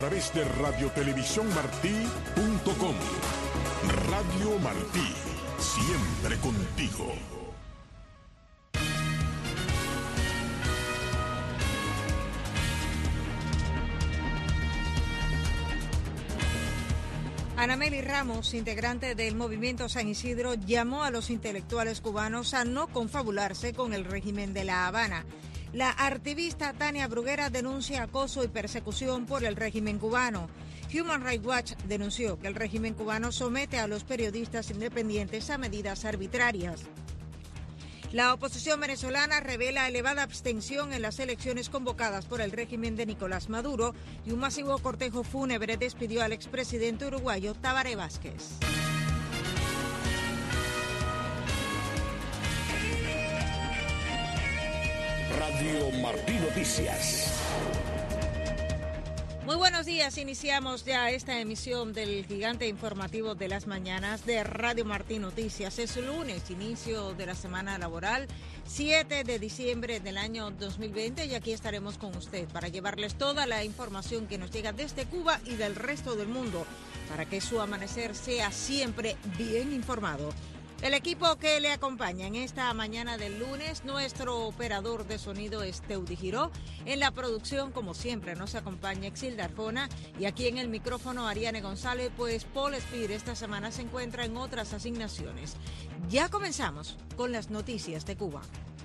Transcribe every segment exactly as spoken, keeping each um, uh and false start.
A través de radio televisión martí punto com. Radio Martí, siempre contigo. Anameli Ramos, integrante del Movimiento San Isidro, llamó a los intelectuales cubanos a no confabularse con el régimen de La Habana. La activista Tania Bruguera denuncia acoso y persecución por el régimen cubano. Human Rights Watch denunció que el régimen cubano somete a los periodistas independientes a medidas arbitrarias. La oposición venezolana revela elevada abstención en las elecciones convocadas por el régimen de Nicolás Maduro y un masivo cortejo fúnebre despidió al expresidente uruguayo Tabaré Vázquez. Radio Martí Noticias. Muy buenos días, iniciamos ya esta emisión del gigante informativo de las mañanas de Radio Martí Noticias. Es lunes, inicio de la semana laboral, siete de diciembre del año dos mil veinte, y aquí estaremos con usted para llevarles toda la información que nos llega desde Cuba y del resto del mundo, para que su amanecer sea siempre bien informado. El equipo que le acompaña en esta mañana del lunes, nuestro operador de sonido es Teudi Giró. En la producción, como siempre, nos acompaña Exilda Arjona, y aquí en el micrófono Ariane González, pues Paul Spear esta semana se encuentra en otras asignaciones. Ya comenzamos con las noticias de Cuba.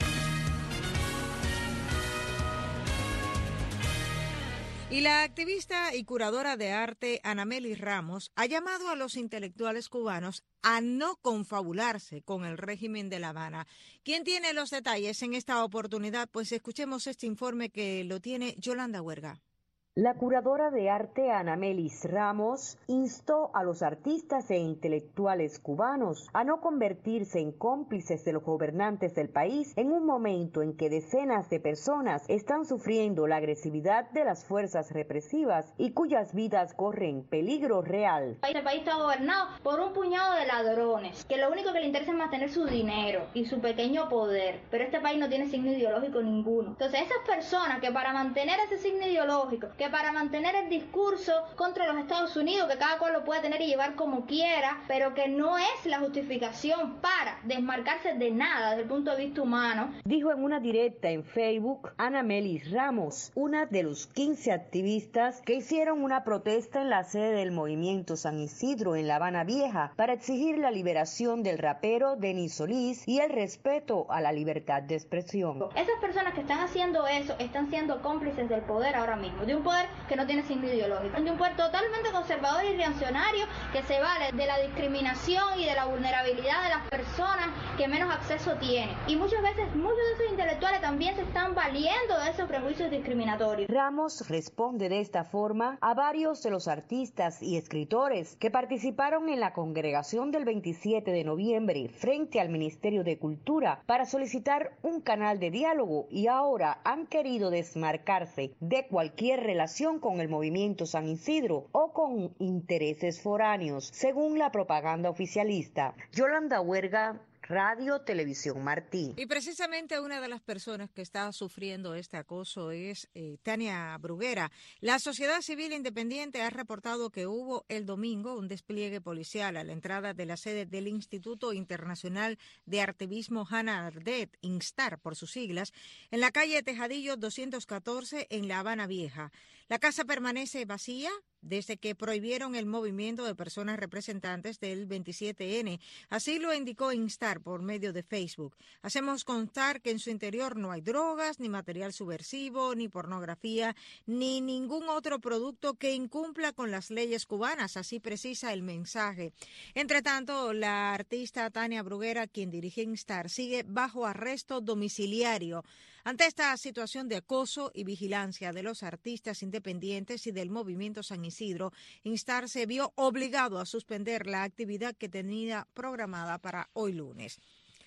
Y la activista y curadora de arte Anameli Ramos ha llamado a los intelectuales cubanos a no confabularse con el régimen de La Habana. ¿Quién tiene los detalles en esta oportunidad? Pues escuchemos este informe que lo tiene Yolanda Huerga. La curadora de arte Anameli Ramos instó a los artistas e intelectuales cubanos a no convertirse en cómplices de los gobernantes del país en un momento en que decenas de personas están sufriendo la agresividad de las fuerzas represivas y cuyas vidas corren peligro real. El país está gobernado por un puñado de ladrones, que lo único que le interesa es mantener su dinero y su pequeño poder, pero este país no tiene signo ideológico ninguno. Entonces esas personas que para mantener ese signo ideológico, que para mantener el discurso contra los Estados Unidos, que cada cual lo puede tener y llevar como quiera, pero que no es la justificación para desmarcarse de nada desde el punto de vista humano. Dijo en una directa en Facebook Anameli Ramos, una de los quince activistas que hicieron una protesta en la sede del Movimiento San Isidro en La Habana Vieja para exigir la liberación del rapero Denis Solís y el respeto a la libertad de expresión. Esas personas que están haciendo eso están siendo cómplices del poder ahora mismo, de un poder que no tiene signo ideológico, de un poder totalmente conservador y reaccionario que se vale de la discriminación y de la vulnerabilidad de las personas que menos acceso tienen. Y muchas veces muchos de esos intelectuales también se están valiendo de esos prejuicios discriminatorios. Ramos responde de esta forma a varios de los artistas y escritores que participaron en la congregación del veintisiete de noviembre frente al Ministerio de Cultura para solicitar un canal de diálogo y ahora han querido desmarcarse de cualquier relación con el Movimiento San Isidro o con intereses foráneos, según la propaganda oficialista. Yolanda Huerga, Radio Televisión Martí. Y precisamente una de las personas que está sufriendo este acoso es eh, Tania Bruguera. La sociedad civil independiente ha reportado que hubo el domingo un despliegue policial a la entrada de la sede del Instituto Internacional de Artivismo Hannah Arendt, INSTAR por sus siglas, en la calle Tejadillo doscientos catorce en La Habana Vieja. La casa permanece vacía desde que prohibieron el movimiento de personas representantes del veintisiete ene. Así lo indicó INSTAR por medio de Facebook. Hacemos constar que en su interior no hay drogas, ni material subversivo, ni pornografía, ni ningún otro producto que incumpla con las leyes cubanas, así precisa el mensaje. Entre tanto, la artista Tania Bruguera, quien dirige INSTAR, sigue bajo arresto domiciliario. Ante esta situación de acoso y vigilancia de los artistas independientes y del Movimiento San Isidro, INSTAR se vio obligado a suspender la actividad que tenía programada para hoy lunes.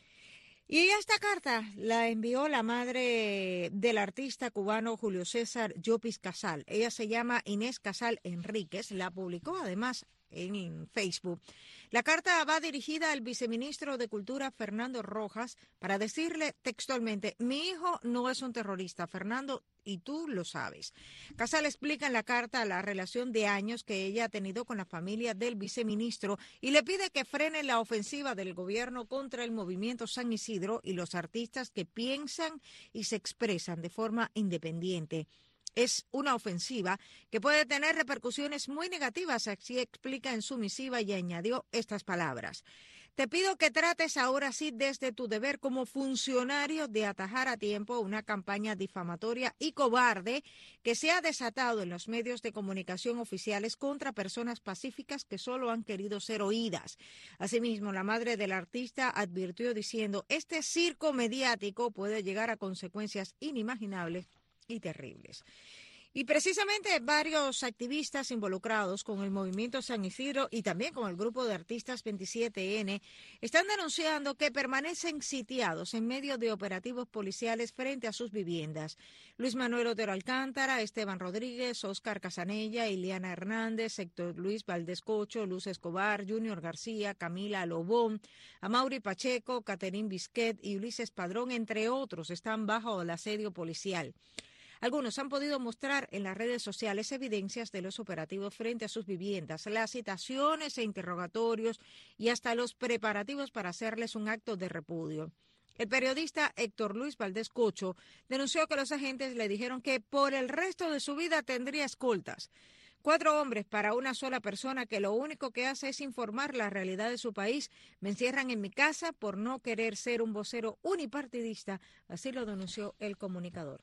Y esta carta la envió la madre del artista cubano Julio César Llopis Casal. Ella se llama Inés Casal Enríquez, la publicó además en Facebook. La carta va dirigida al viceministro de Cultura, Fernando Rojas, para decirle textualmente: mi hijo no es un terrorista, Fernando, y tú lo sabes. Casal explica en la carta la relación de años que ella ha tenido con la familia del viceministro y le pide que frene la ofensiva del gobierno contra el movimiento San Isidro y los artistas que piensan y se expresan de forma independiente. Es una ofensiva que puede tener repercusiones muy negativas, así explica en su misiva, y añadió estas palabras: te pido que trates ahora sí desde tu deber como funcionario de atajar a tiempo una campaña difamatoria y cobarde que se ha desatado en los medios de comunicación oficiales contra personas pacíficas que solo han querido ser oídas. Asimismo, la madre del artista advirtió diciendo: este circo mediático puede llegar a consecuencias inimaginables y terribles. Y precisamente varios activistas involucrados con el movimiento San Isidro y también con el grupo de artistas veintisiete ene están denunciando que permanecen sitiados en medio de operativos policiales frente a sus viviendas. Luis Manuel Otero Alcántara, Esteban Rodríguez, Óscar Casanella, Ileana Hernández, Héctor Luis Valdés Cocho, Luz Escobar, Junior García, Camila Lobón, Amaury Pacheco, Caterín Bisquet y Ulises Padrón, entre otros, están bajo el asedio policial. Algunos han podido mostrar en las redes sociales evidencias de los operativos frente a sus viviendas, las citaciones e interrogatorios y hasta los preparativos para hacerles un acto de repudio. El periodista Héctor Luis Valdés Cocho denunció que los agentes le dijeron que por el resto de su vida tendría escoltas. Cuatro hombres para una sola persona que lo único que hace es informar la realidad de su país. Me encierran en mi casa por no querer ser un vocero unipartidista, así lo denunció el comunicador.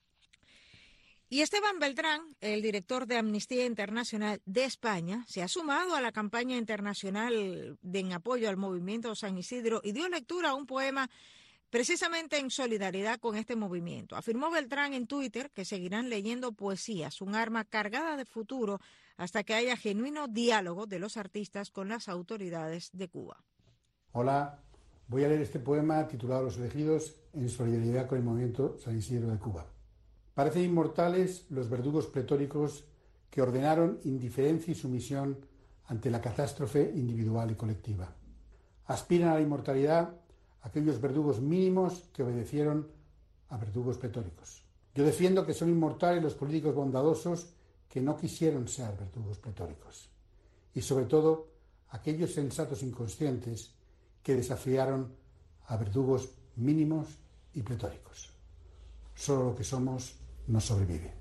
Y Esteban Beltrán, el director de Amnistía Internacional de España, se ha sumado a la campaña internacional de en apoyo al movimiento San Isidro y dio lectura a un poema precisamente en solidaridad con este movimiento. Afirmó Beltrán en Twitter que seguirán leyendo poesías, un arma cargada de futuro, hasta que haya genuino diálogo de los artistas con las autoridades de Cuba. Hola, voy a leer este poema titulado Los elegidos en solidaridad con el movimiento San Isidro de Cuba. Parecen inmortales los verdugos pretóricos que ordenaron indiferencia y sumisión ante la catástrofe individual y colectiva. Aspiran a la inmortalidad aquellos verdugos mínimos que obedecieron a verdugos pretóricos. Yo defiendo que son inmortales los políticos bondadosos que no quisieron ser verdugos pretóricos. Y sobre todo, aquellos sensatos inconscientes que desafiaron a verdugos mínimos y pretóricos. Solo lo que somos nos sobrevive.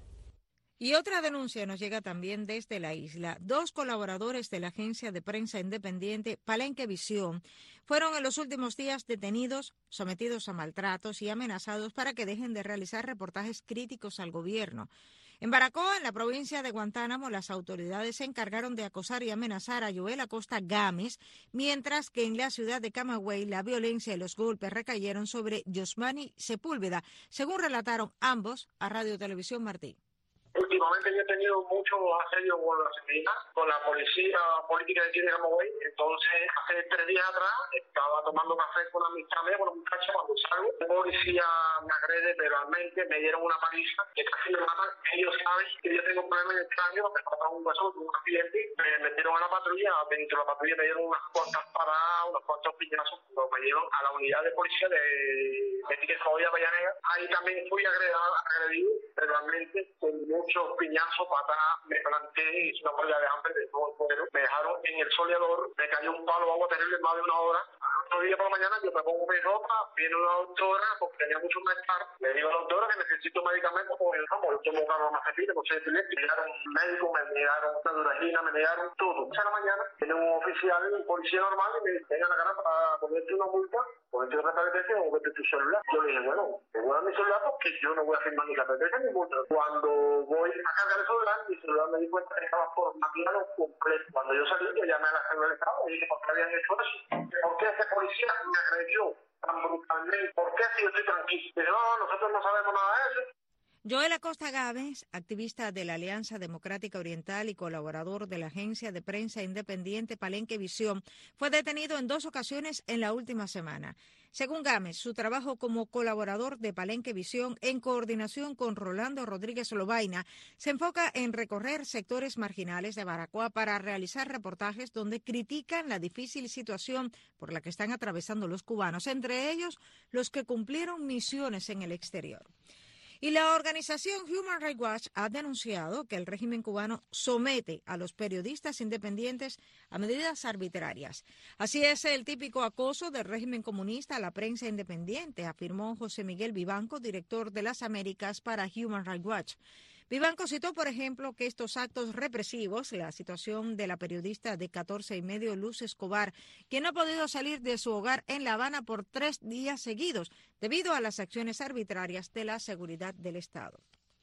Y otra denuncia nos llega también desde la isla. Dos colaboradores de la agencia de prensa independiente Palenque Visión fueron en los últimos días detenidos, sometidos a maltratos y amenazados para que dejen de realizar reportajes críticos al gobierno. En Baracoa, en la provincia de Guantánamo, las autoridades se encargaron de acosar y amenazar a Joel Acosta Gámez, mientras que en la ciudad de Camagüey la violencia y los golpes recayeron sobre Yosmani Sepúlveda, según relataron ambos a Radio Televisión Martí. Últimamente yo he tenido mucho asedio con las medidas, con la policía política de aquí de Camagüey. Entonces, hace tres días atrás estaba tomando café con una amistad mía, con una muchacha, cuando salgo, un policía me agrede verbalmente, me dieron una paliza que casi me matan. Ellos saben que yo tengo problemas en el cráneo, me faltaba un hueso, tuve un accidente, me metieron a la patrulla, dentro de la patrulla me dieron unas cuantas paradas, unos cuantos piñazos, cuando me dieron a la unidad de policía de Mética Joya Vallanega. Ahí también fui agredido, agredido verbalmente, con muchos piñazos, patadas, me planté y hice una huelga de hambre de todo el cuero. Me dejaron en el soleador, me cayó un palo de agua terrible más de una hora. Otro día por la mañana yo me pongo mi ropa, viene una doctora porque tenía mucho malestar. Le digo a la doctora que necesito medicamentos porque no, porque yo tomo carbamazepina, porque soy epilético. Me negaron médico, me negaron una duragina, me negaron todo. Esa la mañana viene un oficial, un policía normal y me dice, venga a la cara para ponerte una multa, ponerte una carta de P T o vete tu celular. Yo le dije, bueno, te voy a dar mi celular porque yo no voy a firmar ni carta de P T ni multa. Cuando voy a cargar el celular, mi celular me di cuenta que estaba formateado completo. Cuando yo salí, yo llamé a la seguridad del Estado y dije, ¿por qué habían hecho eso? ¿Por qué ese policía me agredió tan brutalmente? ¿Por qué si yo estoy tranquilo? Dice, no, nosotros no sabemos nada de eso. Joel Acosta Gávez, activista de la Alianza Democrática Oriental y colaborador de la agencia de prensa independiente Palenque Visión, fue detenido en dos ocasiones en la última semana. Según Gámez, su trabajo como colaborador de Palenque Visión, en coordinación con Rolando Rodríguez Lobaina, se enfoca en recorrer sectores marginales de Baracoa para realizar reportajes donde critican la difícil situación por la que están atravesando los cubanos, entre ellos los que cumplieron misiones en el exterior. Y la organización Human Rights Watch ha denunciado que el régimen cubano somete a los periodistas independientes a medidas arbitrarias. Así es el típico acoso del régimen comunista a la prensa independiente, afirmó José Miguel Vivanco, director de las Américas para Human Rights Watch. Vivanco citó, por ejemplo, que estos actos represivos, la situación de la periodista de catorce y medio Luz Escobar, quien no ha podido salir de su hogar en La Habana por tres días seguidos, debido a las acciones arbitrarias de la seguridad del Estado.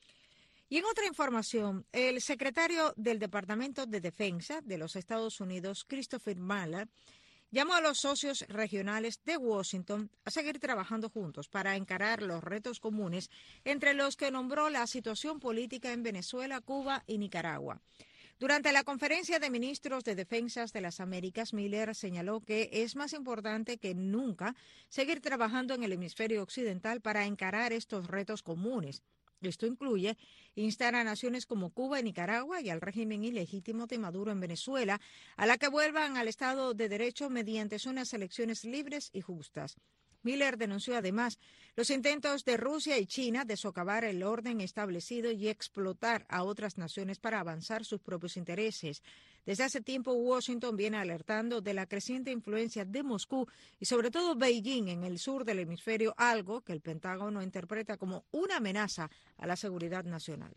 Y en otra información, el secretario del Departamento de Defensa de los Estados Unidos, Christopher Miller, llamó a los socios regionales de Washington a seguir trabajando juntos para encarar los retos comunes, entre los que nombró la situación política en Venezuela, Cuba y Nicaragua. Durante la conferencia de ministros de Defensa de las Américas, Miller señaló que es más importante que nunca seguir trabajando en el hemisferio occidental para encarar estos retos comunes. Esto incluye instar a naciones como Cuba y Nicaragua y al régimen ilegítimo de Maduro en Venezuela a la que vuelvan al Estado de Derecho mediante unas elecciones libres y justas. Miller denunció además los intentos de Rusia y China de socavar el orden establecido y explotar a otras naciones para avanzar sus propios intereses. Desde hace tiempo, Washington viene alertando de la creciente influencia de Moscú y sobre todo Beijing en el sur del hemisferio, algo que el Pentágono interpreta como una amenaza a la seguridad nacional.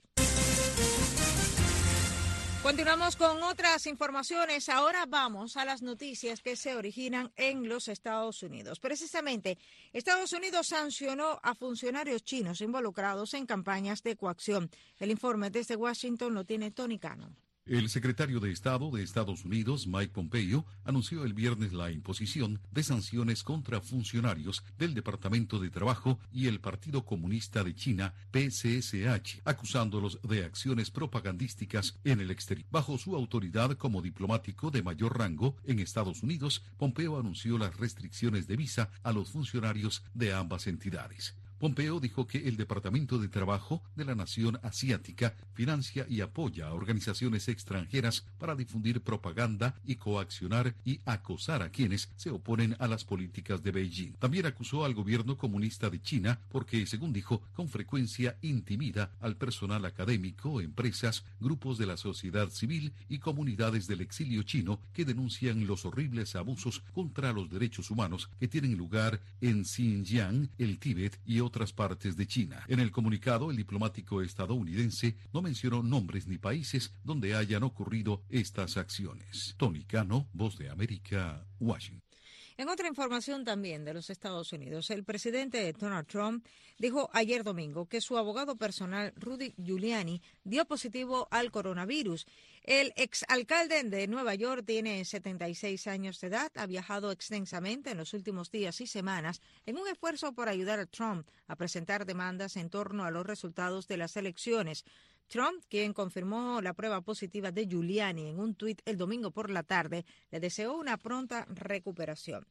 Continuamos con otras informaciones. Ahora vamos a las noticias que se originan en los Estados Unidos. Precisamente, Estados Unidos sancionó a funcionarios chinos involucrados en campañas de coacción. El informe desde Washington lo tiene Tony Cano. El secretario de Estado de Estados Unidos, Mike Pompeo, anunció el viernes la imposición de sanciones contra funcionarios del Departamento de Trabajo y el Partido Comunista de China, P C S H, acusándolos de acciones propagandísticas en el exterior. Bajo su autoridad como diplomático de mayor rango en Estados Unidos, Pompeo anunció las restricciones de visa a los funcionarios de ambas entidades. Pompeo dijo que el Departamento de Trabajo de la Nación Asiática financia y apoya a organizaciones extranjeras para difundir propaganda y coaccionar y acosar a quienes se oponen a las políticas de Beijing. También acusó al gobierno comunista de China porque, según dijo, con frecuencia intimida al personal académico, empresas, grupos de la sociedad civil y comunidades del exilio chino que denuncian los horribles abusos contra los derechos humanos que tienen lugar en Xinjiang, el Tíbet y otros otras partes de China. En el comunicado, el diplomático estadounidense no mencionó nombres ni países donde hayan ocurrido estas acciones. Tony Cano, Voz de América, Washington. En otra información también de los Estados Unidos, el presidente Donald Trump dijo ayer domingo que su abogado personal, Rudy Giuliani, dio positivo al coronavirus. El exalcalde de Nueva York tiene setenta y seis años de edad, ha viajado extensamente en los últimos días y semanas en un esfuerzo por ayudar a Trump a presentar demandas en torno a los resultados de las elecciones. Trump, quien confirmó la prueba positiva de Giuliani en un tuit el domingo por la tarde, le deseó una pronta recuperación.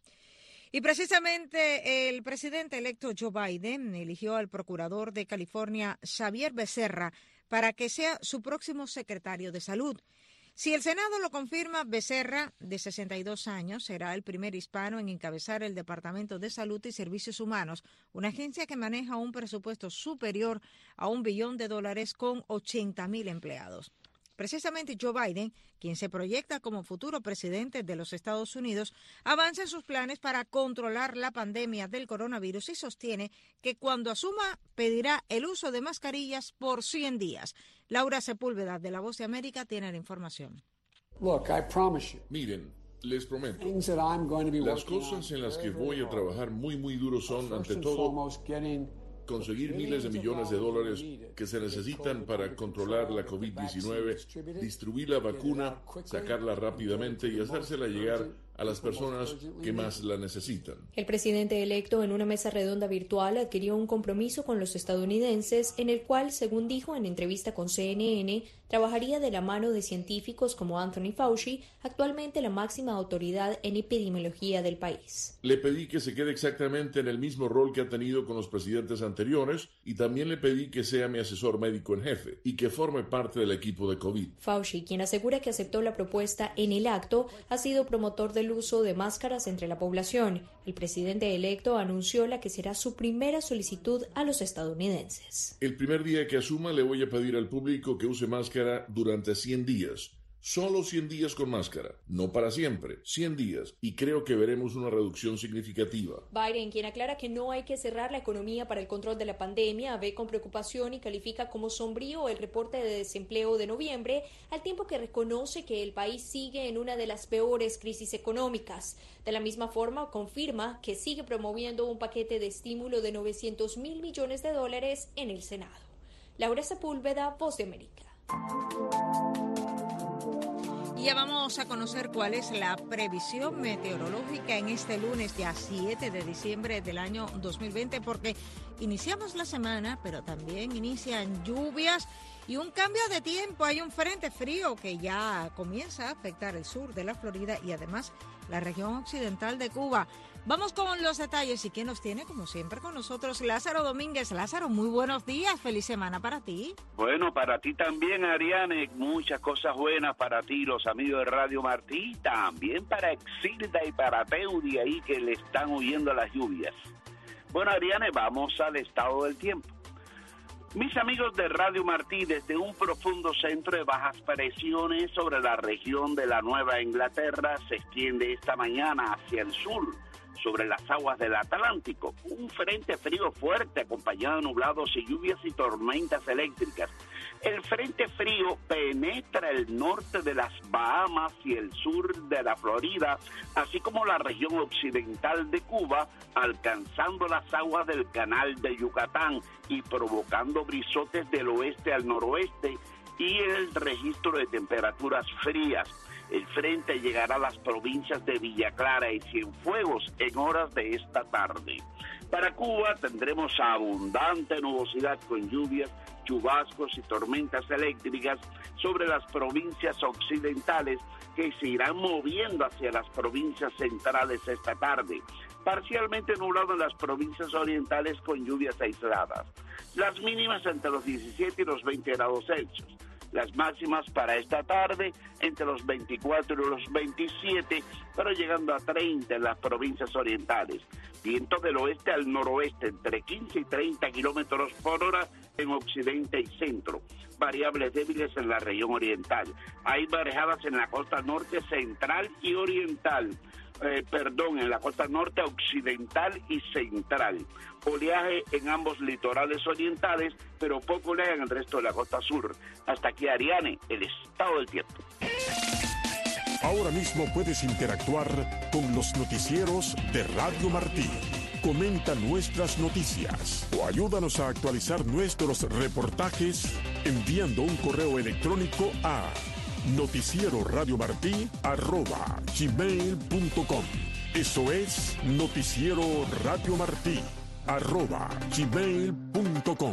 Y precisamente el presidente electo Joe Biden eligió al procurador de California, Xavier Becerra, para que sea su próximo secretario de Salud. Si el Senado lo confirma, Becerra, de sesenta y dos años, será el primer hispano en encabezar el Departamento de Salud y Servicios Humanos, una agencia que maneja un presupuesto superior a un billón de dólares con ochenta mil empleados. Precisamente Joe Biden, quien se proyecta como futuro presidente de los Estados Unidos, avanza en sus planes para controlar la pandemia del coronavirus y sostiene que cuando asuma pedirá el uso de mascarillas por cien días. Laura Sepúlveda, de La Voz de América, tiene la información. Look, I promise you. Miren, les prometo, las cosas en las que voy a trabajar muy muy duro son, ante todo, conseguir miles de millones de dólares que se necesitan para controlar la COVID diecinueve, distribuir la vacuna, sacarla rápidamente y hacérsela llegar a las personas que más la necesitan. El presidente electo en una mesa redonda virtual adquirió un compromiso con los estadounidenses en el cual, según dijo en entrevista con C N N, trabajaría de la mano de científicos como Anthony Fauci, actualmente la máxima autoridad en epidemiología del país. Le pedí que se quede exactamente en el mismo rol que ha tenido con los presidentes anteriores y también le pedí que sea mi asesor médico en jefe y que forme parte del equipo de COVID. Fauci, quien asegura que aceptó la propuesta en el acto, ha sido promotor del uso de máscaras entre la población. El presidente electo anunció la que será su primera solicitud a los estadounidenses. El primer día que asuma le voy a pedir al público que use máscara durante cien días. Solo cien días con máscara, no para siempre, cien días, y creo que veremos una reducción significativa. Biden, quien aclara que no hay que cerrar la economía para el control de la pandemia, ve con preocupación y califica como sombrío el reporte de desempleo de noviembre, al tiempo que reconoce que el país sigue en una de las peores crisis económicas. De la misma forma, confirma que sigue promoviendo un paquete de estímulo de novecientos mil millones de dólares en el Senado. Laura Sepúlveda, Voz de América. Y ya vamos a conocer cuál es la previsión meteorológica en este lunes, ya siete de diciembre del año dos mil veinte, porque iniciamos la semana, pero también inician lluvias y un cambio de tiempo. Hay un frente frío que ya comienza a afectar el sur de la Florida y además la región occidental de Cuba. Vamos con los detalles y quién nos tiene, como siempre, con nosotros, Lázaro Domínguez. Lázaro, muy buenos días, feliz semana para ti. Bueno, para ti también, Ariane, muchas cosas buenas para ti, los amigos de Radio Martí, también para Exilda y para Teudi ahí que le están huyendo las lluvias. Bueno, Ariane, vamos al estado del tiempo. Mis amigos de Radio Martí, desde un profundo centro de bajas presiones sobre la región de la Nueva Inglaterra, se extiende esta mañana hacia el sur, sobre las aguas del Atlántico. Un frente frío fuerte acompañado de nublados y lluvias y tormentas eléctricas. El frente frío penetra el norte de las Bahamas y el sur de la Florida, así como la región occidental de Cuba, alcanzando las aguas del canal de Yucatán y provocando brisotes del oeste al noroeste y el registro de temperaturas frías. El frente llegará a las provincias de Villa Clara y Cienfuegos en horas de esta tarde. Para Cuba tendremos abundante nubosidad con lluvias, chubascos y tormentas eléctricas sobre las provincias occidentales que se irán moviendo hacia las provincias centrales esta tarde. Parcialmente nublado en las provincias orientales con lluvias aisladas. Las mínimas entre los diecisiete y los veinte grados Celsius. Las máximas para esta tarde entre los veinticuatro y los veintisiete, pero llegando a treinta en las provincias orientales. Viento del oeste al noroeste entre quince y treinta kilómetros por hora en occidente y centro. Variables débiles en la región oriental. Hay marejadas en la costa norte, central y oriental. Eh, perdón, en la costa norte, occidental y central. Oleaje en ambos litorales orientales, pero poco oleaje en el resto de la costa sur. Hasta aquí, Ariane, el estado del tiempo. Ahora mismo puedes interactuar con los noticieros de Radio Martí. Comenta nuestras noticias o ayúdanos a actualizar nuestros reportajes enviando un correo electrónico a noticiero radio martí arroba gmail punto com. Eso es noticiero radio martí arroba gmail punto com.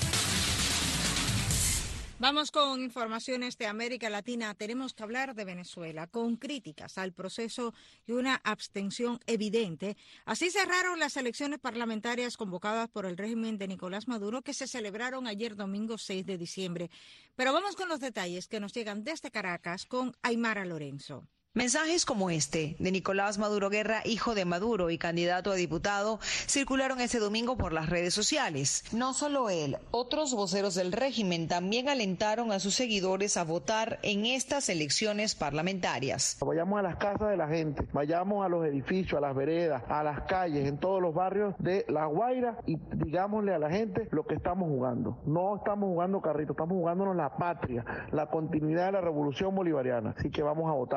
Vamos con informaciones de América Latina. Tenemos que hablar de Venezuela, con críticas al proceso y una abstención evidente. Así cerraron las elecciones parlamentarias convocadas por el régimen de Nicolás Maduro, que se celebraron ayer domingo seis de diciembre. Pero vamos con los detalles que nos llegan desde Caracas con Aymara Lorenzo. Mensajes como este, de Nicolás Maduro Guerra, hijo de Maduro y candidato a diputado, circularon este domingo por las redes sociales. No solo él, otros voceros del régimen también alentaron a sus seguidores a votar en estas elecciones parlamentarias. Vayamos a las casas de la gente, vayamos a los edificios, a las veredas, a las calles, en todos los barrios de La Guaira y digámosle a la gente lo que estamos jugando. No estamos jugando carrito, estamos jugándonos la patria, la continuidad de la revolución bolivariana. Así que vamos a votar. Una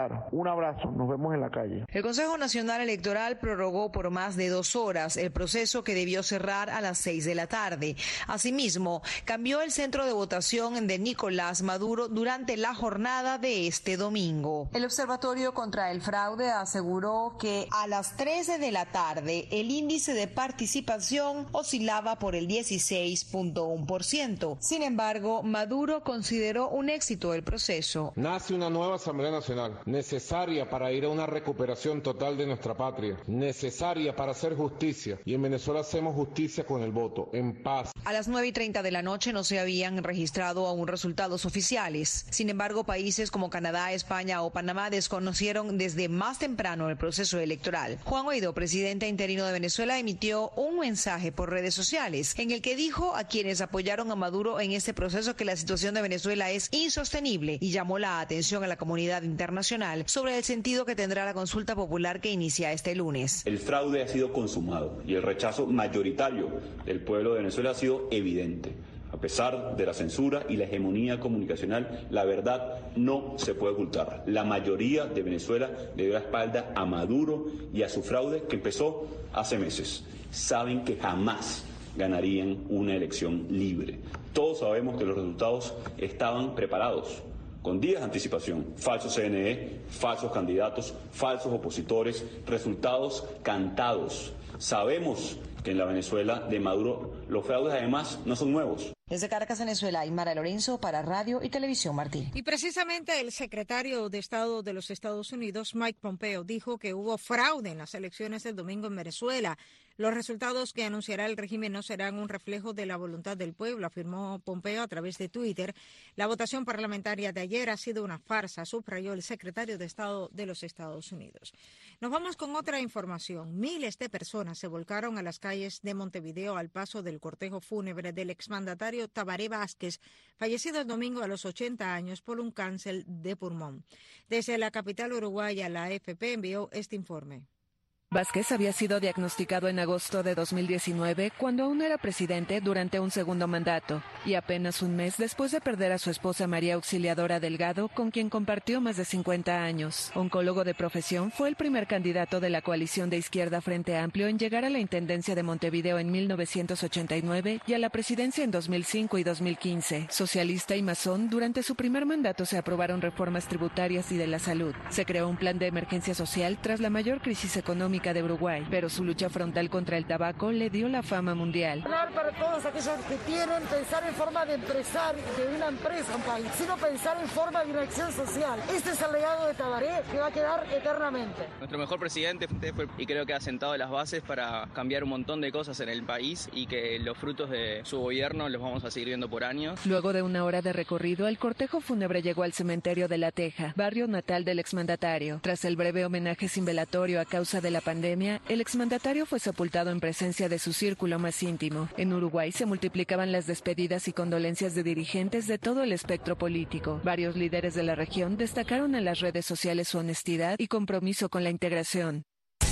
abrazo, nos vemos en la calle. El Consejo Nacional Electoral prorrogó por más de dos horas el proceso que debió cerrar a las seis de la tarde. Asimismo, cambió el centro de votación de Nicolás Maduro durante la jornada de este domingo. El Observatorio contra el Fraude aseguró que a las trece de la tarde el índice de participación oscilaba por el dieciséis punto uno por ciento. Sin embargo, Maduro consideró un éxito el proceso. Nace una nueva Asamblea Nacional, necesaria para ir a una recuperación total de nuestra patria, necesaria para hacer justicia, y en Venezuela hacemos justicia con el voto, en paz. A las nueve y treinta de la noche no se habían registrado aún resultados oficiales. Sin embargo, países como Canadá, España o Panamá desconocieron desde más temprano el proceso electoral. Juan Guaidó, presidente interino de Venezuela, emitió un mensaje por redes sociales en el que dijo a quienes apoyaron a Maduro en este proceso que la situación de Venezuela es insostenible y llamó la atención a la comunidad internacional sobre el sentido que tendrá la consulta popular que inicia este lunes. El fraude ha sido consumado y el rechazo mayoritario del pueblo de Venezuela ha sido evidente. A pesar de la censura y la hegemonía comunicacional, la verdad no se puede ocultar. La mayoría de Venezuela le dio la espalda a Maduro y a su fraude que empezó hace meses. Saben que jamás ganarían una elección libre. Todos sabemos que los resultados estaban preparados, con días de anticipación. Falsos C N E, falsos candidatos, falsos opositores, resultados cantados. Sabemos que en la Venezuela de Maduro los fraudes además no son nuevos. Desde Caracas, Venezuela, Aymara Lorenzo para Radio y Televisión Martí. Y precisamente el secretario de Estado de los Estados Unidos, Mike Pompeo, dijo que hubo fraude en las elecciones del domingo en Venezuela. Los resultados que anunciará el régimen no serán un reflejo de la voluntad del pueblo, afirmó Pompeo a través de Twitter. La votación parlamentaria de ayer ha sido una farsa, subrayó el secretario de Estado de los Estados Unidos. Nos vamos con otra información. Miles de personas se volcaron a las calles de Montevideo al paso del cortejo fúnebre del exmandatario Tabaré Vázquez, fallecido el domingo a los ochenta años por un cáncer de pulmón. Desde la capital uruguaya, la A F P envió este informe. Vázquez había sido diagnosticado en agosto de dos mil diecinueve cuando aún era presidente durante un segundo mandato y apenas un mes después de perder a su esposa María Auxiliadora Delgado, con quien compartió más de cincuenta años. Oncólogo de profesión, fue el primer candidato de la coalición de izquierda Frente Amplio en llegar a la intendencia de Montevideo en mil novecientos ochenta y nueve y a la presidencia en dos mil cinco y dos mil quince. Socialista y masón, durante su primer mandato se aprobaron reformas tributarias y de la salud. Se creó un plan de emergencia social tras la mayor crisis económica de Uruguay, pero su lucha frontal contra el tabaco le dio la fama mundial. Para todos aquellos que quieren pensar en forma de empresario, de una empresa, un país, sino pensar en forma de una acción social. Este es el legado de Tabaré que va a quedar eternamente. Nuestro mejor presidente fue, y creo que ha sentado las bases para cambiar un montón de cosas en el país y que los frutos de su gobierno los vamos a seguir viendo por años. Luego de una hora de recorrido, el cortejo fúnebre llegó al cementerio de La Teja, barrio natal del exmandatario. Tras el breve homenaje sin velatorio a causa de la pandemia, el exmandatario fue sepultado en presencia de su círculo más íntimo. En Uruguay se multiplicaban las despedidas y condolencias de dirigentes de todo el espectro político. Varios líderes de la región destacaron en las redes sociales su honestidad y compromiso con la integración.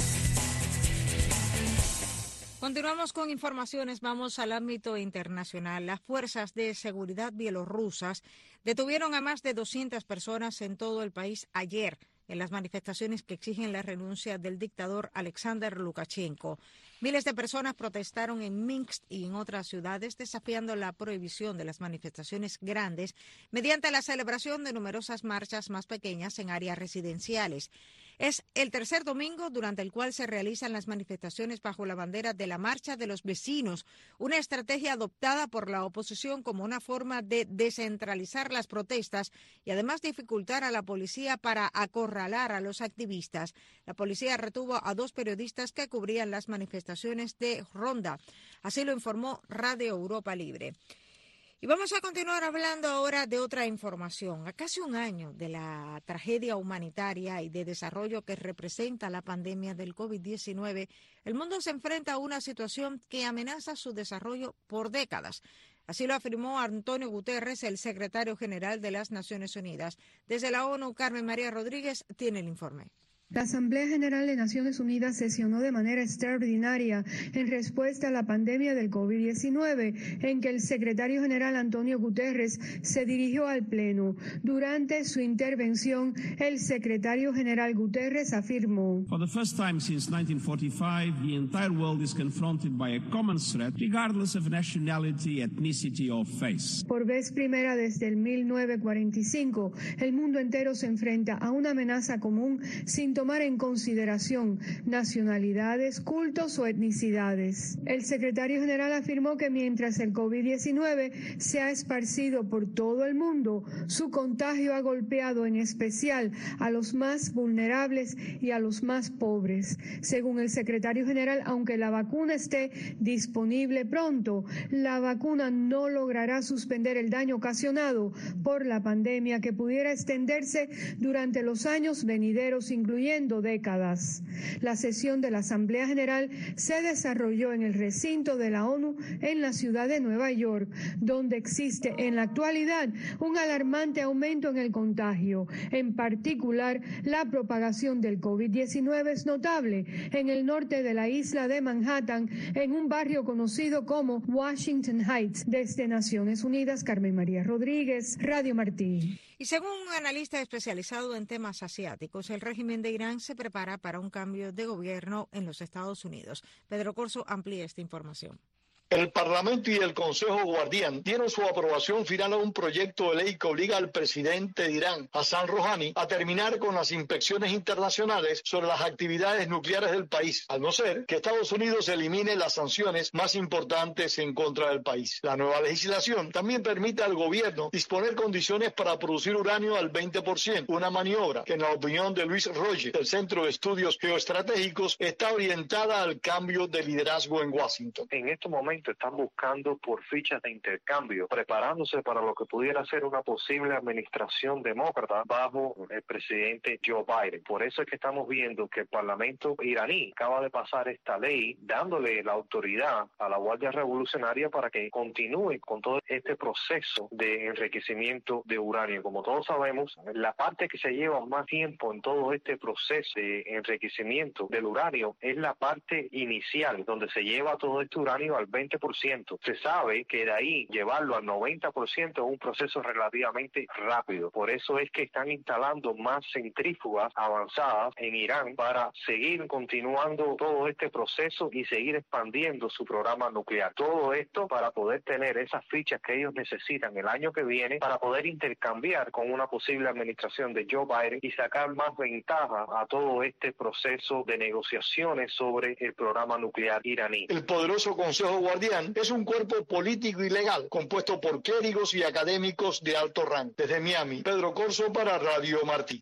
Continuamos con informaciones, vamos al ámbito internacional. Las fuerzas de seguridad bielorrusas detuvieron a más de doscientas personas en todo el país ayer en las manifestaciones que exigen la renuncia del dictador Alexander Lukashenko. Miles de personas protestaron en Minsk y en otras ciudades desafiando la prohibición de las manifestaciones grandes mediante la celebración de numerosas marchas más pequeñas en áreas residenciales. Es el tercer domingo durante el cual se realizan las manifestaciones bajo la bandera de la Marcha de los Vecinos, una estrategia adoptada por la oposición como una forma de descentralizar las protestas y además dificultar a la policía para acorralar a los activistas. La policía retuvo a dos periodistas que cubrían las manifestaciones de Ronda. Así lo informó Radio Europa Libre. Y vamos a continuar hablando ahora de otra información. A casi un año de la tragedia humanitaria y de desarrollo que representa la pandemia del COVID diecinueve, el mundo se enfrenta a una situación que amenaza su desarrollo por décadas. Así lo afirmó Antonio Guterres, el secretario general de las Naciones Unidas. Desde la ONU, Carmen María Rodríguez tiene el informe. La Asamblea General de Naciones Unidas sesionó de manera extraordinaria en respuesta a la pandemia del COVID diecinueve, en que el secretario general Antonio Guterres se dirigió al Pleno. Durante su intervención, el secretario general Guterres afirmó: For the first time since nineteen forty-five, the entire world is confronted by a common threat, regardless of nationality, ethnicity or face. Por vez primera desde el mil novecientos cuarenta y cinco, el mundo entero se enfrenta a una amenaza común sin tomar en consideración nacionalidades, cultos o etnicidades. El secretario general afirmó que mientras el COVID diecinueve se ha esparcido por todo el mundo, su contagio ha golpeado en especial a los más vulnerables y a los más pobres. Según el secretario general, aunque la vacuna esté disponible pronto, la vacuna no logrará suspender el daño ocasionado por la pandemia, que pudiera extenderse durante los años venideros, incluyendo décadas. La sesión de la Asamblea General se desarrolló en el recinto de la ONU en la ciudad de Nueva York, donde existe en la actualidad un alarmante aumento en el contagio. En particular, la propagación del COVID diecinueve es notable en el norte de la isla de Manhattan, en un barrio conocido como Washington Heights. Desde Naciones Unidas, Carmen María Rodríguez, Radio Martí. Y según un analista especializado en temas asiáticos, el régimen de Irán se prepara para un cambio de gobierno en los Estados Unidos. Pedro Corso amplía esta información. El Parlamento y el Consejo Guardián dieron su aprobación final a un proyecto de ley que obliga al presidente de Irán, Hassan Rouhani, a terminar con las inspecciones internacionales sobre las actividades nucleares del país, al no ser que Estados Unidos elimine las sanciones más importantes en contra del país. La nueva legislación también permite al gobierno disponer condiciones para producir uranio al veinte por ciento, una maniobra que, en la opinión de Luis Roger, del Centro de Estudios Geoestratégicos, está orientada al cambio de liderazgo en Washington. En este momento están buscando por fichas de intercambio, preparándose para lo que pudiera ser una posible administración demócrata bajo el presidente Joe Biden. Por eso es que estamos viendo que el Parlamento iraní acaba de pasar esta ley dándole la autoridad a la Guardia Revolucionaria para que continúe con todo este proceso de enriquecimiento de uranio. Como todos sabemos, la parte que se lleva más tiempo en todo este proceso de enriquecimiento del uranio es la parte inicial, donde se lleva todo este uranio al veinte por ciento. Se sabe que de ahí llevarlo al noventa por ciento es un proceso relativamente rápido. Por eso es que están instalando más centrífugas avanzadas en Irán para seguir continuando todo este proceso y seguir expandiendo su programa nuclear. Todo esto para poder tener esas fichas que ellos necesitan el año que viene para poder intercambiar con una posible administración de Joe Biden y sacar más ventaja a todo este proceso de negociaciones sobre el programa nuclear iraní. El poderoso Consejo Guardián es un cuerpo político y legal compuesto por clérigos y académicos de alto rango. Desde Miami, Pedro Corso para Radio Martí.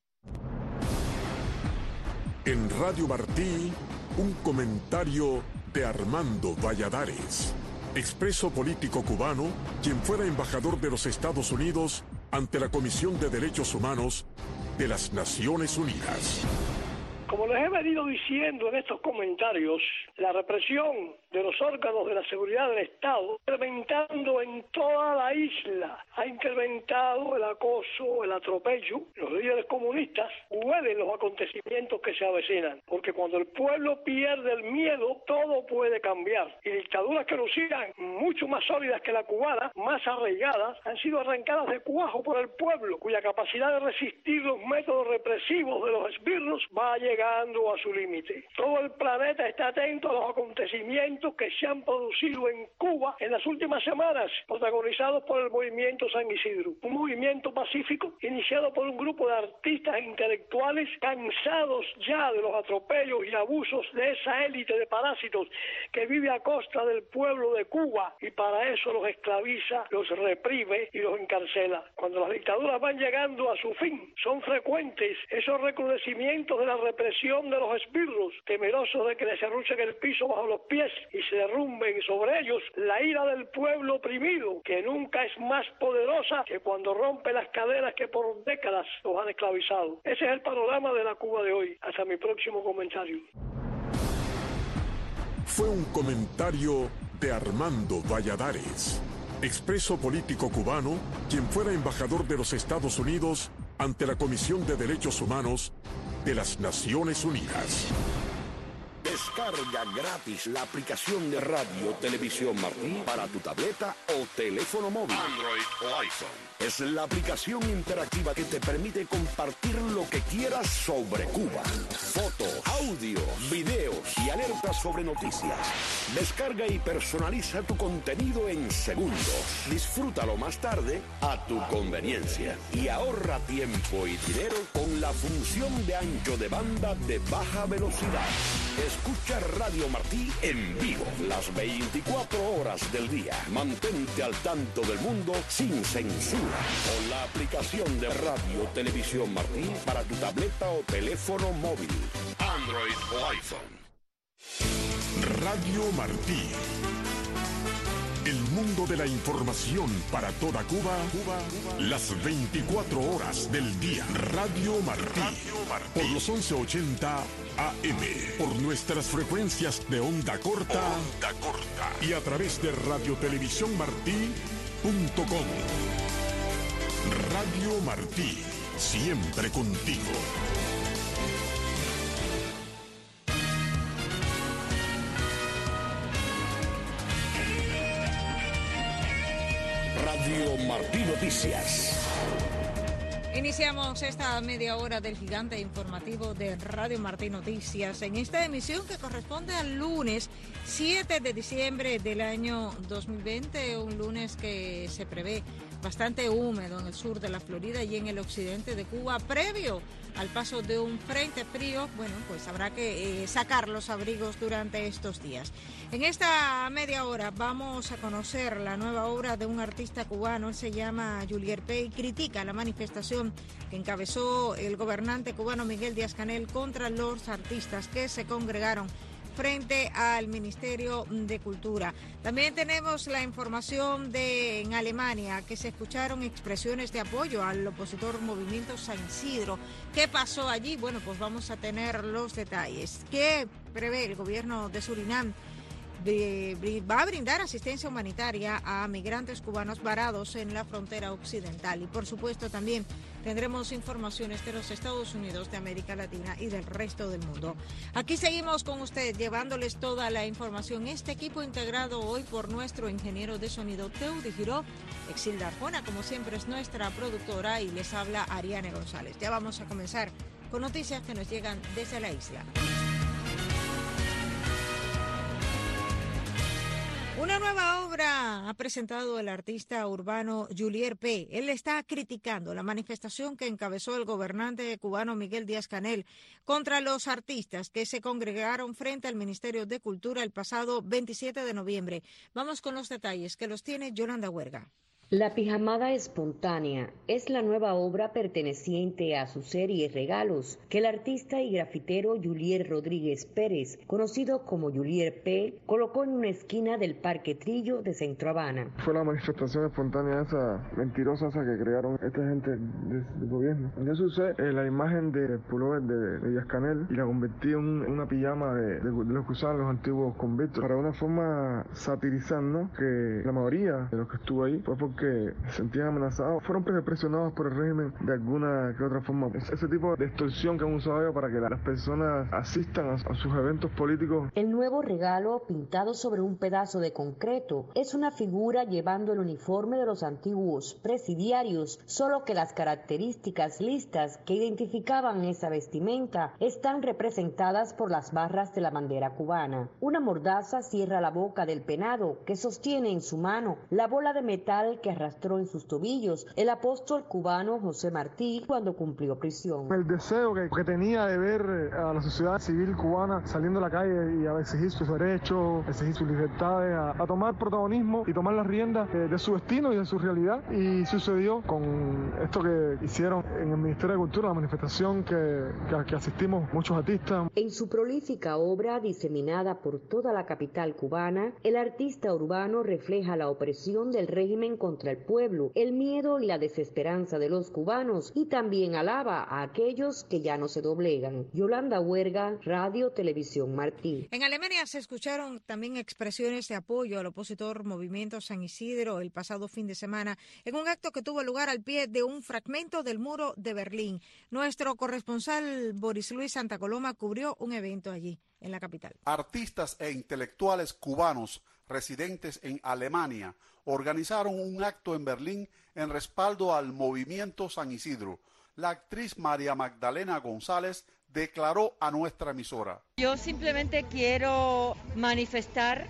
En Radio Martí, un comentario de Armando Valladares, expreso político cubano, quien fuera embajador de los Estados Unidos ante la Comisión de Derechos Humanos de las Naciones Unidas. Como les he venido diciendo en estos comentarios, la represión de los órganos de la seguridad del Estado, incrementando en toda la isla, ha incrementado el acoso, el atropello. Los líderes comunistas huelen los acontecimientos que se avecinan, porque cuando el pueblo pierde el miedo, todo puede cambiar. Y dictaduras que lucían mucho más sólidas que la cubana, más arraigadas, han sido arrancadas de cuajo por el pueblo, cuya capacidad de resistir los métodos represivos de los esbirros va a llegar llegando a su límite. Todo el planeta está atento a los acontecimientos que se han producido en Cuba en las últimas semanas, protagonizados por el movimiento San Isidro, un movimiento pacífico iniciado por un grupo de artistas e intelectuales cansados ya de los atropellos y abusos de esa élite de parásitos que vive a costa del pueblo de Cuba y para eso los esclaviza, los reprime y los encarcela. Cuando las dictaduras van llegando a su fin, son frecuentes esos recrudecimientos de la represión de los esbirros, temerosos de que les arruchen el piso bajo los pies y se derrumben sobre ellos. La ira del pueblo oprimido, que nunca es más poderosa que cuando rompe las cadenas que por décadas los han esclavizado. Ese es el panorama de la Cuba de hoy. Hasta mi próximo comentario. Fue un comentario de Armando Valladares, expreso político cubano, quien fuera embajador de los Estados Unidos ante la Comisión de Derechos Humanos de las Naciones Unidas. Descarga gratis la aplicación de Radio Televisión Martí para tu tableta o teléfono móvil, Android o iPhone. Es la aplicación interactiva que te permite compartir lo que quieras sobre Cuba. Fotos, audio, videos y alertas sobre noticias. Descarga y personaliza tu contenido en segundos. Disfrútalo más tarde a tu conveniencia. Y ahorra tiempo y dinero con la función de ancho de banda de baja velocidad. Escucha Radio Martí en vivo las veinticuatro horas del día. Mantente al tanto del mundo sin censura con la aplicación de Radio Televisión Martí para tu tableta o teléfono móvil, Android o iPhone. Radio Martí. El mundo de la información para toda Cuba, Cuba, las veinticuatro horas del día. Radio Martí, por los once ochenta A M, por nuestras frecuencias de onda corta, onda corta y a través de radiotelevisiónmartí punto com. Radio Martí, siempre contigo. Radio Martí Noticias. Iniciamos esta media hora del gigante informativo de Radio Martí Noticias en esta emisión que corresponde al lunes siete de diciembre del año dos mil veinte, un lunes que se prevé bastante húmedo en el sur de la Florida y en el occidente de Cuba, previo al paso de un frente frío. Bueno, pues habrá que eh, sacar los abrigos durante estos días. En esta media hora vamos a conocer la nueva obra de un artista cubano. Él se llama Julier P. y critica la manifestación que encabezó el gobernante cubano Miguel Díaz-Canel contra los artistas que se congregaron frente al Ministerio de Cultura. También tenemos la información de en Alemania, que se escucharon expresiones de apoyo al opositor Movimiento San Isidro. ¿Qué pasó allí? Bueno, pues vamos a tener los detalles. ¿Qué prevé el gobierno de Surinam? Va a brindar asistencia humanitaria a migrantes cubanos varados en la frontera occidental. Y por supuesto también tendremos informaciones de los Estados Unidos, de América Latina y del resto del mundo. Aquí seguimos con usted llevándoles toda la información. Este equipo integrado hoy por nuestro ingeniero de sonido Teudi Giró, Exilda Arjona, como siempre es nuestra productora, y les habla Ariane González. Ya vamos a comenzar con noticias que nos llegan desde la isla. Una nueva obra ha presentado el artista urbano Julier P. Él está criticando la manifestación que encabezó el gobernante cubano Miguel Díaz-Canel contra los artistas que se congregaron frente al Ministerio de Cultura el pasado veintisiete de noviembre. Vamos con los detalles que los tiene Yolanda Huerga. La pijamada espontánea es la nueva obra perteneciente a su serie Regalos que el artista y grafitero Julier Rodríguez Pérez, conocido como Julier P., colocó en una esquina del Parque Trillo de Centro Habana. Fue la manifestación espontánea esa mentirosa esa que crearon esta gente del de gobierno. Yo usé eh, la imagen del pullover de, de Díaz-Canel y la convertí en una pijama de, de, de los que usaban los antiguos convictos para una forma satirizando que la mayoría de los que estuvo ahí fue porque que se sentían amenazados, fueron presionados por el régimen de alguna que otra forma. Ese tipo de extorsión que han usado ellos para que las personas asistan a, a sus eventos políticos. El nuevo regalo, pintado sobre un pedazo de concreto, es una figura llevando el uniforme de los antiguos presidiarios, solo que las características listas que identificaban esa vestimenta están representadas por las barras de la bandera cubana. Una mordaza cierra la boca del penado, que sostiene en su mano la bola de metal que arrastró en sus tobillos el apóstol cubano José Martí cuando cumplió prisión. El deseo que, que tenía de ver a la sociedad civil cubana saliendo a la calle y a exigir sus derechos, exigir sus libertades, a, a tomar protagonismo y tomar las riendas de, de su destino y de su realidad. Y sucedió con esto que hicieron en el Ministerio de Cultura, la manifestación que, que, que asistimos muchos artistas. En su prolífica obra diseminada por toda la capital cubana, el artista urbano refleja la opresión del régimen contra contra el pueblo, el miedo y la desesperanza de los cubanos, y también alaba a aquellos que ya no se doblegan. Yolanda Huerga, Radio Televisión Martí. En Alemania se escucharon también expresiones de apoyo al opositor Movimiento San Isidro el pasado fin de semana en un acto que tuvo lugar al pie de un fragmento del muro de Berlín. Nuestro corresponsal Boris Luis Santa Coloma cubrió un evento allí, en la capital. Artistas e intelectuales cubanos residentes en Alemania organizaron un acto en Berlín en respaldo al Movimiento San Isidro. La actriz María Magdalena González declaró a nuestra emisora: yo simplemente quiero manifestar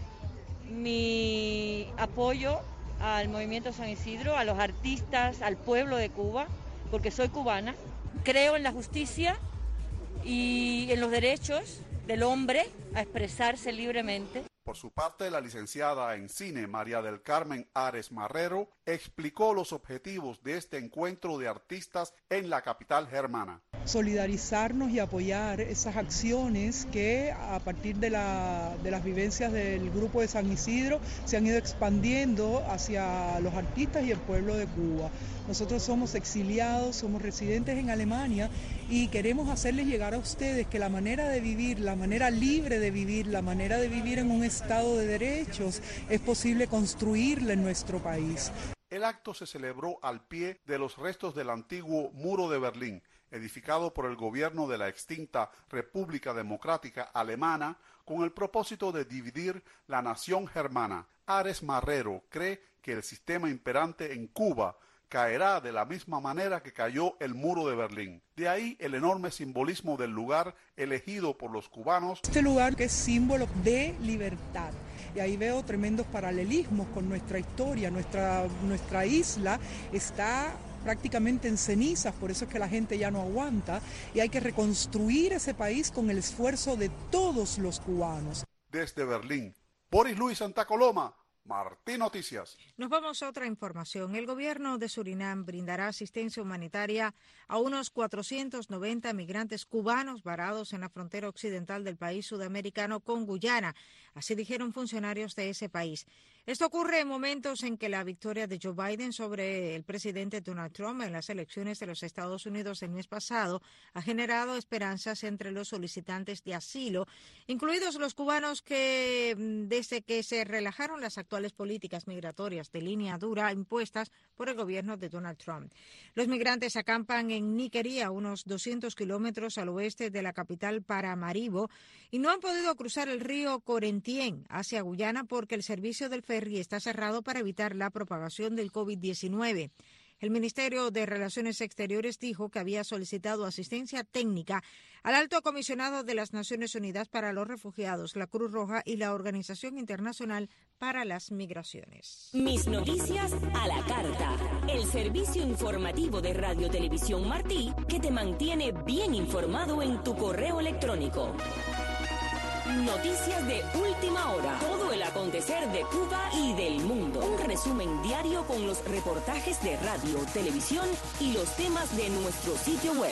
mi apoyo al Movimiento San Isidro, a los artistas, al pueblo de Cuba, porque soy cubana. Creo en la justicia y en los derechos del hombre a expresarse libremente. Por su parte, la licenciada en cine María del Carmen Ares Marrero explicó los objetivos de este encuentro de artistas en la capital germana. Solidarizarnos y apoyar esas acciones que a partir de, la, de las vivencias del grupo de San Isidro se han ido expandiendo hacia los artistas y el pueblo de Cuba. Nosotros somos exiliados, somos residentes en Alemania y queremos hacerles llegar a ustedes que la manera de vivir, la manera libre de vivir, la manera de vivir en un estado de derechos es posible construirla en nuestro país. El acto se celebró al pie de los restos del antiguo Muro de Berlín, edificado por el gobierno de la extinta República Democrática Alemana con el propósito de dividir la nación germana. Ares Marrero cree que el sistema imperante en Cuba caerá de la misma manera que cayó el muro de Berlín. De ahí el enorme simbolismo del lugar elegido por los cubanos. Este lugar que es símbolo de libertad. Y ahí veo tremendos paralelismos con nuestra historia. Nuestra, nuestra isla está prácticamente en cenizas, por eso es que la gente ya no aguanta, y hay que reconstruir ese país con el esfuerzo de todos los cubanos. Desde Berlín, Boris Luis Santa Coloma, Martí Noticias. Nos vamos a otra información. El gobierno de Surinam brindará asistencia humanitaria a unos cuatrocientos noventa migrantes cubanos varados en la frontera occidental del país sudamericano con Guyana. Así dijeron funcionarios de ese país. Esto ocurre en momentos en que la victoria de Joe Biden sobre el presidente Donald Trump en las elecciones de los Estados Unidos del mes pasado ha generado esperanzas entre los solicitantes de asilo, incluidos los cubanos que, desde que se relajaron las actuales políticas migratorias de línea dura impuestas por el gobierno de Donald Trump. Los migrantes acampan en Niquería, unos doscientos kilómetros al oeste de la capital Paramaribo, y no han podido cruzar el río Corentien hacia Guyana porque el servicio del ferry está cerrado para evitar la propagación del COVID diecinueve. El Ministerio de Relaciones Exteriores dijo que había solicitado asistencia técnica al Alto Comisionado de las Naciones Unidas para los Refugiados, la Cruz Roja y la Organización Internacional para las Migraciones. Mis noticias a la carta. El servicio informativo de Radio Televisión Martí que te mantiene bien informado en tu correo electrónico. Noticias de última hora. Todo el acontecer de Cuba y del mundo. Un resumen diario con los reportajes de radio, televisión y los temas de nuestro sitio web.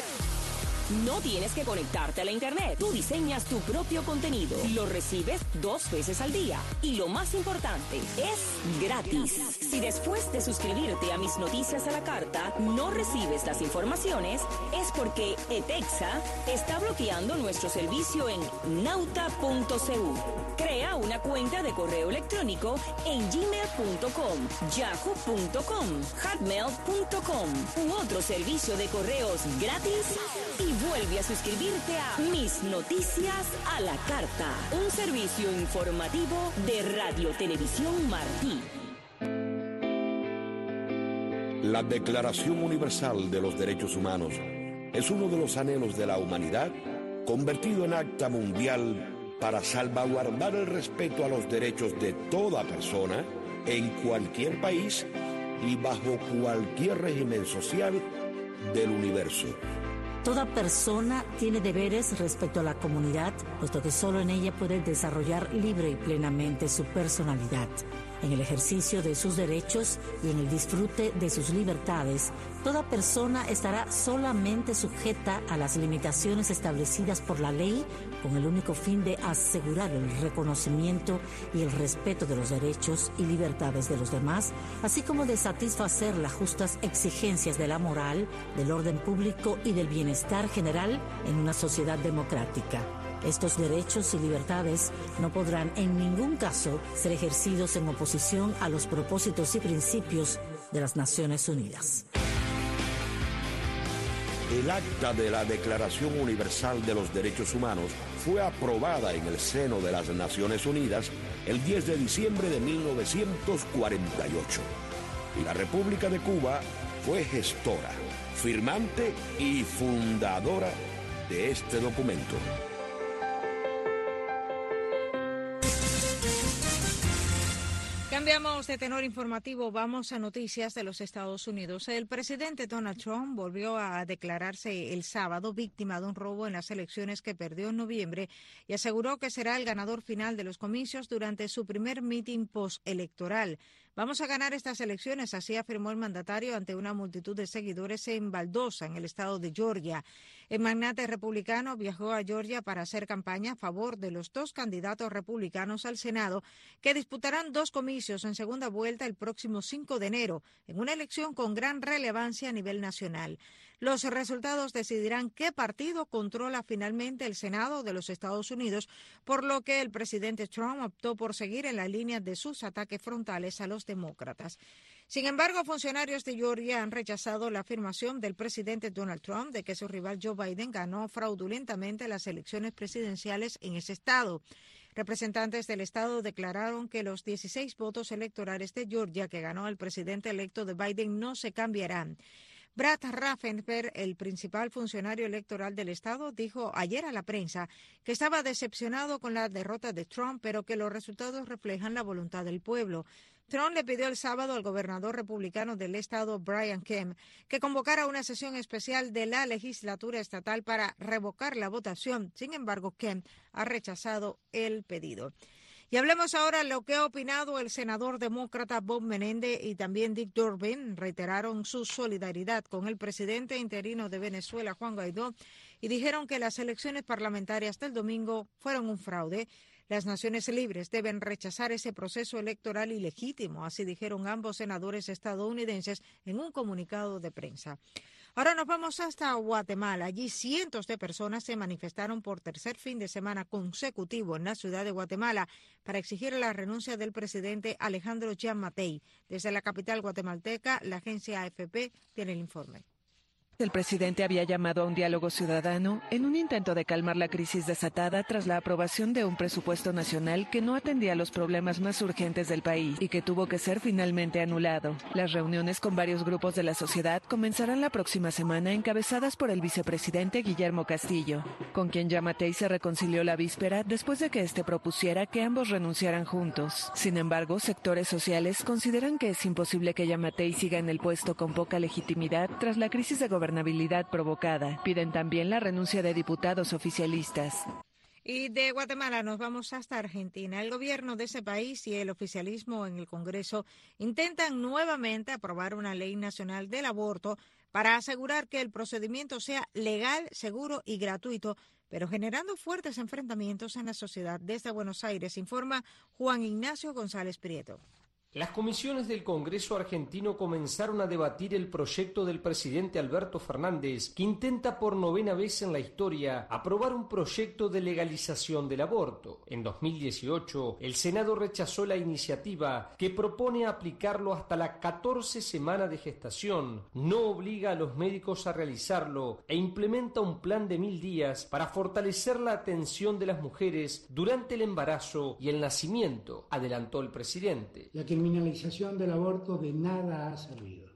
No tienes que conectarte a la internet. Tú diseñas tu propio contenido. Lo recibes dos veces al día. Y lo más importante, es gratis. Si después de suscribirte a Mis Noticias a la Carta no recibes las informaciones, es porque ETEXA está bloqueando nuestro servicio en nauta punto c u. Crea una cuenta de correo electrónico en gmail punto com, yahoo punto com, hotmail punto com u otro servicio de correos gratis y vuelve a suscribirte a Mis Noticias a la Carta, un servicio informativo de Radio Televisión Martí. La Declaración Universal de los Derechos Humanos es uno de los anhelos de la humanidad convertido en acta mundial para salvaguardar el respeto a los derechos de toda persona en cualquier país y bajo cualquier régimen social del universo. Toda persona tiene deberes respecto a la comunidad, puesto que solo en ella puede desarrollar libre y plenamente su personalidad. En el ejercicio de sus derechos y en el disfrute de sus libertades, toda persona estará solamente sujeta a las limitaciones establecidas por la ley con el único fin de asegurar el reconocimiento y el respeto de los derechos y libertades de los demás, así como de satisfacer las justas exigencias de la moral, del orden público y del bienestar general en una sociedad democrática. Estos derechos y libertades no podrán en ningún caso ser ejercidos en oposición a los propósitos y principios de las Naciones Unidas. El acta de la Declaración Universal de los Derechos Humanos fue aprobada en el seno de las Naciones Unidas el diez de diciembre de mil novecientos cuarenta y ocho. Y la República de Cuba fue gestora, firmante y fundadora de este documento. Cambiamos de tenor informativo, vamos a noticias de los Estados Unidos. El presidente Donald Trump volvió a declararse el sábado víctima de un robo en las elecciones que perdió en noviembre y aseguró que será el ganador final de los comicios durante su primer mitin postelectoral. Vamos a ganar estas elecciones, así afirmó el mandatario ante una multitud de seguidores en Valdosa, en el estado de Georgia. El magnate republicano viajó a Georgia para hacer campaña a favor de los dos candidatos republicanos al Senado que disputarán dos comicios en segunda vuelta el próximo cinco de enero, en una elección con gran relevancia a nivel nacional. Los resultados decidirán qué partido controla finalmente el Senado de los Estados Unidos, por lo que el presidente Trump optó por seguir en la línea de sus ataques frontales a los demócratas. Sin embargo, funcionarios de Georgia han rechazado la afirmación del presidente Donald Trump de que su rival Joe Biden ganó fraudulentamente las elecciones presidenciales en ese estado. Representantes del estado declararon que los dieciséis votos electorales de Georgia que ganó el presidente electo de Biden no se cambiarán. Brad Raffensperger, el principal funcionario electoral del estado, dijo ayer a la prensa que estaba decepcionado con la derrota de Trump, pero que los resultados reflejan la voluntad del pueblo. Trump le pidió el sábado al gobernador republicano del estado, Brian Kemp, que convocara una sesión especial de la legislatura estatal para revocar la votación. Sin embargo, Kemp ha rechazado el pedido. Y hablemos ahora de lo que ha opinado el senador demócrata Bob Menéndez y también Dick Durbin. Reiteraron su solidaridad con el presidente interino de Venezuela, Juan Guaidó, y dijeron que las elecciones parlamentarias del domingo fueron un fraude. Las naciones libres deben rechazar ese proceso electoral ilegítimo, así dijeron ambos senadores estadounidenses en un comunicado de prensa. Ahora nos vamos hasta Guatemala. Allí cientos de personas se manifestaron por tercer fin de semana consecutivo en la ciudad de Guatemala para exigir la renuncia del presidente Alejandro Giammattei. Desde la capital guatemalteca, la agencia A F P tiene el informe. El presidente había llamado a un diálogo ciudadano en un intento de calmar la crisis desatada tras la aprobación de un presupuesto nacional que no atendía a los problemas más urgentes del país y que tuvo que ser finalmente anulado. Las reuniones con varios grupos de la sociedad comenzarán la próxima semana, encabezadas por el vicepresidente Guillermo Castillo, con quien Giammattei se reconcilió la víspera después de que éste propusiera que ambos renunciaran juntos. Sin embargo, sectores sociales consideran que es imposible que Giammattei siga en el puesto con poca legitimidad tras la crisis de gobernabilidad provocada. Piden también la renuncia de diputados oficialistas. Y de Guatemala nos vamos hasta Argentina. El gobierno de ese país y el oficialismo en el Congreso intentan nuevamente aprobar una ley nacional del aborto para asegurar que el procedimiento sea legal, seguro y gratuito, pero generando fuertes enfrentamientos en la sociedad. Desde Buenos Aires informa Juan Ignacio González Prieto. Las comisiones del Congreso argentino comenzaron a debatir el proyecto del presidente Alberto Fernández, que intenta por novena vez en la historia aprobar un proyecto de legalización del aborto. En dos mil dieciocho, el Senado rechazó la iniciativa que propone aplicarlo hasta la catorce semana de gestación, no obliga a los médicos a realizarlo e implementa un plan de mil días para fortalecer la atención de las mujeres durante el embarazo y el nacimiento, adelantó el presidente. La criminalización del aborto de nada ha servido.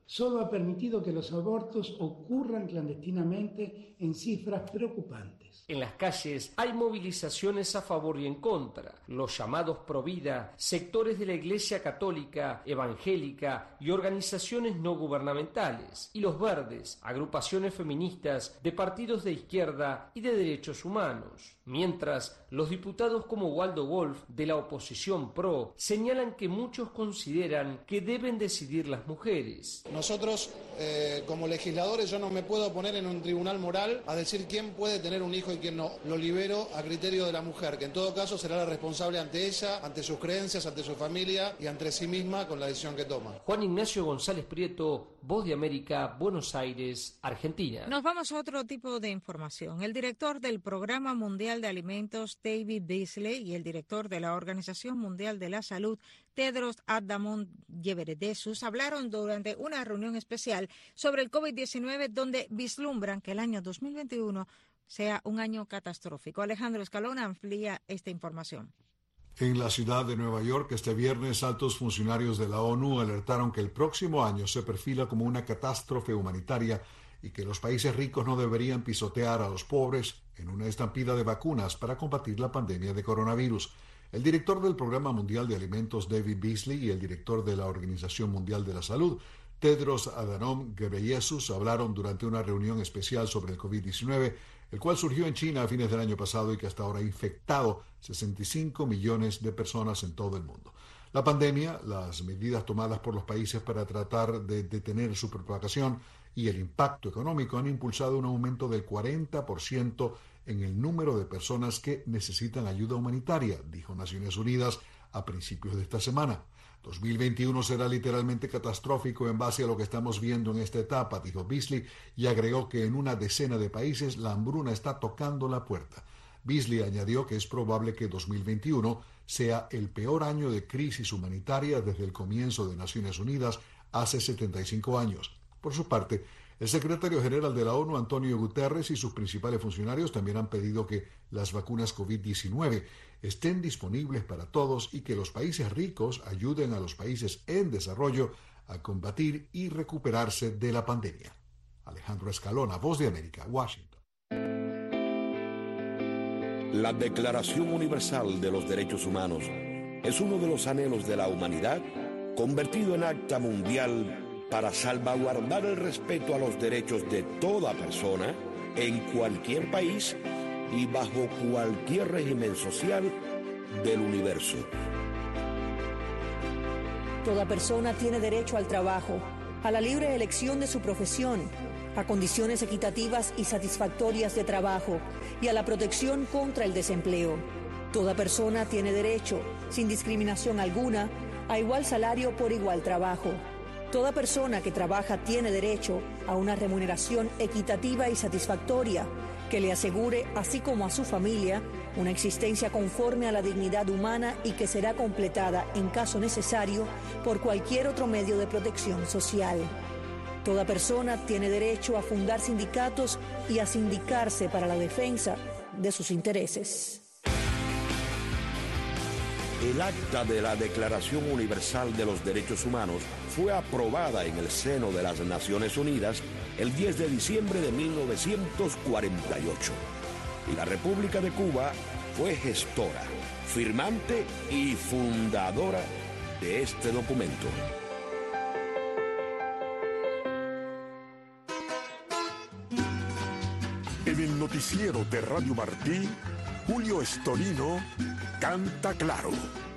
solo ha permitido que los abortos ocurran clandestinamente en cifras preocupantes. En las calles hay movilizaciones a favor y en contra. Los llamados Provida, sectores de la Iglesia Católica, Evangélica y organizaciones no gubernamentales. Y los Verdes, agrupaciones feministas de partidos de izquierda y de derechos humanos. Mientras, los diputados como Waldo Wolf, de la oposición pro, señalan que muchos consideran que deben decidir las mujeres. Nosotros, eh, como legisladores, yo no me puedo poner en un tribunal moral a decir quién puede tener un hijo y quién no. Lo libero a criterio de la mujer, que en todo caso será la responsable ante ella, ante sus creencias, ante su familia y ante sí misma con la decisión que toma. Juan Ignacio González Prieto, Voz de América, Buenos Aires, Argentina. Nos vamos a otro tipo de información. El director del Programa Mundial de Alimentos, David Beasley, y el director de la Organización Mundial de la Salud, Tedros Adhanom Ghebreyesus, hablaron durante una reunión especial sobre el COVID diecinueve, donde vislumbran que el año dos mil veintiuno sea un año catastrófico. Alejandro Escalona amplía esta información. En la ciudad de Nueva York, este viernes, altos funcionarios de la ONU alertaron que el próximo año se perfila como una catástrofe humanitaria y que los países ricos no deberían pisotear a los pobres en una estampida de vacunas para combatir la pandemia de coronavirus. El director del Programa Mundial de Alimentos, David Beasley, y el director de la Organización Mundial de la Salud, Tedros Adhanom Ghebreyesus, hablaron durante una reunión especial sobre el COVID diecinueve, el cual surgió en China a fines del año pasado y que hasta ahora ha infectado sesenta y cinco millones de personas en todo el mundo. La pandemia, las medidas tomadas por los países para tratar de detener su propagación y el impacto económico han impulsado un aumento del cuarenta por ciento en el número de personas que necesitan ayuda humanitaria, dijo Naciones Unidas a principios de esta semana. dos mil veintiuno será literalmente catastrófico en base a lo que estamos viendo en esta etapa, dijo Beasley, y agregó que en una decena de países la hambruna está tocando la puerta. Beasley añadió que es probable que dos mil veintiuno sea el peor año de crisis humanitaria desde el comienzo de Naciones Unidas hace setenta y cinco años. Por su parte, el secretario general de la ONU, Antonio Guterres, y sus principales funcionarios también han pedido que las vacunas COVID diecinueve estén disponibles para todos y que los países ricos ayuden a los países en desarrollo a combatir y recuperarse de la pandemia. Alejandro Escalona, Voz de América, Washington. La Declaración Universal de los Derechos Humanos es uno de los anhelos de la humanidad convertido en acta mundial para salvaguardar el respeto a los derechos de toda persona en cualquier país y bajo cualquier régimen social del universo. Toda persona tiene derecho al trabajo, a la libre elección de su profesión, a condiciones equitativas y satisfactorias de trabajo y a la protección contra el desempleo. Toda persona tiene derecho, sin discriminación alguna, a igual salario por igual trabajo. Toda persona que trabaja tiene derecho a una remuneración equitativa y satisfactoria que le asegure, así como a su familia, una existencia conforme a la dignidad humana y que será completada, en caso necesario, por cualquier otro medio de protección social. Toda persona tiene derecho a fundar sindicatos y a sindicarse para la defensa de sus intereses. El acta de la Declaración Universal de los Derechos Humanos fue aprobada en el seno de las Naciones Unidas el diez de diciembre de mil novecientos cuarenta y ocho. Y la República de Cuba fue gestora, firmante y fundadora de este documento. En el noticiero de Radio Martí, Julio Estorino canta claro.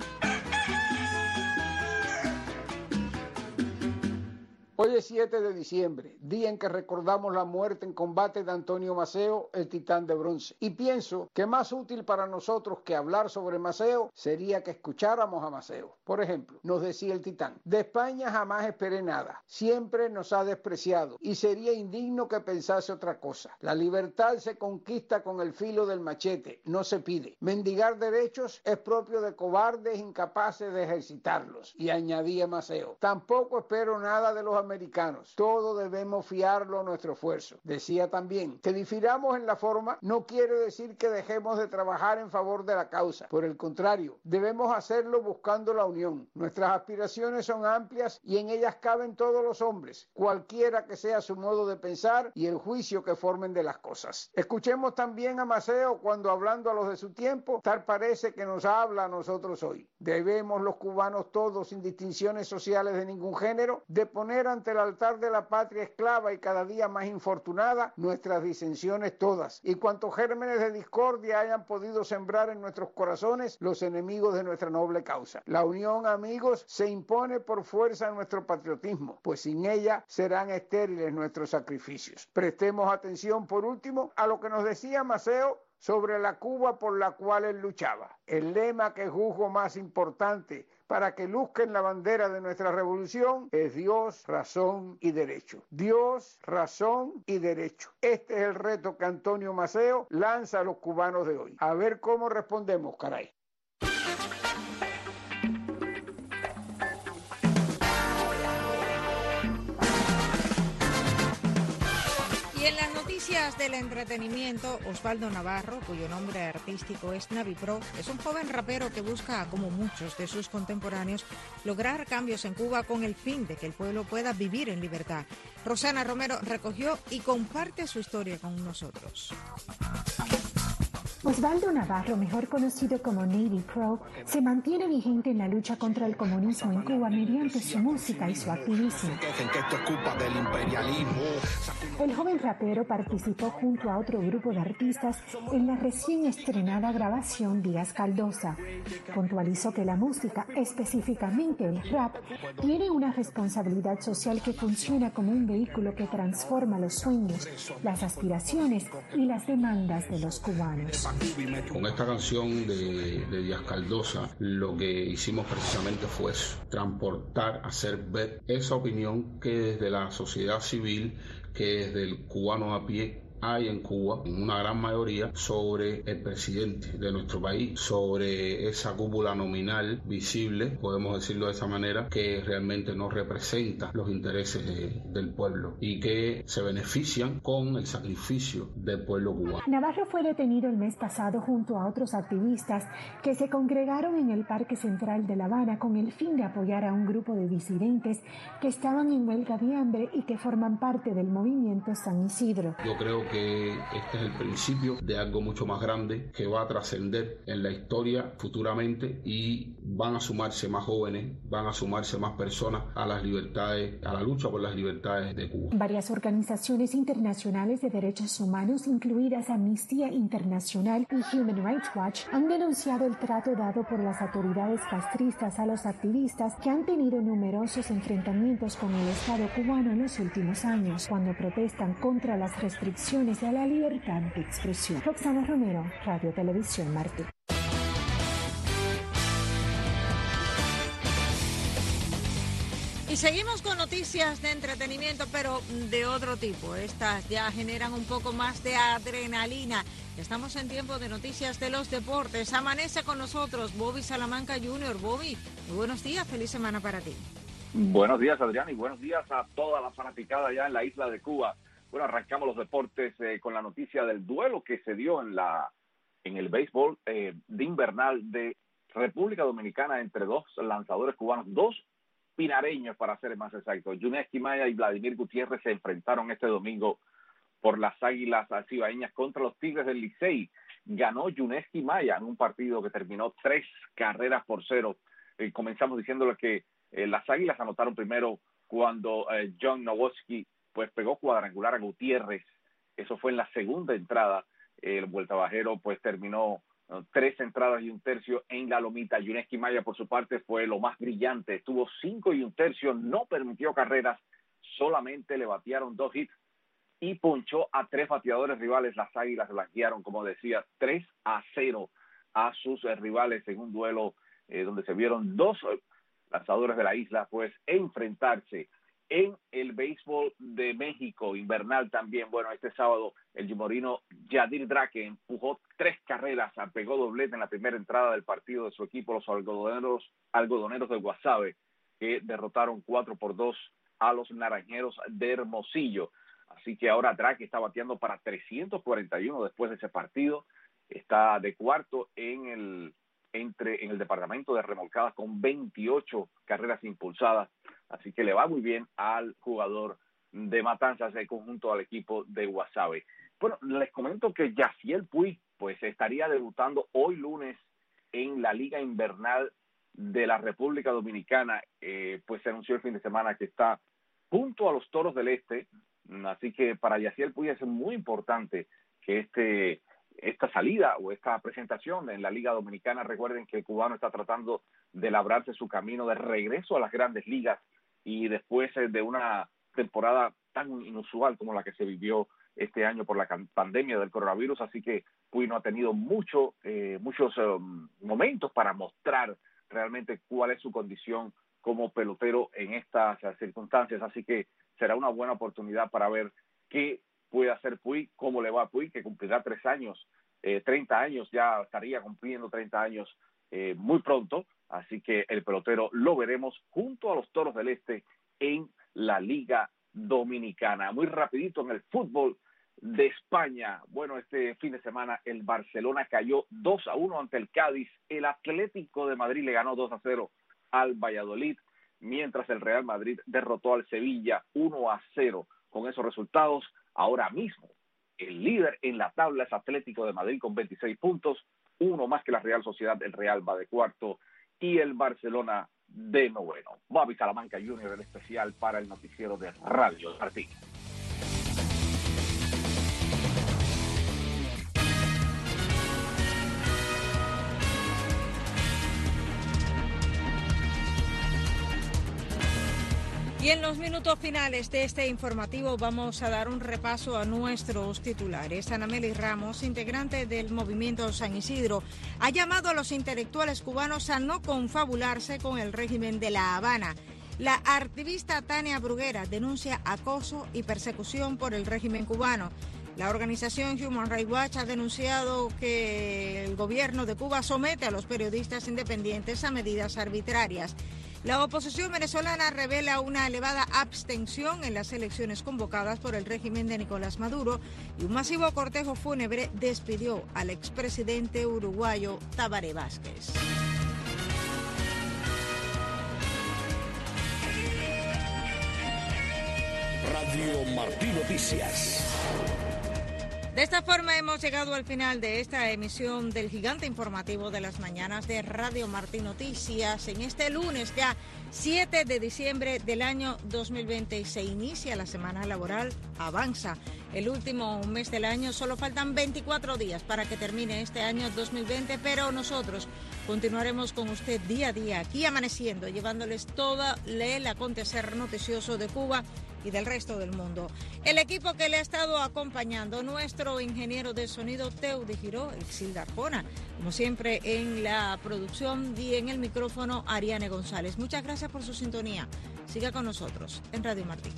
Hoy es siete de diciembre, día en que recordamos la muerte en combate de Antonio Maceo, el titán de bronce. Y pienso que más útil para nosotros que hablar sobre Maceo sería que escucháramos a Maceo. Por ejemplo, nos decía el titán: de España jamás esperé nada, siempre nos ha despreciado y sería indigno que pensase otra cosa. La libertad se conquista con el filo del machete, no se pide. Mendigar derechos es propio de cobardes incapaces de ejercitarlos. Y añadía Maceo: tampoco espero nada de los americanos. Todo debemos fiarlo a nuestro esfuerzo. Decía también, que difiramos en la forma no quiere decir que dejemos de trabajar en favor de la causa. Por el contrario, debemos hacerlo buscando la unión. Nuestras aspiraciones son amplias y en ellas caben todos los hombres, cualquiera que sea su modo de pensar y el juicio que formen de las cosas. Escuchemos también a Maceo cuando, hablando a los de su tiempo, tal parece que nos habla a nosotros hoy. Debemos los cubanos todos, sin distinciones sociales de ningún género, de poner ante el altar de la patria esclava y cada día más infortunada nuestras disensiones todas y cuantos gérmenes de discordia hayan podido sembrar en nuestros corazones los enemigos de nuestra noble causa. La unión, amigos, se impone por fuerza en nuestro patriotismo, pues sin ella serán estériles nuestros sacrificios. Prestemos atención, por último, a lo que nos decía Maceo sobre la Cuba por la cual él luchaba. El lema que juzgo más importante para que luzca en la bandera de nuestra revolución es Dios, razón y derecho. Dios, razón y derecho. Este es el reto que Antonio Maceo lanza a los cubanos de hoy. A ver cómo respondemos, caray. Y en las noticias del entretenimiento, Osvaldo Navarro, cuyo nombre artístico es Navipro, es un joven rapero que busca, como muchos de sus contemporáneos, lograr cambios en Cuba con el fin de que el pueblo pueda vivir en libertad. Rosana Romero recogió y comparte su historia con nosotros. Osvaldo Navarro, mejor conocido como Navy Pro, se mantiene vigente en la lucha contra el comunismo en Cuba mediante su música y su activismo. El joven rapero participó junto a otro grupo de artistas en la recién estrenada grabación Díaz Caldosa. Puntualizó que la música, específicamente el rap, tiene una responsabilidad social que funciona como un vehículo que transforma los sueños, las aspiraciones y las demandas de los cubanos. Con esta canción de, de Díaz Caldosa, lo que hicimos precisamente fue eso, transportar, hacer ver esa opinión que desde la sociedad civil, que desde el cubano a pie, hay en Cuba, en una gran mayoría, sobre el presidente de nuestro país, sobre esa cúpula nominal visible, podemos decirlo de esa manera, que realmente no representa los intereses de, del pueblo y que se benefician con el sacrificio del pueblo cubano. Navarro fue detenido el mes pasado junto a otros activistas que se congregaron en el Parque Central de La Habana con el fin de apoyar a un grupo de disidentes que estaban en huelga de hambre y que forman parte del movimiento San Isidro. Yo creo que este es el principio de algo mucho más grande que va a trascender en la historia futuramente y van a sumarse más jóvenes, van a sumarse más personas a las libertades, a la lucha por las libertades de Cuba. Varias organizaciones internacionales de derechos humanos, incluidas Amnistía Internacional y Human Rights Watch, han denunciado el trato dado por las autoridades castristas a los activistas que han tenido numerosos enfrentamientos con el Estado cubano en los últimos años, cuando protestan contra las restricciones a la libertad de expresión. Roxana Romero, Radio Televisión Martí. Y seguimos con noticias de entretenimiento, pero de otro tipo. Estas ya generan un poco más de adrenalina. Estamos en tiempo de noticias de los deportes. Amanece con nosotros Bobby Salamanca junior Bobby, muy buenos días, feliz semana para ti. Buenos días, Adrián, y buenos días a toda la fanaticada allá en la isla de Cuba. Bueno, arrancamos los deportes eh, con la noticia del duelo que se dio en la en el béisbol eh, de invernal de República Dominicana entre dos lanzadores cubanos, dos pinareños para ser más exactos. Yuneski Maya y Vladimir Gutiérrez se enfrentaron este domingo por las Águilas Cibaeñas contra los Tigres del Licey. Ganó Yuneski Maya en un partido que terminó tres carreras por cero. Eh, comenzamos diciéndole que eh, las Águilas anotaron primero cuando eh, John Nowoski pues pegó cuadrangular a Gutiérrez. Eso fue en la segunda entrada. El vueltabajero pues terminó uh, tres entradas y un tercio en la lomita. Yuneski Maya por su parte fue lo más brillante, tuvo cinco y un tercio, no permitió carreras, solamente le batearon dos hits y ponchó a tres bateadores rivales. Las Águilas blanquearon, como decía, tres a cero a sus eh, rivales en un duelo eh, donde se vieron dos eh, lanzadores de la isla pues enfrentarse. En el béisbol de México, invernal también, bueno, este sábado el yumorino Yadir Drake empujó tres carreras, pegó doblete en la primera entrada del partido de su equipo, los algodoneros, algodoneros de Guasave, que derrotaron cuatro por dos a los Naranjeros de Hermosillo. Así que ahora Drake está bateando para trescientos cuarenta y uno después de ese partido. Está de cuarto en el entre en el departamento de remolcadas con veintiocho carreras impulsadas. Así que le va muy bien al jugador de Matanzas, el conjunto al equipo de Guasave. Bueno, les comento que Yaciel Puig pues estaría debutando hoy lunes en la Liga Invernal de la República Dominicana. Eh, pues se anunció el fin de semana que está junto a los Toros del Este. Así que para Yaciel Puig es muy importante que este esta salida o esta presentación en la Liga Dominicana. Recuerden que el cubano está tratando de labrarse su camino de regreso a las grandes ligas y después de una temporada tan inusual como la que se vivió este año por la pandemia del coronavirus. Así que Puig no ha tenido mucho, eh, muchos um, momentos para mostrar realmente cuál es su condición como pelotero en estas circunstancias. Así que será una buena oportunidad para ver qué puede hacer Puig, cómo le va a Puig, que cumplirá tres años, eh, treinta años, ya estaría cumpliendo treinta años eh, muy pronto. Así que el pelotero lo veremos junto a los Toros del Este en la Liga Dominicana. Muy rapidito en el fútbol de España. Bueno, este fin de semana el Barcelona cayó dos a uno ante el Cádiz. El Atlético de Madrid le ganó dos a cero al Valladolid, mientras el Real Madrid derrotó al Sevilla uno a cero. Con esos resultados, ahora mismo el líder en la tabla es Atlético de Madrid con veintiséis puntos, uno más que la Real Sociedad. El Real va de cuarto y el Barcelona de noveno. Bobby Salamanca junior, el especial para el noticiero de Radio Martí. Y en los minutos finales de este informativo vamos a dar un repaso a nuestros titulares. Ana Meli Ramos, integrante del Movimiento San Isidro, ha llamado a los intelectuales cubanos a no confabularse con el régimen de La Habana. La activista Tania Bruguera denuncia acoso y persecución por el régimen cubano. La organización Human Rights Watch ha denunciado que el gobierno de Cuba somete a los periodistas independientes a medidas arbitrarias. La oposición venezolana revela una elevada abstención en las elecciones convocadas por el régimen de Nicolás Maduro y un masivo cortejo fúnebre despidió al expresidente uruguayo Tabaré Vázquez. Radio Martí Noticias. De esta forma hemos llegado al final de esta emisión del gigante informativo de las mañanas de Radio Martí Noticias. En este lunes ya siete de diciembre del año dos mil veinte se inicia la semana laboral, avanza el último mes del año, solo faltan veinticuatro días para que termine este año dos mil veinte, pero nosotros continuaremos con usted día a día aquí amaneciendo, llevándoles todo el acontecer noticioso de Cuba y del resto del mundo. El equipo que le ha estado acompañando, nuestro ingeniero de sonido Teudi Giró, Exilda Arjona, como siempre en la producción y en el micrófono Ariane González. Muchas gracias por su sintonía. Siga con nosotros en Radio Martí.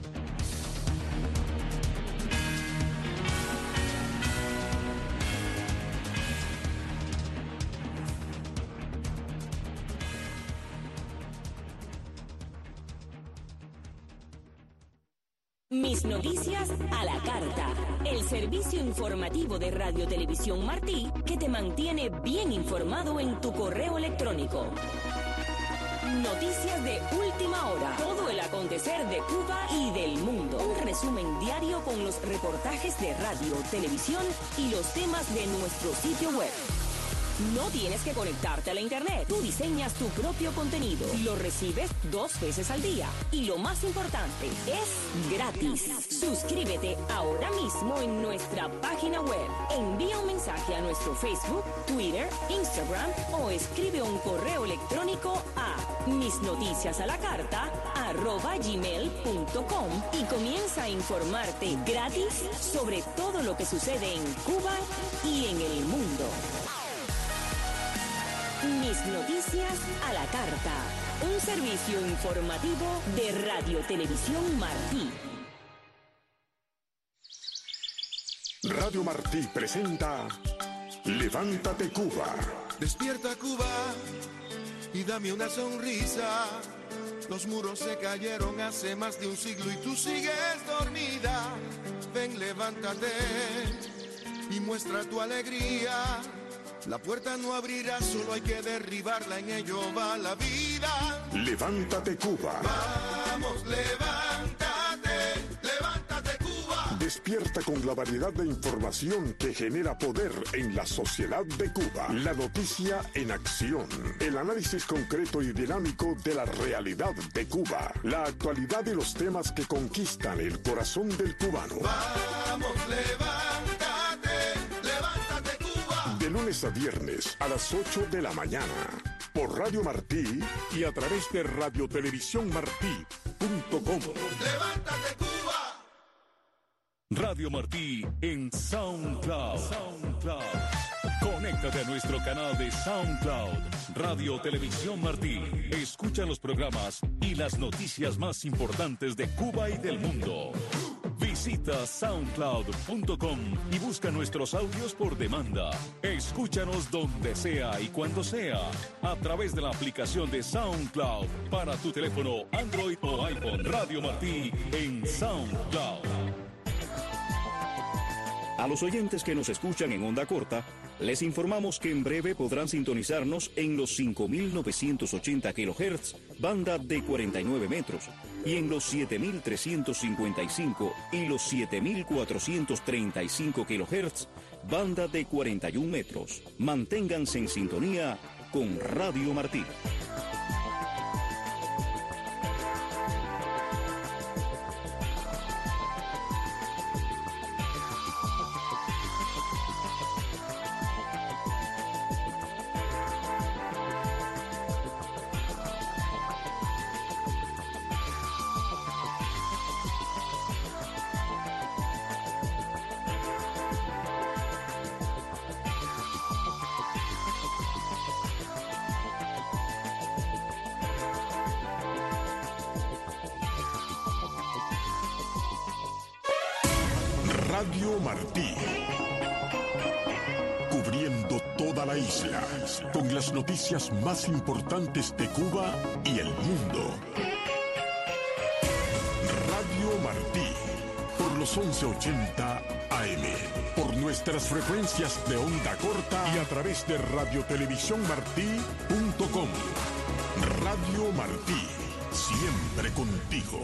Mis noticias a la carta. El servicio informativo de Radio Televisión Martí que te mantiene bien informado en tu correo electrónico. Noticias de última hora. Todo el acontecer de Cuba y del mundo. Un resumen diario con los reportajes de radio, televisión y los temas de nuestro sitio web. No tienes que conectarte a la internet. Tú diseñas tu propio contenido. Lo recibes dos veces al día. Y lo más importante, es gratis. Suscríbete ahora mismo en nuestra página web. Envía un mensaje a nuestro Facebook, Twitter, Instagram o escribe un correo electrónico a misnoticiasalacarta arroba gmail punto com y comienza a informarte gratis sobre todo lo que sucede en Cuba y en el mundo. Mis noticias a la carta. Un servicio informativo de Radio Televisión Martí. Radio Martí presenta Levántate Cuba. Despierta Cuba y dame una sonrisa. Los muros se cayeron hace más de un siglo y tú sigues dormida. Ven, levántate y muestra tu alegría. La puerta no abrirá, solo hay que derribarla, en ello va la vida. Levántate, Cuba. Vamos, levántate, levántate, Cuba. Despierta con la variedad de información que genera poder en la sociedad de Cuba. La noticia en acción. El análisis concreto y dinámico de la realidad de Cuba. La actualidad y los temas que conquistan el corazón del cubano. Vamos, levántate, levántate, Cuba. De lunes a viernes a las ocho de la mañana. Por Radio Martí y a través de radio televisión martí punto com. Levántate, Cuba. Radio Martí en SoundCloud. SoundCloud. Conéctate a nuestro canal de SoundCloud, Radio Televisión Martí. Escucha los programas y las noticias más importantes de Cuba y del mundo. Visita soundcloud punto com y busca nuestros audios por demanda. Escúchanos donde sea y cuando sea, a través de la aplicación de SoundCloud para tu teléfono Android o iPhone. Radio Martí en SoundCloud. A los oyentes que nos escuchan en onda corta, les informamos que en breve podrán sintonizarnos en los cinco mil novecientos ochenta kilohertz, banda de cuarenta y nueve metros, y en los siete mil trescientos cincuenta y cinco y los siete mil cuatrocientos treinta y cinco kilohertz, banda de cuarenta y un metros. Manténganse en sintonía con Radio Martí. Radio Martí, cubriendo toda la isla, con las noticias más importantes de Cuba y el mundo. Radio Martí, por los once ochenta A M, por nuestras frecuencias de onda corta y a través de radio televisión martí punto com. Radio Martí, siempre contigo.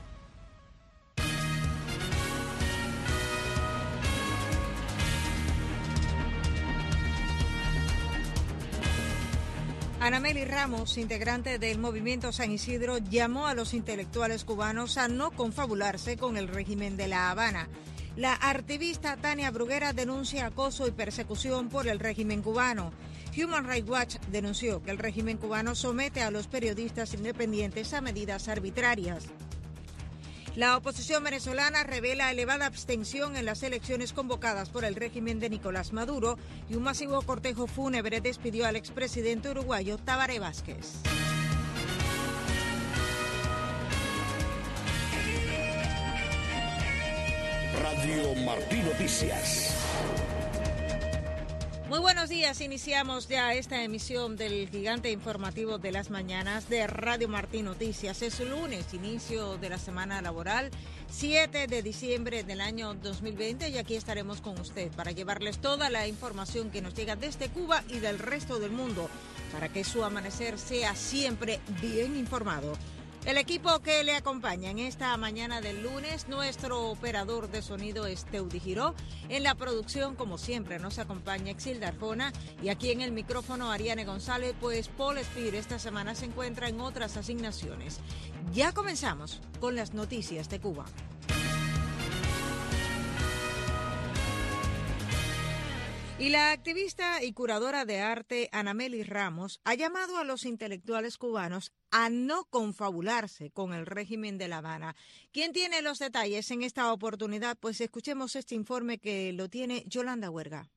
Anameli Ramos, integrante del Movimiento San Isidro, llamó a los intelectuales cubanos a no confabularse con el régimen de La Habana. La activista Tania Bruguera denuncia acoso y persecución por el régimen cubano. Human Rights Watch denunció que el régimen cubano somete a los periodistas independientes a medidas arbitrarias. La oposición venezolana revela elevada abstención en las elecciones convocadas por el régimen de Nicolás Maduro y un masivo cortejo fúnebre despidió al expresidente uruguayo Tabaré Vázquez. Radio Martí Noticias. Muy buenos días, iniciamos ya esta emisión del gigante informativo de las mañanas de Radio Martí Noticias. Es lunes, inicio de la semana laboral, siete de diciembre del año dos mil veinte, y aquí estaremos con usted para llevarles toda la información que nos llega desde Cuba y del resto del mundo, para que su amanecer sea siempre bien informado. El equipo que le acompaña en esta mañana del lunes, nuestro operador de sonido es Teudi Giró. En la producción, como siempre, nos acompaña Exilda Arjona, y aquí en el micrófono Ariane González, pues Paul Espir esta semana se encuentra en otras asignaciones. Ya comenzamos con las noticias de Cuba. Y la activista y curadora de arte Anameli Ramos ha llamado a los intelectuales cubanos a no confabularse con el régimen de La Habana. ¿Quién tiene los detalles en esta oportunidad? Pues escuchemos este informe que lo tiene Yolanda Huerga.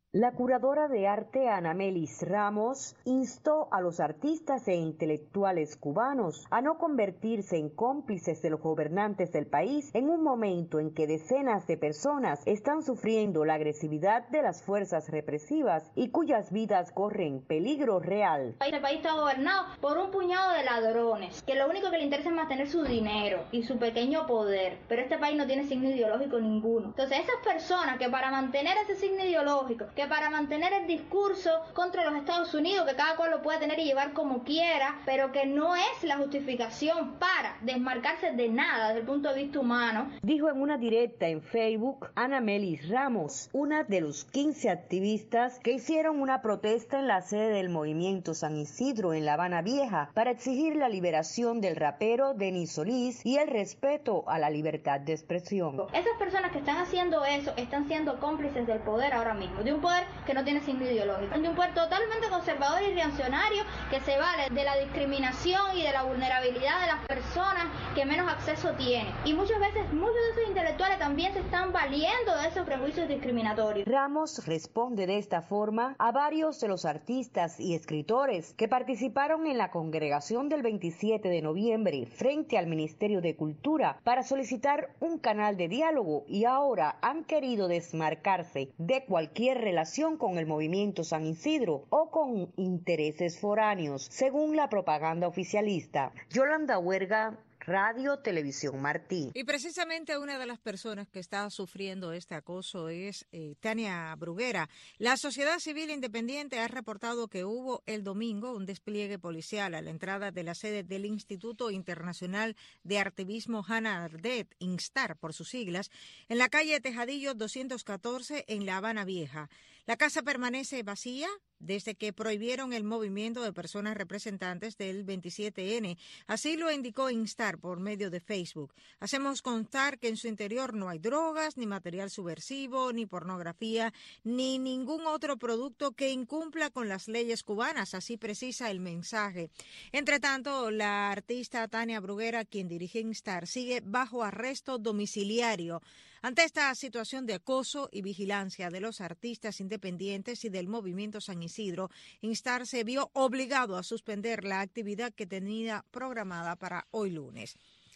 La curadora de arte Ana Melis Ramos instó a los artistas e intelectuales cubanos a no convertirse en cómplices de los gobernantes del país en un momento en que decenas de personas están sufriendo la agresividad de las fuerzas represivas y cuyas vidas corren peligro real. El país está gobernado por un puñado de ladrones, que lo único que le interesa es mantener su dinero y su pequeño poder, pero este país no tiene signo ideológico ninguno. Entonces esas personas que para mantener ese signo ideológico, que para mantener el discurso contra los Estados Unidos, que cada cual lo puede tener y llevar como quiera, pero que no es la justificación para desmarcarse de nada desde el punto de vista humano. Dijo en una directa en Facebook Ana Melis Ramos, una de los quince activistas que hicieron una protesta en la sede del Movimiento San Isidro en La Habana Vieja para exigir la liberación del rapero Denis Solís y el respeto a la libertad de expresión. Esas personas que están haciendo eso están siendo cómplices del poder ahora mismo, de un poder que no tiene signo ideológico, de un poder totalmente conservador y reaccionario que se vale de la discriminación y de la vulnerabilidad de las personas que menos acceso tienen. Y muchas veces muchos de esos intelectuales también se están valiendo de esos prejuicios discriminatorios. Ramos responde de esta forma a varios de los artistas y escritores que participaron en la congregación del veintisiete de noviembre frente al Ministerio de Cultura para solicitar un canal de diálogo y ahora han querido desmarcarse de cualquier relación con el movimiento San Isidro o con intereses foráneos, según la propaganda oficialista. Yolanda Huerga, Radio Televisión Martí. Y precisamente una de las personas que está sufriendo este acoso es eh, Tania Bruguera. La sociedad civil independiente ha reportado que hubo el domingo un despliegue policial a la entrada de la sede del Instituto Internacional de Artivismo Hannah Arendt, INSTAR por sus siglas, en la calle Tejadillo doscientos catorce en La Habana Vieja. La casa permanece vacía desde que prohibieron el movimiento de personas representantes del veintisiete ene. Así lo indicó INSTAR por medio de Facebook. Hacemos constar que en su interior no hay drogas, ni material subversivo, ni pornografía, ni ningún otro producto que incumpla con las leyes cubanas, así precisa el mensaje. Entre tanto, la artista Tania Bruguera, quien dirige INSTAR, sigue bajo arresto domiciliario. Ante esta situación de acoso y vigilancia de los artistas independientes y del movimiento San Isidro, INSTAR se vio obligado a suspender la actividad que tenía programada para hoy lunes.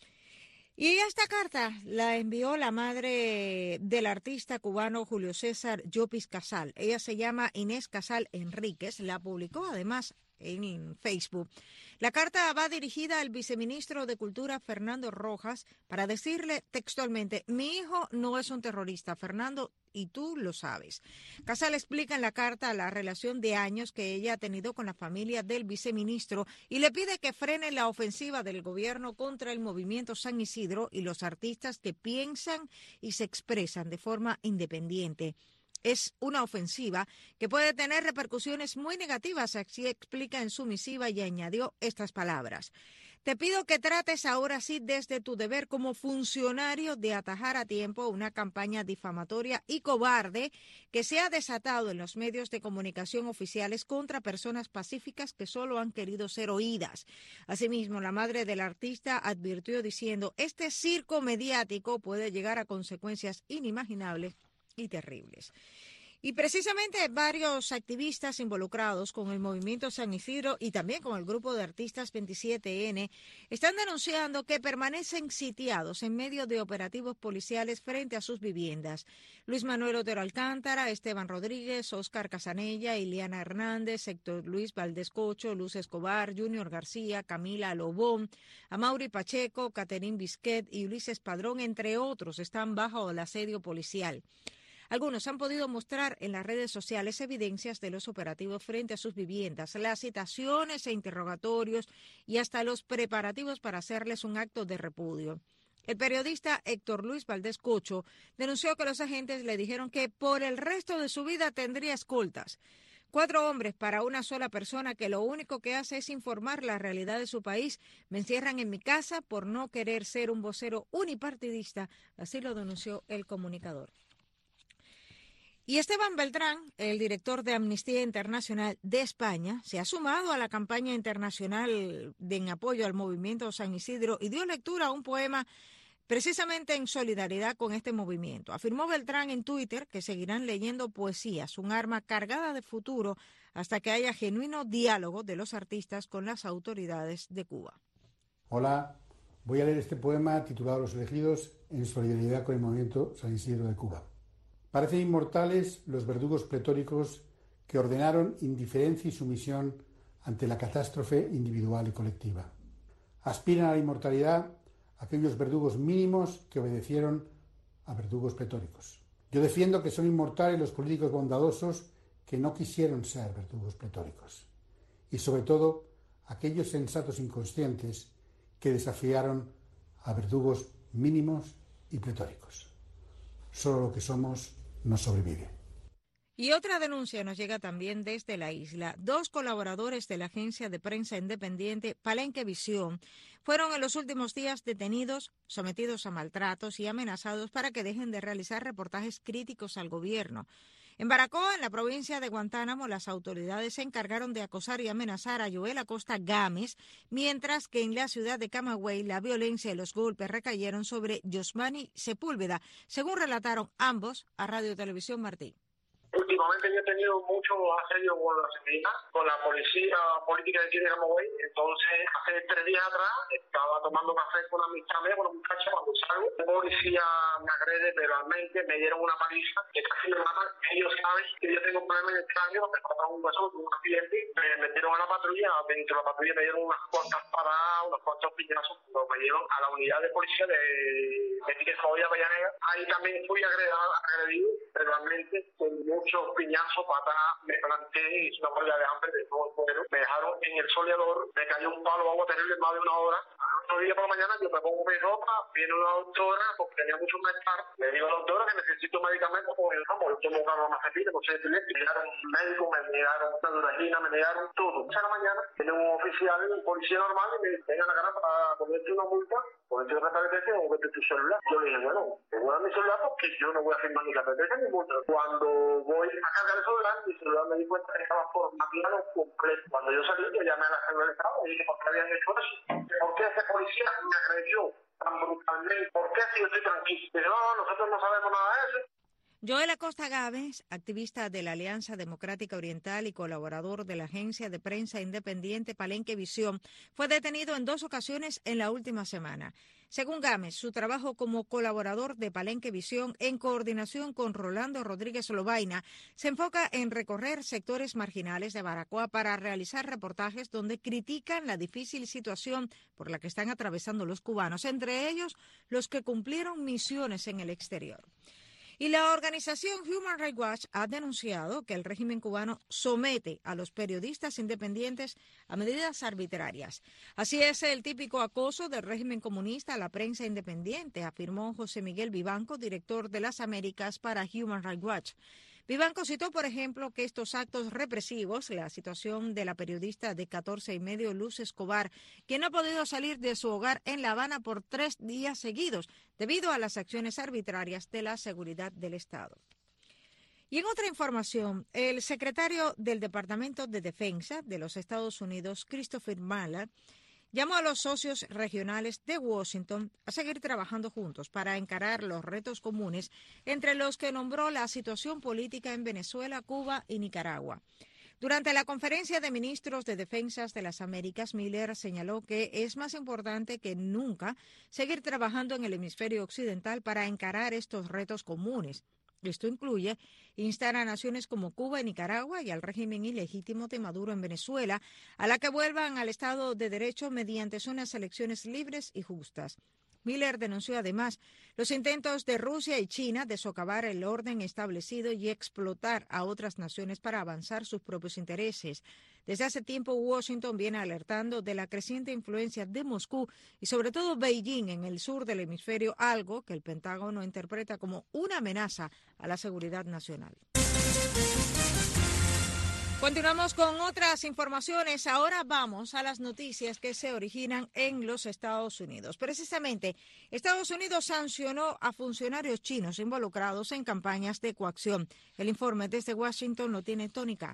Y esta carta la envió la madre del artista cubano Julio César Llopis Casal. Ella se llama Inés Casal Enríquez, la publicó además en Facebook. La carta va dirigida al viceministro de Cultura, Fernando Rojas, para decirle textualmente: mi hijo no es un terrorista, Fernando, y tú lo sabes. Casal explica en la carta la relación de años que ella ha tenido con la familia del viceministro y le pide que frene la ofensiva del gobierno contra el movimiento San Isidro y los artistas que piensan y se expresan de forma independiente. Es una ofensiva que puede tener repercusiones muy negativas, así explica en su misiva, y añadió estas palabras: te pido que trates ahora sí desde tu deber como funcionario de atajar a tiempo una campaña difamatoria y cobarde que se ha desatado en los medios de comunicación oficiales contra personas pacíficas que solo han querido ser oídas. Asimismo, la madre del artista advirtió diciendo: este circo mediático puede llegar a consecuencias inimaginables y terribles. Y precisamente varios activistas involucrados con el movimiento San Isidro y también con el grupo de artistas veintisiete ene están denunciando que permanecen sitiados en medio de operativos policiales frente a sus viviendas. Luis Manuel Otero Alcántara, Esteban Rodríguez, Óscar Casanella, Iliana Hernández, Héctor Luis Valdés Cocho, Luz Escobar, Junior García, Camila Lobón, Amaury Pacheco, Caterín Bisquet y Ulises Padrón, entre otros, están bajo el asedio policial. Algunos han podido mostrar en las redes sociales evidencias de los operativos frente a sus viviendas, las citaciones e interrogatorios y hasta los preparativos para hacerles un acto de repudio. El periodista Héctor Luis Valdés Cocho denunció que los agentes le dijeron que por el resto de su vida tendría escoltas. Cuatro hombres para una sola persona que lo único que hace es informar la realidad de su país. Me encierran en mi casa por no querer ser un vocero unipartidista, así lo denunció el comunicador. Y Esteban Beltrán, el director de Amnistía Internacional de España, se ha sumado a la campaña internacional de en apoyo al movimiento San Isidro y dio lectura a un poema precisamente en solidaridad con este movimiento. Afirmó Beltrán en Twitter que seguirán leyendo poesías, un arma cargada de futuro, hasta que haya genuino diálogo de los artistas con las autoridades de Cuba. Hola, voy a leer este poema titulado Los elegidos en solidaridad con el movimiento San Isidro de Cuba. Parecen inmortales los verdugos pletóricos que ordenaron indiferencia y sumisión ante la catástrofe individual y colectiva. Aspiran a la inmortalidad aquellos verdugos mínimos que obedecieron a verdugos pletóricos. Yo defiendo que son inmortales los políticos bondadosos que no quisieron ser verdugos pletóricos. Y sobre todo, aquellos sensatos inconscientes que desafiaron a verdugos mínimos y pletóricos. Solo lo que somos nos sobrevive. Y otra denuncia nos llega también desde la isla. Dos colaboradores de la agencia de prensa independiente Palenque Visión fueron en los últimos días detenidos, sometidos a maltratos y amenazados para que dejen de realizar reportajes críticos al gobierno. En Baracoa, en la provincia de Guantánamo, las autoridades se encargaron de acosar y amenazar a Joel Acosta Gámez, mientras que en la ciudad de Camagüey la violencia y los golpes recayeron sobre Yosmani Sepúlveda, según relataron ambos a Radio Televisión Martí. Últimamente yo he tenido mucho asedio con la seguridad, con la policía política de aquí de Camagüey. Entonces, hace tres días atrás estaba tomando café con una amistad mía, con una muchacha, cuando salgo, un policía me agrede verbalmente, me dieron una paliza que casi me matan. Ellos saben que yo tengo un problema en el cráneo, me cortaron un hueso, un accidente, me metieron a la patrulla, dentro de la patrulla me dieron unas cuantas paradas, unos cuantos piñazos, pero me dieron a la unidad de policía de, de Tiquesoya, Avellaneda. Ahí también fui agredido, agredido verbalmente, con muchos piñazos, patadas, me planté, hice una huelga de hambre de todo el pueblo, me dejaron en el soleador, me cayó un palo de agua terrible más de una hora. Otro día por la mañana yo me pongo mi ropa, viene una doctora, porque tenía mucho malestar, le digo a la doctora que necesito medicamentos, porque vamos, yo tomo carbamazepina, no sé, me negaron médico, me negaron una duragina, me negaron todo. A la mañana tiene un oficial, un policía normal, y me dice, venga la cara para ponerte una multa, ponerte una K P T C o vete tu celular. Yo le dije, bueno, te voy a dar mi celular porque yo no voy a firmar ni K P T C ni multa. Cuando voy a cargar el celular, mi celular me di cuenta que estaba formateado completo. Cuando yo salí, yo llamé a la jefa del Estado y dije, ¿por qué habían hecho eso? ¿Por qué ese policía me agredió tan brutalmente? ¿Por qué si yo estoy tranquilo? Pero no, nosotros no sabemos nada de eso. Joel Acosta Gámez, activista de la Alianza Democrática Oriental y colaborador de la agencia de prensa independiente Palenque Visión, fue detenido en dos ocasiones en la última semana. Según Gámez, su trabajo como colaborador de Palenque Visión, en coordinación con Rolando Rodríguez Lobaina, se enfoca en recorrer sectores marginales de Baracoa para realizar reportajes donde critican la difícil situación por la que están atravesando los cubanos, entre ellos los que cumplieron misiones en el exterior. Y la organización Human Rights Watch ha denunciado que el régimen cubano somete a los periodistas independientes a medidas arbitrarias. Así es el típico acoso del régimen comunista a la prensa independiente, afirmó José Miguel Vivanco, director de las Américas para Human Rights Watch. Vivanco citó, por ejemplo, que estos actos represivos, la situación de la periodista de catorce y medio Luz Escobar, quien no ha podido salir de su hogar en La Habana por tres días seguidos, debido a las acciones arbitrarias de la seguridad del Estado. Y en otra información, el secretario del Departamento de Defensa de los Estados Unidos, Christopher Miller, llamó a los socios regionales de Washington a seguir trabajando juntos para encarar los retos comunes, entre los que nombró la situación política en Venezuela, Cuba y Nicaragua. Durante la conferencia de ministros de Defensas de las Américas, Miller señaló que es más importante que nunca seguir trabajando en el hemisferio occidental para encarar estos retos comunes. Esto incluye instar a naciones como Cuba y Nicaragua y al régimen ilegítimo de Maduro en Venezuela a la que vuelvan al Estado de Derecho mediante unas elecciones libres y justas. Miller denunció además los intentos de Rusia y China de socavar el orden establecido y explotar a otras naciones para avanzar sus propios intereses. Desde hace tiempo, Washington viene alertando de la creciente influencia de Moscú y sobre todo Beijing en el sur del hemisferio, algo que el Pentágono interpreta como una amenaza a la seguridad nacional. Continuamos con otras informaciones. Ahora vamos a las noticias que se originan en los Estados Unidos. Precisamente, Estados Unidos sancionó a funcionarios chinos involucrados en campañas de coacción. El informe desde Washington lo tiene Tony Cano.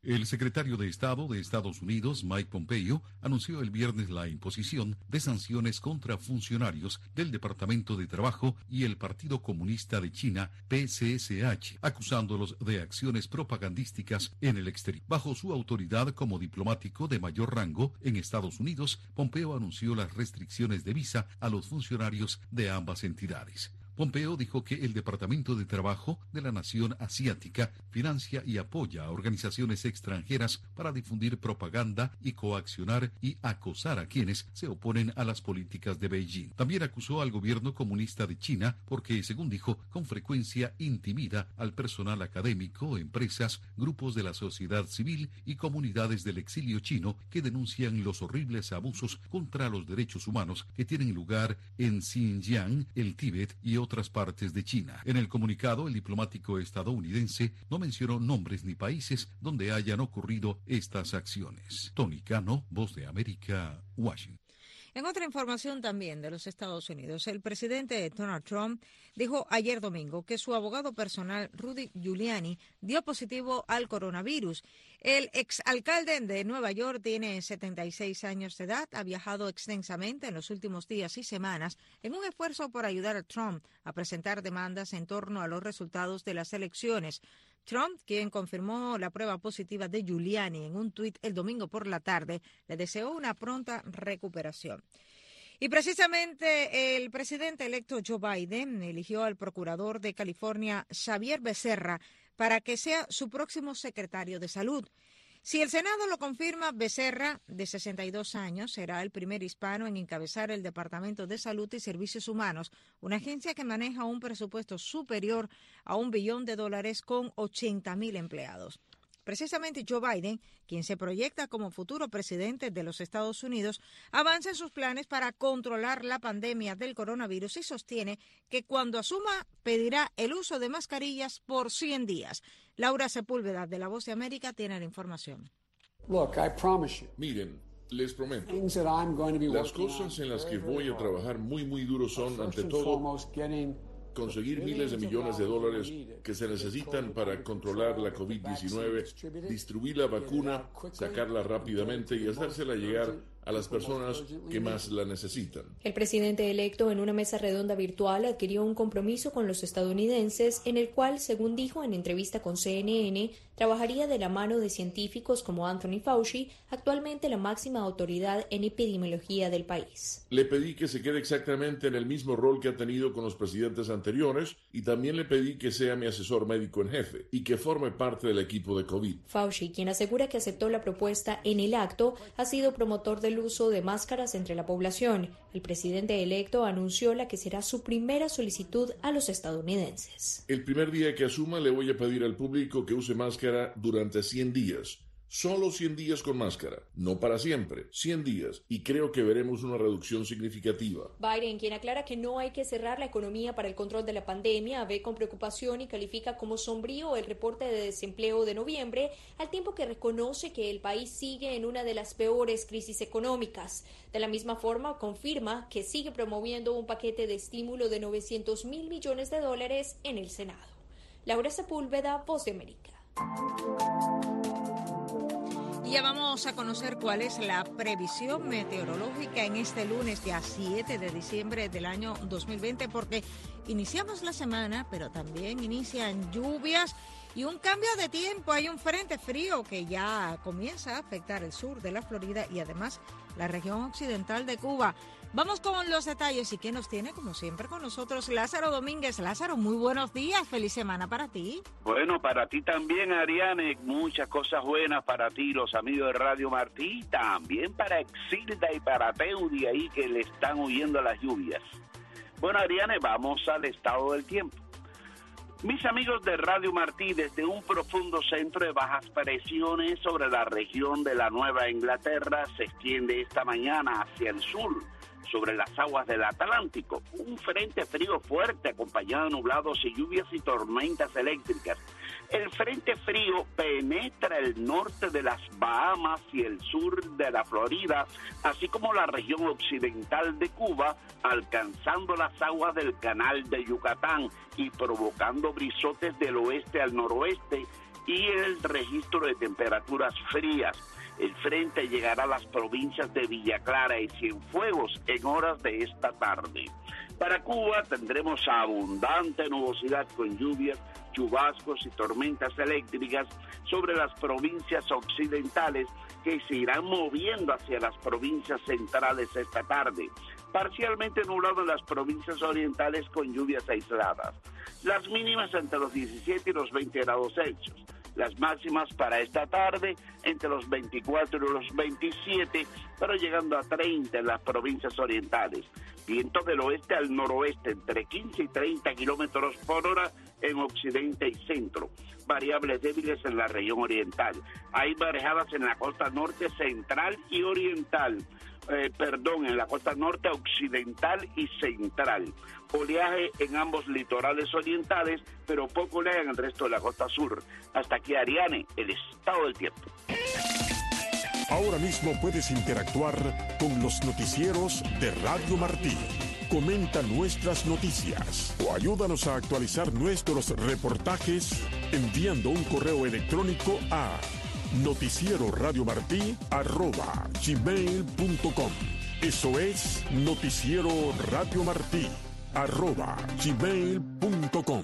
El secretario de Estado de Estados Unidos, Mike Pompeo, anunció el viernes la imposición de sanciones contra funcionarios del Departamento de Trabajo y el Partido Comunista de China, P C S H, acusándolos de acciones propagandísticas en el exterior. Bajo su autoridad como diplomático de mayor rango en Estados Unidos, Pompeo anunció las restricciones de visa a los funcionarios de ambas entidades. Pompeo dijo que el Departamento de Trabajo de la Nación Asiática financia y apoya a organizaciones extranjeras para difundir propaganda y coaccionar y acosar a quienes se oponen a las políticas de Beijing. También acusó al gobierno comunista de China porque, según dijo, con frecuencia intimida al personal académico, empresas, grupos de la sociedad civil y comunidades del exilio chino que denuncian los horribles abusos contra los derechos humanos que tienen lugar en Xinjiang, el Tíbet y otras partes de China. En el comunicado, el diplomático estadounidense no mencionó nombres ni países donde hayan ocurrido estas acciones. Tony Cano, Voz de América, Washington. En otra información también de los Estados Unidos, el presidente Donald Trump dijo ayer domingo que su abogado personal, Rudy Giuliani, dio positivo al coronavirus. El exalcalde de Nueva York tiene setenta y seis años de edad, ha viajado extensamente en los últimos días y semanas en un esfuerzo por ayudar a Trump a presentar demandas en torno a los resultados de las elecciones. Trump, quien confirmó la prueba positiva de Giuliani en un tuit el domingo por la tarde, le deseó una pronta recuperación. Y precisamente el presidente electo Joe Biden eligió al procurador de California, Xavier Becerra, para que sea su próximo secretario de Salud. Si el Senado lo confirma, Becerra, de sesenta y dos años, será el primer hispano en encabezar el Departamento de Salud y Servicios Humanos, una agencia que maneja un presupuesto superior a un billón de dólares con ochenta mil empleados. Precisamente Joe Biden, quien se proyecta como futuro presidente de los Estados Unidos, avanza en sus planes para controlar la pandemia del coronavirus y sostiene que cuando asuma pedirá el uso de mascarillas por cien días. Laura Sepúlveda, de La Voz de América, tiene la información. Look, I promise you. Miren, les prometo, las cosas en las que voy a trabajar muy muy duro son, ante todo, conseguir miles de millones de dólares que se necesitan para controlar la COVID diecinueve, distribuir la vacuna, sacarla rápidamente y hacérsela llegar a las personas que más la necesitan. El presidente electo, en una mesa redonda virtual, adquirió un compromiso con los estadounidenses en el cual, según dijo en entrevista con C N N, trabajaría de la mano de científicos como Anthony Fauci, actualmente la máxima autoridad en epidemiología del país. Le pedí que se quede exactamente en el mismo rol que ha tenido con los presidentes anteriores y también le pedí que sea mi asesor médico en jefe y que forme parte del equipo de COVID. Fauci, quien asegura que aceptó la propuesta en el acto, ha sido promotor del uso de máscaras entre la población. El presidente electo anunció la que será su primera solicitud a los estadounidenses. El primer día que asuma le voy a pedir al público que use máscara durante cien días. Solo cien días con máscara, no para siempre, cien días, y creo que veremos una reducción significativa. Biden, quien aclara que no hay que cerrar la economía para el control de la pandemia, ve con preocupación y califica como sombrío el reporte de desempleo de noviembre, al tiempo que reconoce que el país sigue en una de las peores crisis económicas. De la misma forma, confirma que sigue promoviendo un paquete de estímulo de novecientos mil millones de dólares en el Senado. Laura Sepúlveda, Voz de América. Y ya vamos a conocer cuál es la previsión meteorológica en este lunes, ya siete de diciembre del año dos mil veinte, porque iniciamos la semana, pero también inician lluvias y un cambio de tiempo. Hay un frente frío que ya comienza a afectar el sur de la Florida y además la región occidental de Cuba. Vamos con los detalles y qué nos tiene, como siempre, con nosotros Lázaro Domínguez. Lázaro, muy buenos días, feliz semana para ti. Bueno, para ti también, Ariane, muchas cosas buenas para ti, los amigos de Radio Martí, también para Exilda y para Teudi ahí que le están huyendo las lluvias. Bueno, Ariane, vamos al estado del tiempo. Mis amigos de Radio Martí, desde un profundo centro de bajas presiones sobre la región de la Nueva Inglaterra, se extiende esta mañana hacia el sur, sobre las aguas del Atlántico. Un frente frío fuerte acompañado de nublados y lluvias y tormentas eléctricas. El frente frío penetra el norte de las Bahamas y el sur de la Florida, así como la región occidental de Cuba, alcanzando las aguas del canal de Yucatán y provocando brisotes del oeste al noroeste y el registro de temperaturas frías. El frente llegará a las provincias de Villa Clara y Cienfuegos en horas de esta tarde. Para Cuba tendremos abundante nubosidad con lluvias, chubascos y tormentas eléctricas sobre las provincias occidentales que se irán moviendo hacia las provincias centrales esta tarde. Parcialmente nublado en las provincias orientales con lluvias aisladas. Las mínimas entre los diecisiete y los veinte grados Celsius. Las máximas para esta tarde entre los veinticuatro y los veintisiete, pero llegando a treinta en las provincias orientales. Vientos del oeste al noroeste entre quince y treinta kilómetros por hora en occidente y centro. Variables débiles en la región oriental. Hay marejadas en la costa norte, central y oriental. Eh, perdón, en la costa norte, occidental y central. Oleaje en ambos litorales orientales, pero poco oleaje en el resto de la costa sur. Hasta aquí, Ariane, el estado del tiempo. Ahora mismo puedes interactuar con los noticieros de Radio Martí. Comenta nuestras noticias o ayúdanos a actualizar nuestros reportajes enviando un correo electrónico a noticiero radio martí arroba gmail punto com. Eso es noticiero radio martí arroba gmail punto com.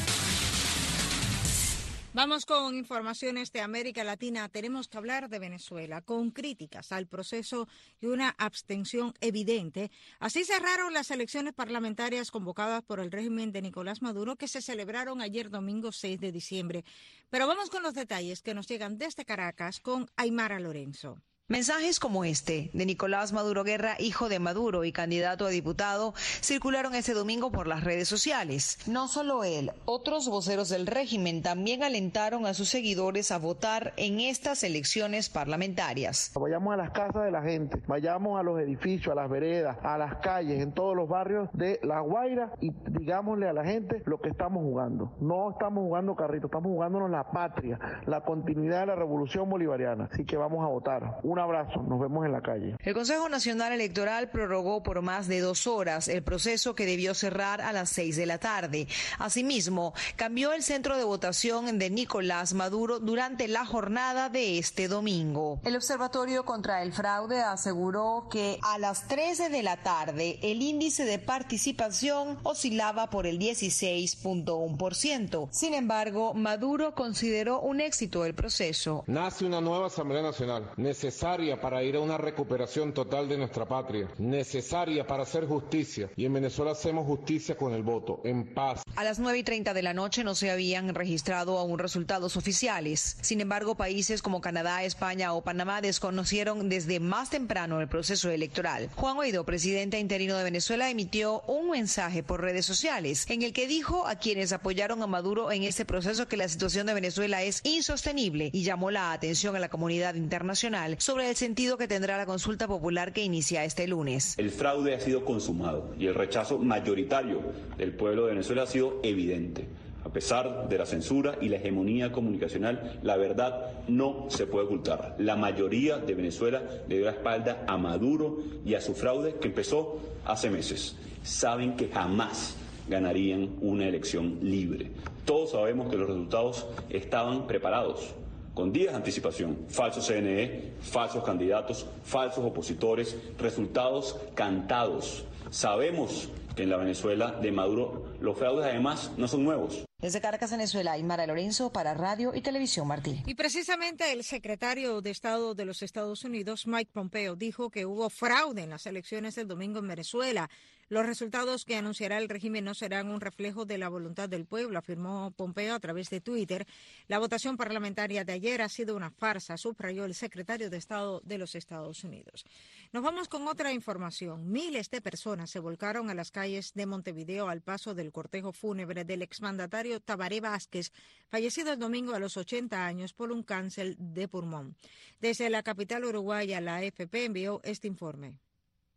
Vamos con informaciones de América Latina. Tenemos que hablar de Venezuela, con críticas al proceso y una abstención evidente. Así cerraron las elecciones parlamentarias convocadas por el régimen de Nicolás Maduro, que se celebraron ayer domingo seis de diciembre. Pero vamos con los detalles que nos llegan desde Caracas con Aymara Lorenzo. Mensajes como este, de Nicolás Maduro Guerra, hijo de Maduro y candidato a diputado, circularon este domingo por las redes sociales. No solo él, otros voceros del régimen también alentaron a sus seguidores a votar en estas elecciones parlamentarias. Vayamos a las casas de la gente, vayamos a los edificios, a las veredas, a las calles, en todos los barrios de La Guaira y digámosle a la gente lo que estamos jugando. No estamos jugando carrito, estamos jugándonos la patria, la continuidad de la revolución bolivariana. Así que vamos a votar. Un abrazo, nos vemos en la calle. El Consejo Nacional Electoral prorrogó por más de dos horas el proceso que debió cerrar a las seis de la tarde. Asimismo, cambió el centro de votación de Nicolás Maduro durante la jornada de este domingo. El Observatorio contra el Fraude aseguró que a las trece de la tarde el índice de participación oscilaba por el dieciséis punto uno por ciento. Sin embargo, Maduro consideró un éxito el proceso. Nace una nueva Asamblea Nacional, necesaria para ir a una recuperación total de nuestra patria, necesaria para hacer justicia, y en Venezuela hacemos justicia con el voto, en paz. A las nueve y treinta de la noche no se habían registrado aún resultados oficiales. Sin embargo, países como Canadá, España o Panamá desconocieron desde más temprano el proceso electoral. Juan Guaidó, presidente interino de Venezuela, emitió un mensaje por redes sociales en el que dijo a quienes apoyaron a Maduro en este proceso que la situación de Venezuela es insostenible y llamó la atención a la comunidad internacional sobre el sentido que tendrá la consulta popular que inicia este lunes. El fraude ha sido consumado y el rechazo mayoritario del pueblo de Venezuela ha sido evidente. A pesar de la censura y la hegemonía comunicacional, la verdad no se puede ocultar. La mayoría de Venezuela le dio la espalda a Maduro y a su fraude que empezó hace meses. Saben que jamás ganarían una elección libre. Todos sabemos que los resultados estaban preparados, con días de anticipación, falsos C N E, falsos candidatos, falsos opositores, resultados cantados. Sabemos que en la Venezuela de Maduro los fraudes además no son nuevos. Desde Caracas, Venezuela, Aymara Lorenzo para Radio y Televisión Martí. Y precisamente el secretario de Estado de los Estados Unidos, Mike Pompeo, dijo que hubo fraude en las elecciones del domingo en Venezuela. Los resultados que anunciará el régimen no serán un reflejo de la voluntad del pueblo, afirmó Pompeo a través de Twitter. La votación parlamentaria de ayer ha sido una farsa, subrayó el secretario de Estado de los Estados Unidos. Nos vamos con otra información. Miles de personas se volcaron a las calles de Montevideo al paso del cortejo fúnebre del exmandatario Tabaré Vázquez, fallecido el domingo a los ochenta años por un cáncer de pulmón. Desde la capital uruguaya, la A F P envió este informe.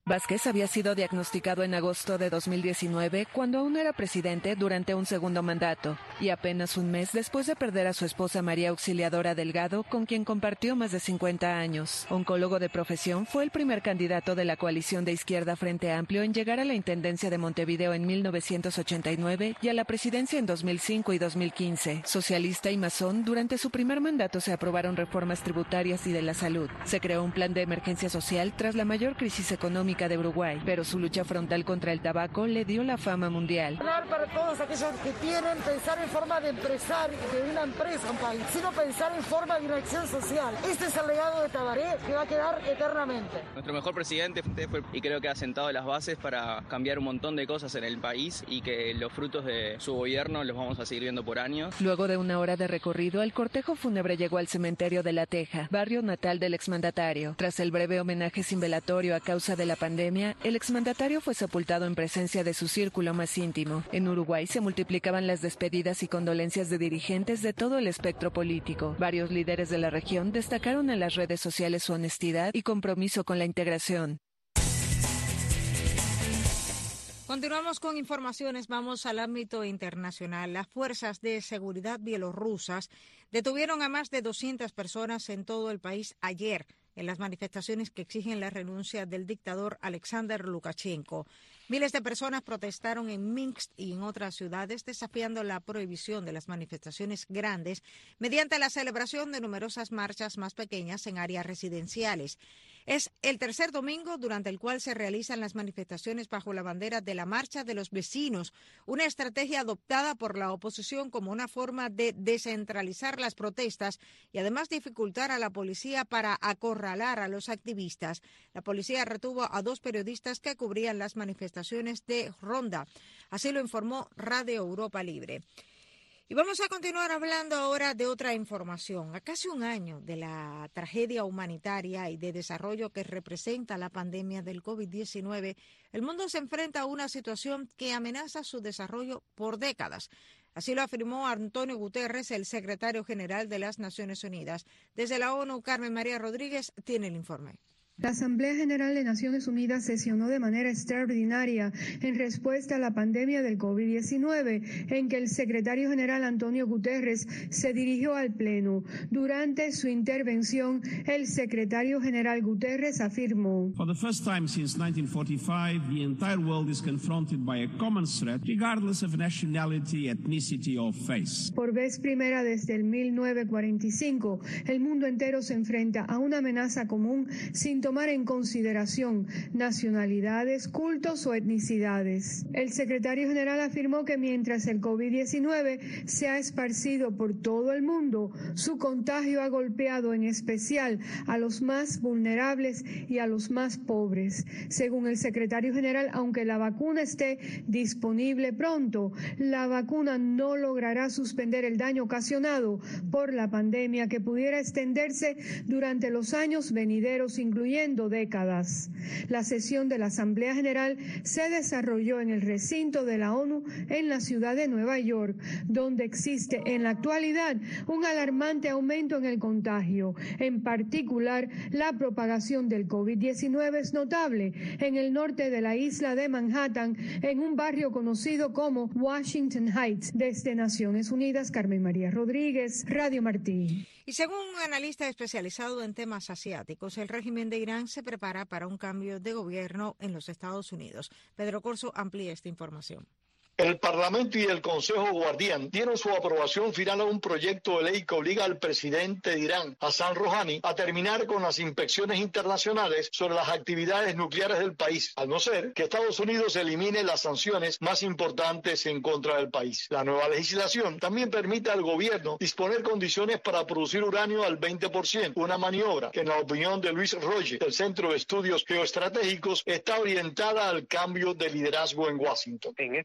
Vázquez había sido diagnosticado en agosto de dos mil diecinueve, cuando aún era presidente durante un segundo mandato, y apenas un mes después de perder a su esposa María Auxiliadora Delgado, con quien compartió más de cincuenta años. Oncólogo de profesión, fue el primer candidato de la coalición de izquierda Frente Amplio en llegar a la intendencia de Montevideo en mil novecientos ochenta y nueve y a la presidencia en dos mil cinco y dos mil quince. Socialista y masón, durante su primer mandato se aprobaron reformas tributarias y de la salud. Se creó un plan de emergencia social tras la mayor crisis económica de Uruguay, pero su lucha frontal contra el tabaco le dio la fama mundial. Para todos aquellos que quieren pensar en forma de empresario, de una empresa, un país, sino pensar en forma de una acción social. Este es el legado de Tabaré que va a quedar eternamente. Nuestro mejor presidente fue, y creo que ha sentado las bases para cambiar un montón de cosas en el país y que los frutos de su gobierno los vamos a seguir viendo por años. Luego de una hora de recorrido, el cortejo fúnebre llegó al cementerio de La Teja, barrio natal del exmandatario. Tras el breve homenaje sin velatorio a causa de la pandemia, el exmandatario fue sepultado en presencia de su círculo más íntimo. En Uruguay se multiplicaban las despedidas y condolencias de dirigentes de todo el espectro político. Varios líderes de la región destacaron en las redes sociales su honestidad y compromiso con la integración. Continuamos con informaciones, vamos al ámbito internacional. Las fuerzas de seguridad bielorrusas detuvieron a más de doscientas personas en todo el país ayer en las manifestaciones que exigen la renuncia del dictador Alexander Lukashenko. Miles de personas protestaron en Minsk y en otras ciudades desafiando la prohibición de las manifestaciones grandes mediante la celebración de numerosas marchas más pequeñas en áreas residenciales. Es el tercer domingo durante el cual se realizan las manifestaciones bajo la bandera de la Marcha de los Vecinos, una estrategia adoptada por la oposición como una forma de descentralizar las protestas y además dificultar a la policía para acorralar a los activistas. La policía retuvo a dos periodistas que cubrían las manifestaciones de Ronda. Así lo informó Radio Europa Libre. Y vamos a continuar hablando ahora de otra información. A casi un año de la tragedia humanitaria y de desarrollo que representa la pandemia del COVID diecinueve, el mundo se enfrenta a una situación que amenaza su desarrollo por décadas. Así lo afirmó Antonio Guterres, el secretario general de las Naciones Unidas. Desde la ONU, Carmen María Rodríguez tiene el informe. La Asamblea General de Naciones Unidas sesionó de manera extraordinaria en respuesta a la pandemia del COVID diecinueve, en que el secretario general Antonio Guterres se dirigió al Pleno. Durante su intervención, el secretario general Guterres afirmó: For the first time since nineteen forty-five, the entire world is confronted by a common threat, regardless of nationality, ethnicity or faith. Por vez primera desde el mil novecientos cuarenta y cinco, el mundo entero se enfrenta a una amenaza común sin tomar en consideración nacionalidades, cultos o etnicidades. El secretario general afirmó que mientras el COVID diecinueve se ha esparcido por todo el mundo, su contagio ha golpeado en especial a los más vulnerables y a los más pobres. Según el secretario general, aunque la vacuna esté disponible pronto, la vacuna no logrará suspender el daño ocasionado por la pandemia que pudiera extenderse durante los años venideros, incluyendo décadas. La sesión de la Asamblea General se desarrolló en el recinto de la ONU en la ciudad de Nueva York, donde existe en la actualidad un alarmante aumento en el contagio. En particular, la propagación del COVID diecinueve es notable en el norte de la isla de Manhattan, en un barrio conocido como Washington Heights. Desde Naciones Unidas, Carmen María Rodríguez, Radio Martí. Y según un analista especializado en temas asiáticos, el régimen de Irán se prepara para un cambio de gobierno en los Estados Unidos. Pedro Corso amplía esta información. El Parlamento y el Consejo Guardián dieron su aprobación final a un proyecto de ley que obliga al presidente de Irán, Hassan Rouhani, a terminar con las inspecciones internacionales sobre las actividades nucleares del país, al no ser que Estados Unidos elimine las sanciones más importantes en contra del país. La nueva legislación también permite al gobierno disponer condiciones para producir uranio al veinte por ciento, una maniobra que en la opinión de Luis Roger, del Centro de Estudios Geoestratégicos, está orientada al cambio de liderazgo en Washington. En estos momentos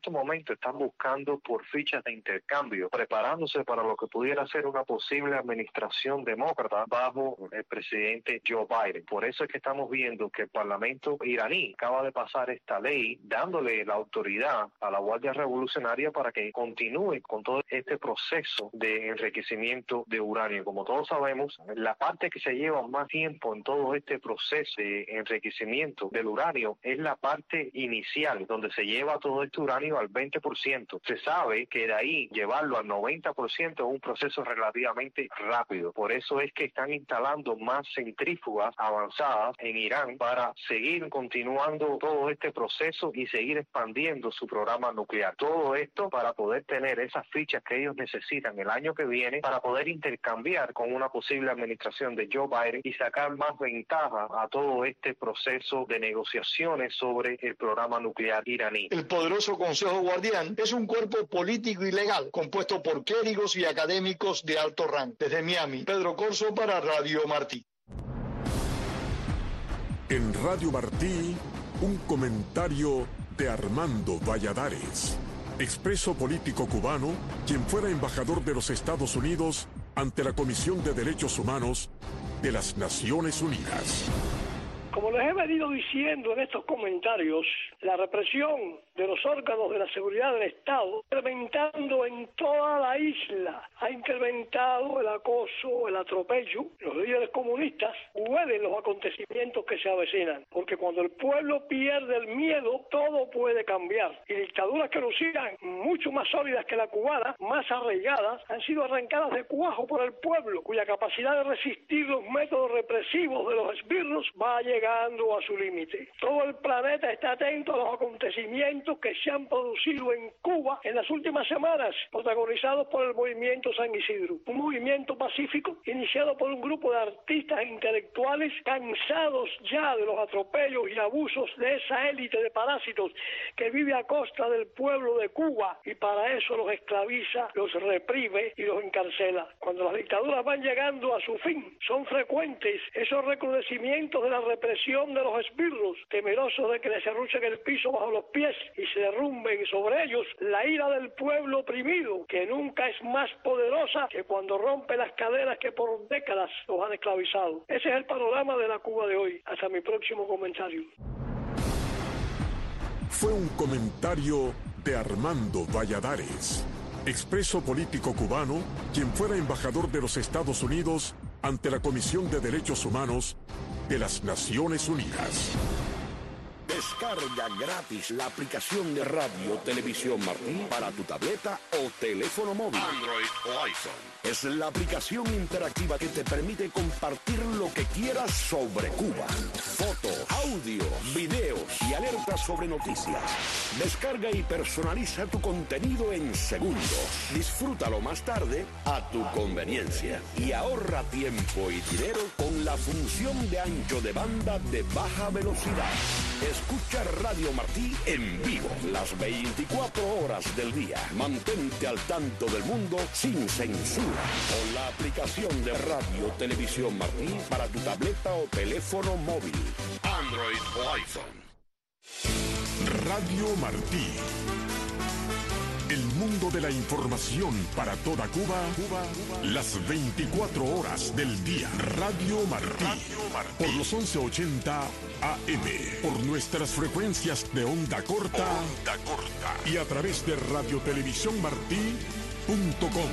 momento están buscando por fichas de intercambio, preparándose para lo que pudiera ser una posible administración demócrata bajo el presidente Joe Biden. Por eso es que estamos viendo que el Parlamento iraní acaba de pasar esta ley dándole la autoridad a la Guardia Revolucionaria para que continúe con todo este proceso de enriquecimiento de uranio. Como todos sabemos, la parte que se lleva más tiempo en todo este proceso de enriquecimiento del uranio es la parte inicial, donde se lleva todo este uranio al veinte por ciento. Se sabe que de ahí llevarlo al noventa por ciento es un proceso relativamente rápido. Por eso es que están instalando más centrífugas avanzadas en Irán para seguir continuando todo este proceso y seguir expandiendo su programa nuclear. Todo esto para poder tener esas fichas que ellos necesitan el año que viene para poder intercambiar con una posible administración de Joe Biden y sacar más ventaja a todo este proceso de negociaciones sobre el programa nuclear iraní. El poderoso Consejo Guardián es un cuerpo político y legal compuesto por clérigos y académicos de alto rango. Desde Miami, Pedro Corso para Radio Martí. En Radio Martí, un comentario de Armando Valladares, expreso político cubano, quien fuera embajador de los Estados Unidos ante la Comisión de Derechos Humanos de las Naciones Unidas. Como les he venido diciendo en estos comentarios, la represión de los órganos de la seguridad del Estado, incrementando en toda la isla, ha incrementado el acoso, el atropello. Los líderes comunistas huelen los acontecimientos que se avecinan, porque cuando el pueblo pierde el miedo, todo puede cambiar. Y dictaduras que lucían mucho más sólidas que la cubana, más arraigadas, han sido arrancadas de cuajo por el pueblo, cuya capacidad de resistir los métodos represivos de los esbirros va a llegar llegando a su límite. Todo el planeta está atento a los acontecimientos que se han producido en Cuba en las últimas semanas, protagonizados por el movimiento San Isidro, un movimiento pacífico iniciado por un grupo de artistas e intelectuales cansados ya de los atropellos y abusos de esa élite de parásitos que vive a costa del pueblo de Cuba y para eso los esclaviza, los reprime y los encarcela. Cuando las dictaduras van llegando a su fin, son frecuentes esos recrudecimientos de la represión de los esbirros, temerosos de que les arruchen el piso bajo los pies y se derrumben sobre ellos. La ira del pueblo oprimido, que nunca es más poderosa que cuando rompe las cadenas que por décadas los han esclavizado. Ese es el panorama de la Cuba de hoy. Hasta mi próximo comentario. Fue un comentario de Armando Valladares, expreso político cubano, quien fuera embajador de los Estados Unidos ante la Comisión de Derechos Humanos de las Naciones Unidas. Descarga gratis la aplicación de Radio Televisión Martí para tu tableta o teléfono móvil, Android o iPhone. Es la aplicación interactiva que te permite compartir lo que quieras sobre Cuba. Fotos, audio, videos y alertas sobre noticias. Descarga y personaliza tu contenido en segundos. Disfrútalo más tarde a tu conveniencia. Y ahorra tiempo y dinero con la función de ancho de banda de baja velocidad. Escucha Radio Martí en vivo las veinticuatro horas del día. Mantente al tanto del mundo sin censura con la aplicación de Radio Televisión Martí para tu tableta o teléfono móvil, Android o iPhone. Radio Martí. El mundo de la información para toda Cuba, Cuba, Cuba, las veinticuatro horas del día. Radio Martí, Radio Martí. Por los once ochenta A M, por nuestras frecuencias de onda corta, onda corta y a través de radio televisión martí punto com.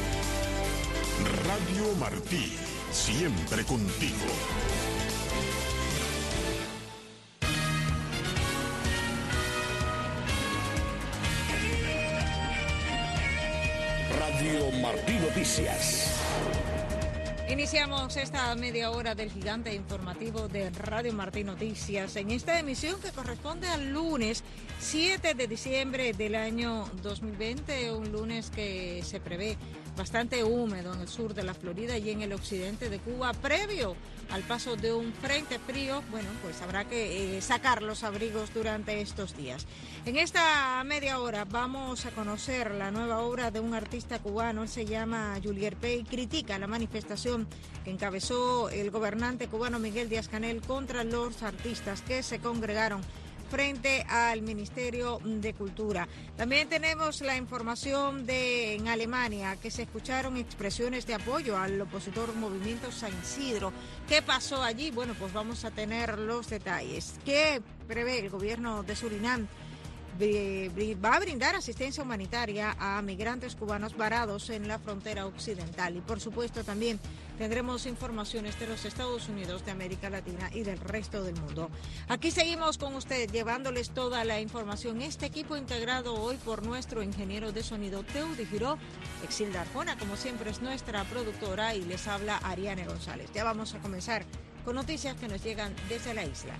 Radio Martí, siempre contigo. Radio Martí Noticias. Iniciamos esta media hora del gigante informativo de Radio Martí Noticias en esta emisión que corresponde al lunes siete de diciembre del año dos mil veinte, un lunes que se prevé bastante húmedo en el sur de la Florida y en el occidente de Cuba, previo al paso de un frente frío. Bueno, pues habrá que eh, sacar los abrigos durante estos días. En esta media hora vamos a conocer la nueva obra de un artista cubano. Él se llama Julier Pey y critica la manifestación que encabezó el gobernante cubano Miguel Díaz-Canel contra los artistas que se congregaron frente al Ministerio de Cultura. También tenemos la información de en Alemania, que se escucharon expresiones de apoyo al opositor Movimiento San Isidro. ¿Qué pasó allí? Bueno, pues vamos a tener los detalles. ¿Qué prevé el gobierno de Surinam? Va a brindar asistencia humanitaria a migrantes cubanos varados en la frontera occidental. Y por supuesto también tendremos informaciones de los Estados Unidos, de América Latina y del resto del mundo. Aquí seguimos con usted llevándoles toda la información. Este equipo integrado hoy por nuestro ingeniero de sonido Teudi Giró, Exilda Arjona, como siempre es nuestra productora, y les habla Ariane González. Ya vamos a comenzar con noticias que nos llegan desde la isla.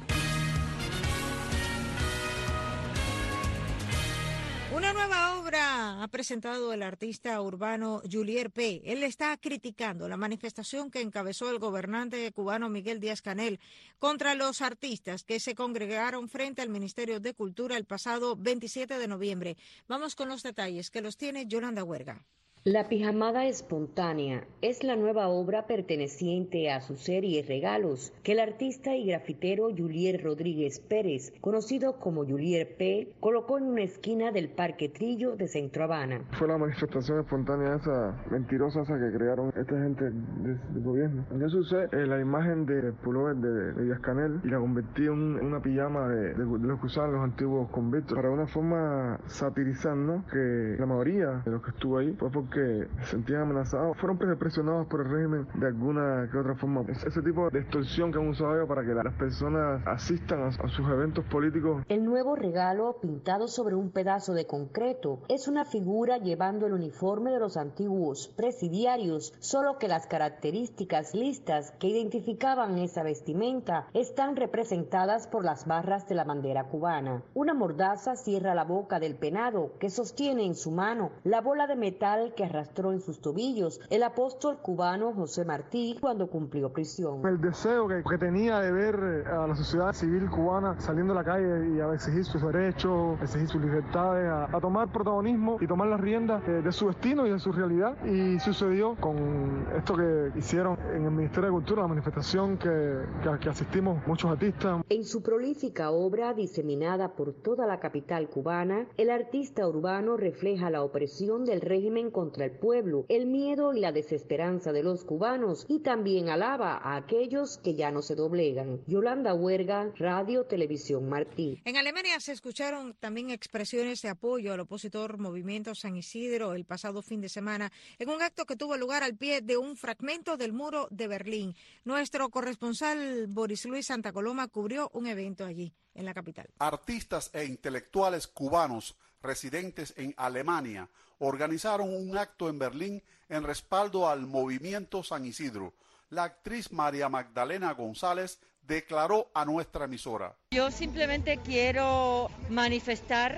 Una nueva obra ha presentado el artista urbano Julier P. Él está criticando la manifestación que encabezó el gobernante cubano Miguel Díaz-Canel contra los artistas que se congregaron frente al Ministerio de Cultura el pasado veintisiete de noviembre. Vamos con los detalles que los tiene Yolanda Huerga. La pijamada espontánea es la nueva obra perteneciente a su serie Regalos, que el artista y grafitero Julier Rodríguez Pérez, conocido como Julier P., colocó en una esquina del Parque Trillo de Centro Habana. Fue la manifestación espontánea esa, mentirosa esa que crearon esta gente del de gobierno. Yo usé eh, la imagen de pullover de, de Díaz-Canel y la convertí en, en una pijama de, de, de los que usaban los antiguos convictos, para una forma satirizar, ¿no? Que la mayoría de los que estuvo ahí fue porque que se sentían amenazados, fueron presionados por el régimen de alguna que otra forma. Es ese tipo de extorsión que han usado ellos para que las personas asistan a, a sus eventos políticos. El nuevo regalo, pintado sobre un pedazo de concreto, es una figura llevando el uniforme de los antiguos presidiarios, solo que las características listas que identificaban esa vestimenta están representadas por las barras de la bandera cubana. Una mordaza cierra la boca del penado, que sostiene en su mano la bola de metal que arrastró en sus tobillos el apóstol cubano José Martí cuando cumplió prisión. El deseo que, que tenía de ver a la sociedad civil cubana saliendo a la calle y a exigir sus derechos, exigir sus libertades, a, a tomar protagonismo y tomar las riendas de, de su destino y de su realidad. Y sucedió con esto que hicieron en el Ministerio de Cultura, la manifestación que, que, que asistimos muchos artistas. En su prolífica obra diseminada por toda la capital cubana, el artista urbano refleja la opresión del régimen contra el pueblo, el miedo y la desesperanza de los cubanos, y también alaba a aquellos que ya no se doblegan. Yolanda Huerga, Radio Televisión Martí. En Alemania se escucharon también expresiones de apoyo al opositor Movimiento San Isidro el pasado fin de semana en un acto que tuvo lugar al pie de un fragmento del muro de Berlín. Nuestro corresponsal Boris Luis Santa Coloma cubrió un evento allí, en la capital. Artistas e intelectuales cubanos residentes en Alemania organizaron un acto en Berlín en respaldo al Movimiento San Isidro. La actriz María Magdalena González declaró a nuestra emisora: yo simplemente quiero manifestar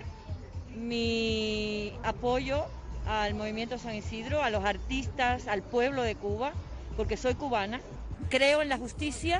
mi apoyo al Movimiento San Isidro, a los artistas, al pueblo de Cuba, porque soy cubana. Creo en la justicia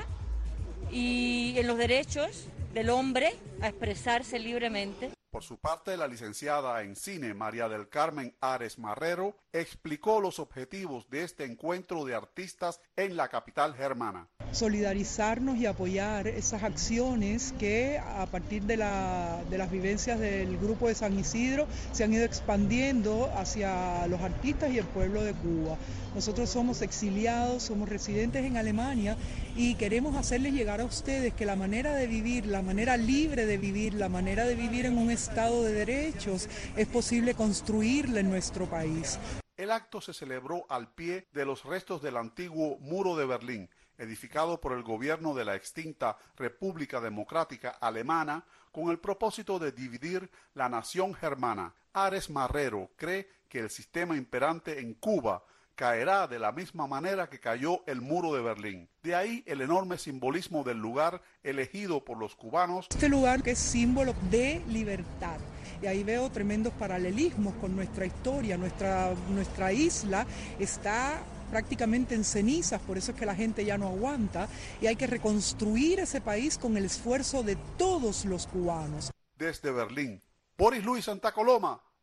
y en los derechos del hombre a expresarse libremente. Por su parte, la licenciada en cine María del Carmen Ares Marrero explicó los objetivos de este encuentro de artistas en la capital germana. Solidarizarnos y apoyar esas acciones que a partir de, la, de las vivencias del grupo de San Isidro se han ido expandiendo hacia los artistas y el pueblo de Cuba. Nosotros somos exiliados, somos residentes en Alemania y queremos hacerles llegar a ustedes que la manera de vivir, la manera libre de vivir, la manera de vivir en un Estado de derechos es posible construirla en nuestro país. El acto se celebró al pie de los restos del antiguo Muro de Berlín, edificado por el gobierno de la extinta República Democrática Alemana con el propósito de dividir la nación germana. Ares Marrero cree que el sistema imperante en Cuba caerá de la misma manera que cayó el muro de Berlín. De ahí el enorme simbolismo del lugar elegido por los cubanos. Este lugar que es símbolo de libertad. Y ahí veo tremendos paralelismos con nuestra historia. Nuestra, nuestra isla está prácticamente en cenizas, por eso es que la gente ya no aguanta. Y hay que reconstruir ese país con el esfuerzo de todos los cubanos. Desde Berlín, Boris Luis Santa Coloma,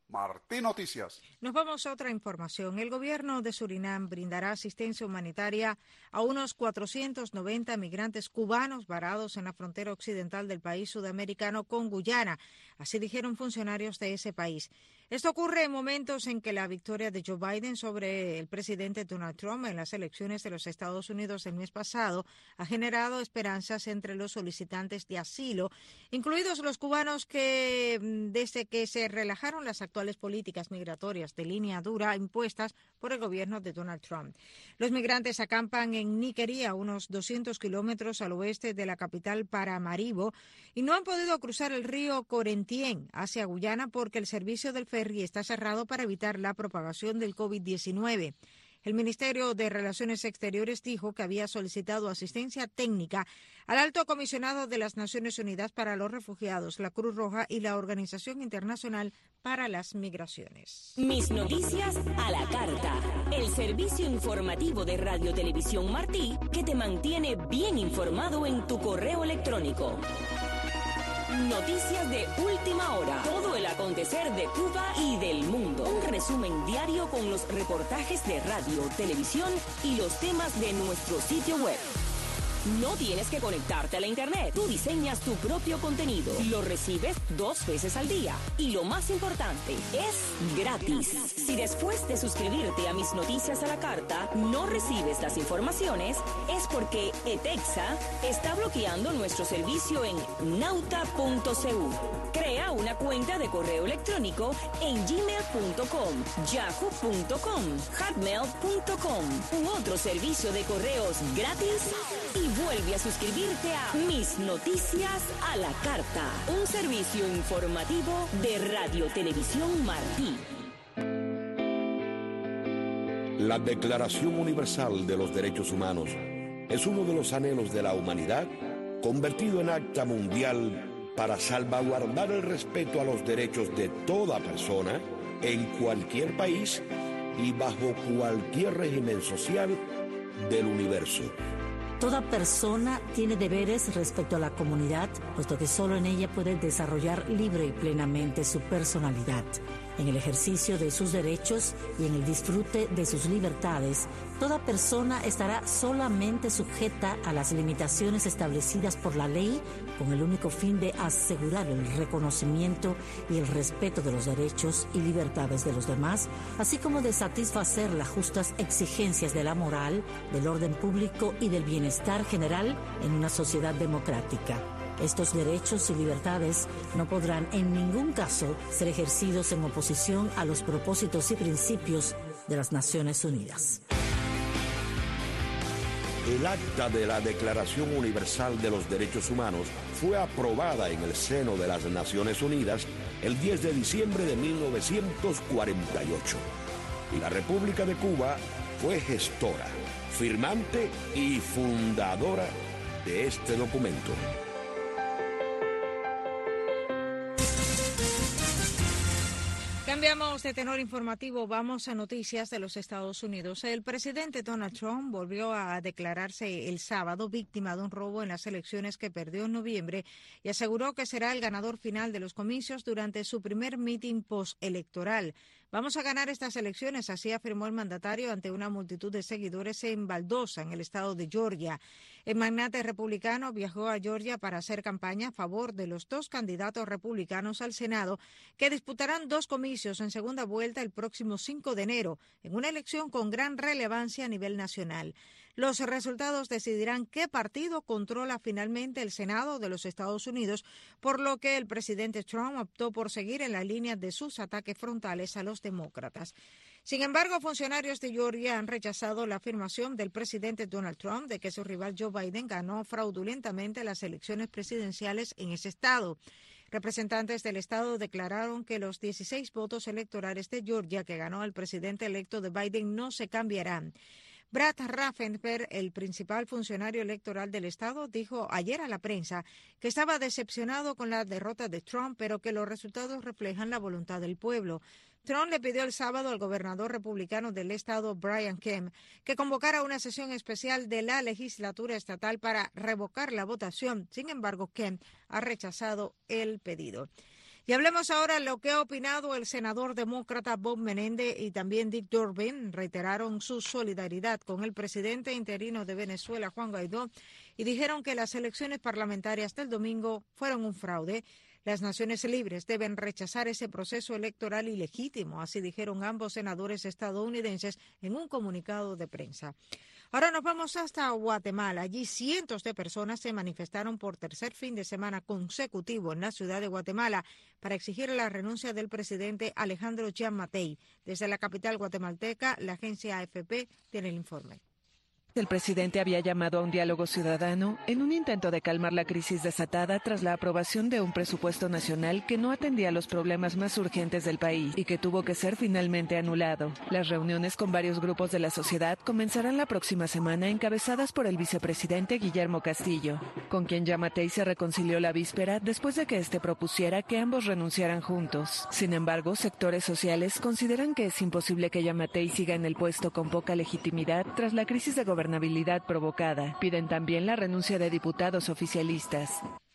Martí Noticias. Nos vamos a otra información. El gobierno de Surinam brindará asistencia humanitaria a unos cuatrocientos noventa migrantes cubanos varados en la frontera occidental del país sudamericano con Guyana. Así dijeron funcionarios de ese país. Esto ocurre en momentos en que la victoria de Joe Biden sobre el presidente Donald Trump en las elecciones de los Estados Unidos del mes pasado ha generado esperanzas entre los solicitantes de asilo, incluidos los cubanos que, desde que se relajaron las actuales políticas migratorias de línea dura impuestas por el gobierno de Donald Trump. Los migrantes acampan en Niquería, a unos doscientos kilómetros al oeste de la capital Paramaribo, y no han podido cruzar el río Corentien hacia Guyana porque el servicio del ferry está cerrado para evitar la propagación del COVID diecinueve. El Ministerio de Relaciones Exteriores dijo que había solicitado asistencia técnica al Alto Comisionado de las Naciones Unidas para los Refugiados, la Cruz Roja y la Organización Internacional para las Migraciones. Mis noticias a la carta. El servicio informativo de Radio Televisión Martí que te mantiene bien informado en tu correo electrónico. Noticias de última hora. Todo el acontecer de Cuba y del mundo. Un resumen diario con los reportajes de radio, televisión y los temas de nuestro sitio web. No tienes que conectarte a la internet. Tú diseñas tu propio contenido. Lo recibes dos veces al día. Y lo más importante, es gratis. Si después de suscribirte a Mis Noticias a la Carta no recibes las informaciones, es porque ETEXA está bloqueando nuestro servicio en nauta punto c u. Crea una cuenta de correo electrónico en gmail punto com, yahoo punto com, hotmail punto com, u otro servicio de correos gratis y vuelve a suscribirte a Mis Noticias a la Carta, un servicio informativo de Radio Televisión Martí. La Declaración Universal de los Derechos Humanos es uno de los anhelos de la humanidad convertido en acta mundial para salvaguardar el respeto a los derechos de toda persona en cualquier país y bajo cualquier régimen social del universo. Toda persona tiene deberes respecto a la comunidad, puesto que solo en ella puede desarrollar libre y plenamente su personalidad. En el ejercicio de sus derechos y en el disfrute de sus libertades, toda persona estará solamente sujeta a las limitaciones establecidas por la ley con el único fin de asegurar el reconocimiento y el respeto de los derechos y libertades de los demás, así como de satisfacer las justas exigencias de la moral, del orden público y del bienestar general en una sociedad democrática. Estos derechos y libertades no podrán en ningún caso ser ejercidos en oposición a los propósitos y principios de las Naciones Unidas. El acta de la Declaración Universal de los Derechos Humanos fue aprobada en el seno de las Naciones Unidas el diez de diciembre de mil novecientos cuarenta y ocho. Y la República de Cuba fue gestora, firmante y fundadora de este documento. Cambiamos de tenor informativo, vamos a noticias de los Estados Unidos. El presidente Donald Trump volvió a declararse el sábado víctima de un robo en las elecciones que perdió en noviembre y aseguró que será el ganador final de los comicios durante su primer mitin postelectoral. Vamos a ganar estas elecciones, así afirmó el mandatario ante una multitud de seguidores en Valdosa, en el estado de Georgia. El magnate republicano viajó a Georgia para hacer campaña a favor de los dos candidatos republicanos al Senado que disputarán dos comicios en segunda vuelta el próximo cinco de enero, en una elección con gran relevancia a nivel nacional. Los resultados decidirán qué partido controla finalmente el Senado de los Estados Unidos, por lo que el presidente Trump optó por seguir en la línea de sus ataques frontales a los demócratas. Sin embargo, funcionarios de Georgia han rechazado la afirmación del presidente Donald Trump de que su rival Joe Biden ganó fraudulentamente las elecciones presidenciales en ese estado. Representantes del estado declararon que los dieciséis votos electorales de Georgia que ganó el presidente electo de Biden no se cambiarán. Brad Raffensperger, el principal funcionario electoral del estado, dijo ayer a la prensa que estaba decepcionado con la derrota de Trump, pero que los resultados reflejan la voluntad del pueblo. Trump le pidió el sábado al gobernador republicano del estado, Brian Kemp, que convocara una sesión especial de la legislatura estatal para revocar la votación. Sin embargo, Kemp ha rechazado el pedido. Y hablemos ahora de lo que ha opinado el senador demócrata Bob Menéndez y también Dick Durbin. Reiteraron su solidaridad con el presidente interino de Venezuela, Juan Guaidó, y dijeron que las elecciones parlamentarias del domingo fueron un fraude. Las naciones libres deben rechazar ese proceso electoral ilegítimo, así dijeron ambos senadores estadounidenses en un comunicado de prensa. Ahora nos vamos hasta Guatemala. Allí cientos de personas se manifestaron por tercer fin de semana consecutivo en la ciudad de Guatemala para exigir la renuncia del presidente Alejandro Giammattei. Desde la capital guatemalteca, la agencia A F P tiene el informe. El presidente había llamado a un diálogo ciudadano en un intento de calmar la crisis desatada tras la aprobación de un presupuesto nacional que no atendía a los problemas más urgentes del país y que tuvo que ser finalmente anulado. Las reuniones con varios grupos de la sociedad comenzarán la próxima semana, encabezadas por el vicepresidente Guillermo Castillo, con quien Giammattei se reconcilió la víspera después de que éste propusiera que ambos renunciaran juntos. Sin embargo, sectores sociales consideran que es imposible que Giammattei siga en el puesto con poca legitimidad tras la crisis de gobernabilidad provocada. Piden también la renuncia de diputados oficialistas.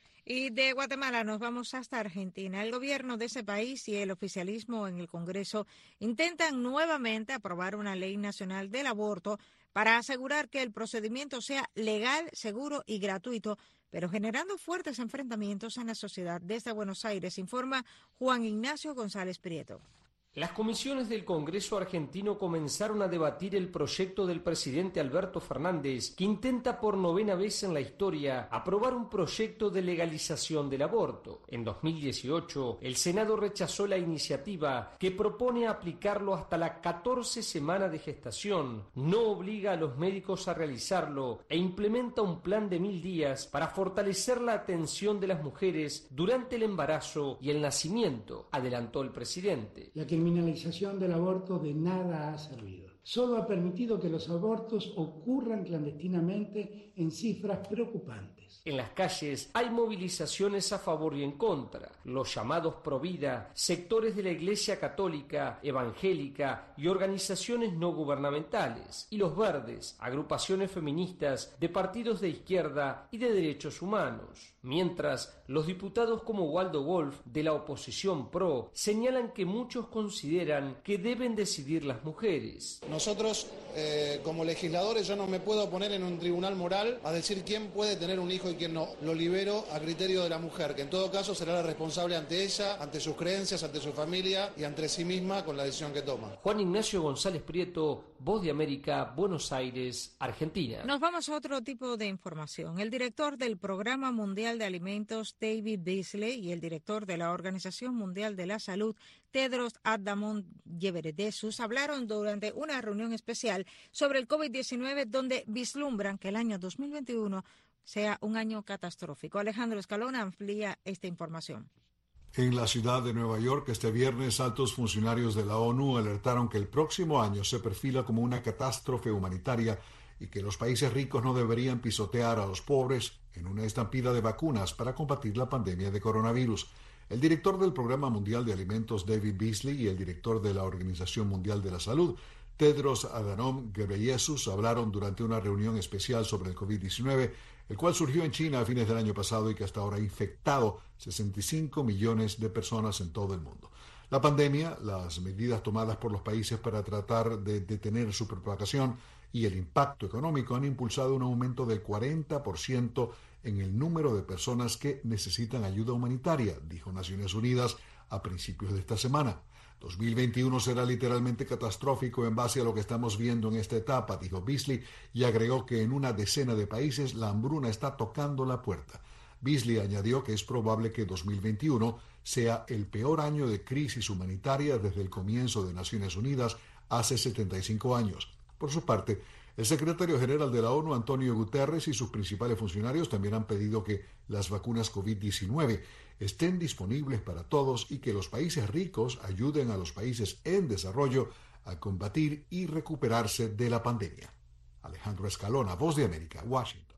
Y de Guatemala nos vamos hasta Argentina. El gobierno de ese país y el oficialismo en el Congreso intentan nuevamente aprobar una ley nacional del aborto para asegurar que el procedimiento sea legal, seguro y gratuito, pero generando fuertes enfrentamientos en la sociedad. Desde Buenos Aires informa Juan Ignacio González Prieto. Las comisiones del Congreso argentino comenzaron a debatir el proyecto del presidente Alberto Fernández, que intenta por novena vez en la historia aprobar un proyecto de legalización del aborto. En dos mil dieciocho, el Senado rechazó la iniciativa que propone aplicarlo hasta la catorce semana de gestación, no obliga a los médicos a realizarlo e implementa un plan de mil días para fortalecer la atención de las mujeres durante el embarazo y el nacimiento, adelantó el presidente. La criminalización del aborto de nada ha servido. Solo ha permitido que los abortos ocurran clandestinamente en cifras preocupantes. En las calles hay movilizaciones a favor y en contra. Los llamados Provida, sectores de la Iglesia Católica, Evangélica y organizaciones no gubernamentales. Y los Verdes, agrupaciones feministas de partidos de izquierda y de derechos humanos. Mientras, los diputados como Waldo Wolf, de la oposición pro, señalan que muchos consideran que deben decidir las mujeres. Nosotros, eh, como legisladores, yo no me puedo poner en un tribunal moral a decir quién puede tener un hijo y quién no. Lo libero a criterio de la mujer, que en todo caso será la responsable ante ella, ante sus creencias, ante su familia y ante sí misma con la decisión que toma. Juan Ignacio González Prieto, Voz de América, Buenos Aires, Argentina. Nos vamos a otro tipo de información. El director del Programa Mundial de Alimentos, David Beasley, y el director de la Organización Mundial de la Salud, Tedros Adhanom Ghebreyesus, hablaron durante una reunión especial sobre el COVID diecinueve, donde vislumbran que el año dos mil veintiuno sea un año catastrófico. Alejandro Escalona amplía esta información. En la ciudad de Nueva York, este viernes, altos funcionarios de la ONU alertaron que el próximo año se perfila como una catástrofe humanitaria y que los países ricos no deberían pisotear a los pobres en una estampida de vacunas para combatir la pandemia de coronavirus. El director del Programa Mundial de Alimentos, David Beasley, y el director de la Organización Mundial de la Salud, Tedros Adhanom Ghebreyesus, hablaron durante una reunión especial sobre el COVID diecinueve, el cual surgió en China a fines del año pasado y que hasta ahora ha infectado sesenta y cinco millones de personas en todo el mundo. La pandemia, las medidas tomadas por los países para tratar de detener su propagación y el impacto económico han impulsado un aumento del cuarenta por ciento en el número de personas que necesitan ayuda humanitaria, dijo Naciones Unidas a principios de esta semana. dos mil veintiuno será literalmente catastrófico en base a lo que estamos viendo en esta etapa, dijo Beasley, y agregó que en una decena de países la hambruna está tocando la puerta. Beasley añadió que es probable que dos mil veintiuno sea el peor año de crisis humanitaria desde el comienzo de Naciones Unidas hace setenta y cinco años. Por su parte, el secretario general de la ONU, Antonio Guterres, y sus principales funcionarios también han pedido que las vacunas COVID diecinueve estén disponibles para todos y que los países ricos ayuden a los países en desarrollo a combatir y recuperarse de la pandemia. Alejandro Escalona, Voz de América, Washington.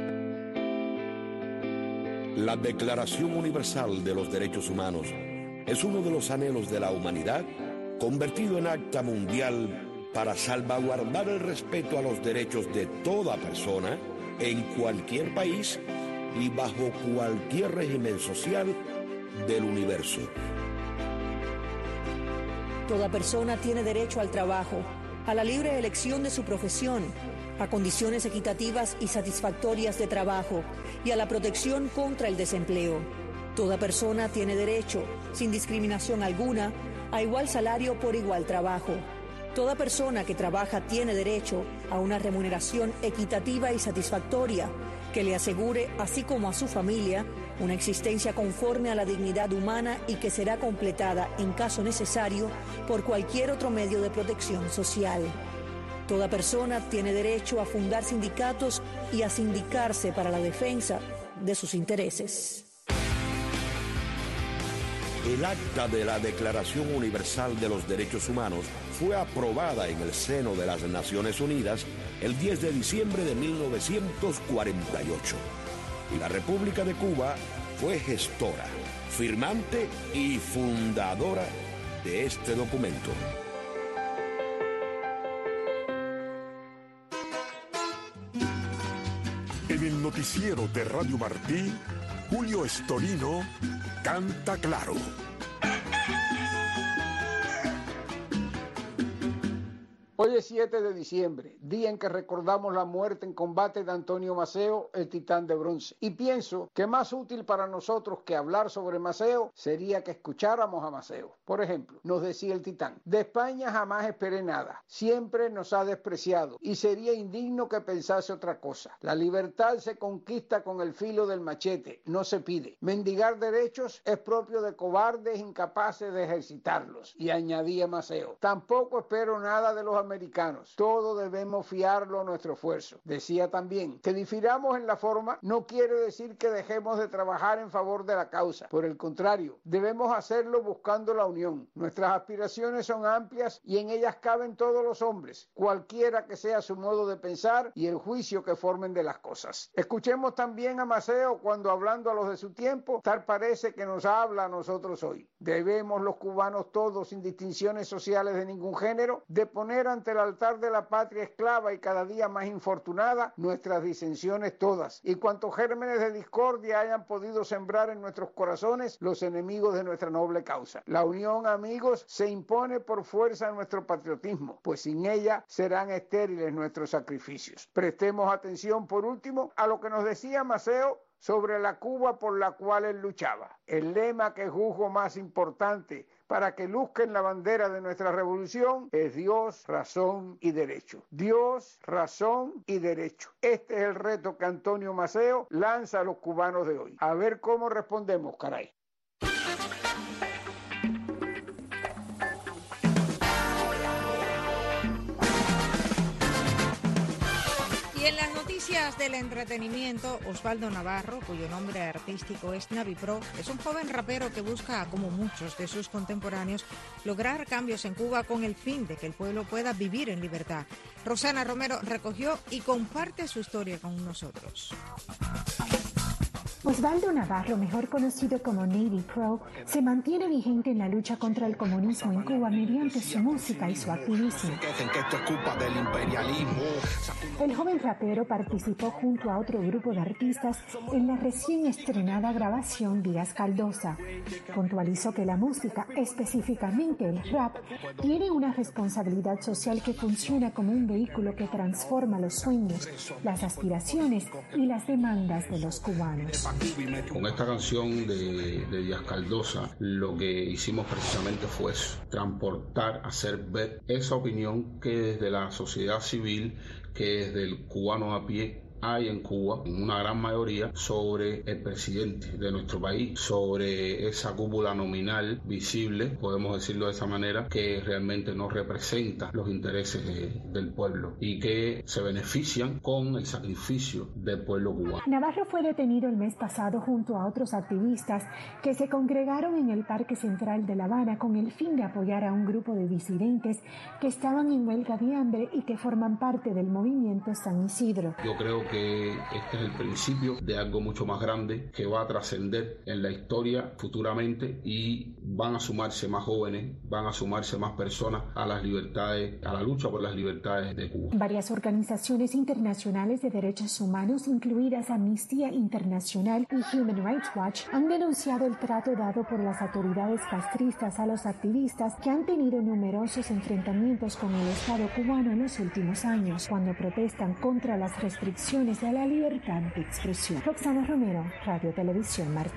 La Declaración Universal de los Derechos Humanos es uno de los anhelos de la humanidad convertido en acta mundial para salvaguardar el respeto a los derechos de toda persona en cualquier país y bajo cualquier régimen social, del universo. Toda persona tiene derecho al trabajo, a la libre elección de su profesión, a condiciones equitativas y satisfactorias de trabajo y a la protección contra el desempleo. Toda persona tiene derecho, sin discriminación alguna, a igual salario por igual trabajo. Toda persona que trabaja tiene derecho a una remuneración equitativa y satisfactoria que le asegure, así como a su familia, una existencia conforme a la dignidad humana y que será completada, en caso necesario, por cualquier otro medio de protección social. Toda persona tiene derecho a fundar sindicatos y a sindicarse para la defensa de sus intereses. El acta de la Declaración Universal de los Derechos Humanos fue aprobada en el seno de las Naciones Unidas el diez de diciembre de mil novecientos cuarenta y ocho. Y la República de Cuba fue gestora, firmante y fundadora de este documento. En el noticiero de Radio Martí, Julio Estorino canta claro. Hoy es siete de diciembre, día en que recordamos la muerte en combate de Antonio Maceo, el titán de bronce. Y pienso que más útil para nosotros que hablar sobre Maceo sería que escucháramos a Maceo. Por ejemplo, nos decía el titán: de España jamás esperé nada, siempre nos ha despreciado y sería indigno que pensase otra cosa. La libertad se conquista con el filo del machete, no se pide. Mendigar derechos es propio de cobardes incapaces de ejercitarlos. Y añadía Maceo: tampoco espero nada de los americanos, todo debemos fiarlo a nuestro esfuerzo. Decía también: que difiramos en la forma no quiere decir que dejemos de trabajar en favor de la causa, por el contrario, debemos hacerlo buscando la unión. Nuestras aspiraciones son amplias y en ellas caben todos los hombres, cualquiera que sea su modo de pensar y el juicio que formen de las cosas. Escuchemos también a Maceo cuando, hablando a los de su tiempo, tal parece que nos habla a nosotros hoy. Debemos los cubanos todos, sin distinciones sociales de ningún género, de poner ante el altar de la patria esclava y cada día más infortunada nuestras disensiones todas y cuantos gérmenes de discordia hayan podido sembrar en nuestros corazones los enemigos de nuestra noble causa. La unión, amigos, se impone por fuerza de nuestro patriotismo, pues sin ella serán estériles nuestros sacrificios. Prestemos atención, por último, a lo que nos decía Maceo sobre la Cuba por la cual él luchaba. El lema que juzgo más importante para que luzca en la bandera de nuestra revolución es Dios, razón y derecho. Dios, razón y derecho. Este es el reto que Antonio Maceo lanza a los cubanos de hoy. A ver cómo respondemos, caray. Y en las noticias del entretenimiento, Osvaldo Navarro, cuyo nombre artístico es Navi Pro, es un joven rapero que busca, como muchos de sus contemporáneos, lograr cambios en Cuba con el fin de que el pueblo pueda vivir en libertad. Rosana Romero recogió y comparte su historia con nosotros. Osvaldo Navarro, mejor conocido como Navy Pro, se mantiene vigente en la lucha contra el comunismo en Cuba mediante su música y su activismo. El joven rapero participó junto a otro grupo de artistas en la recién estrenada grabación Díaz Caldosa. Puntualizó que la música, específicamente el rap, tiene una responsabilidad social que funciona como un vehículo que transforma los sueños, las aspiraciones y las demandas de los cubanos. Con esta canción de, de Díaz Caldosa, lo que hicimos precisamente fue eso, transportar, hacer ver esa opinión que desde la sociedad civil, que desde el cubano a pie, hay en Cuba, en una gran mayoría, sobre el presidente de nuestro país, sobre esa cúpula nominal visible, podemos decirlo de esa manera, que realmente no representa los intereses de, del pueblo y que se benefician con el sacrificio del pueblo cubano. Navarro fue detenido el mes pasado junto a otros activistas que se congregaron en el Parque Central de La Habana con el fin de apoyar a un grupo de disidentes que estaban en huelga de hambre y que forman parte del movimiento San Isidro. Yo creo que que este es el principio de algo mucho más grande que va a trascender en la historia futuramente, y van a sumarse más jóvenes, van a sumarse más personas a las libertades, a la lucha por las libertades de Cuba. Varias organizaciones internacionales de derechos humanos, incluidas Amnistía Internacional y Human Rights Watch, han denunciado el trato dado por las autoridades castristas a los activistas que han tenido numerosos enfrentamientos con el Estado cubano en los últimos años, cuando protestan contra las restricciones a la libertad de expresión. Roxana Romero, Radio Televisión Martí.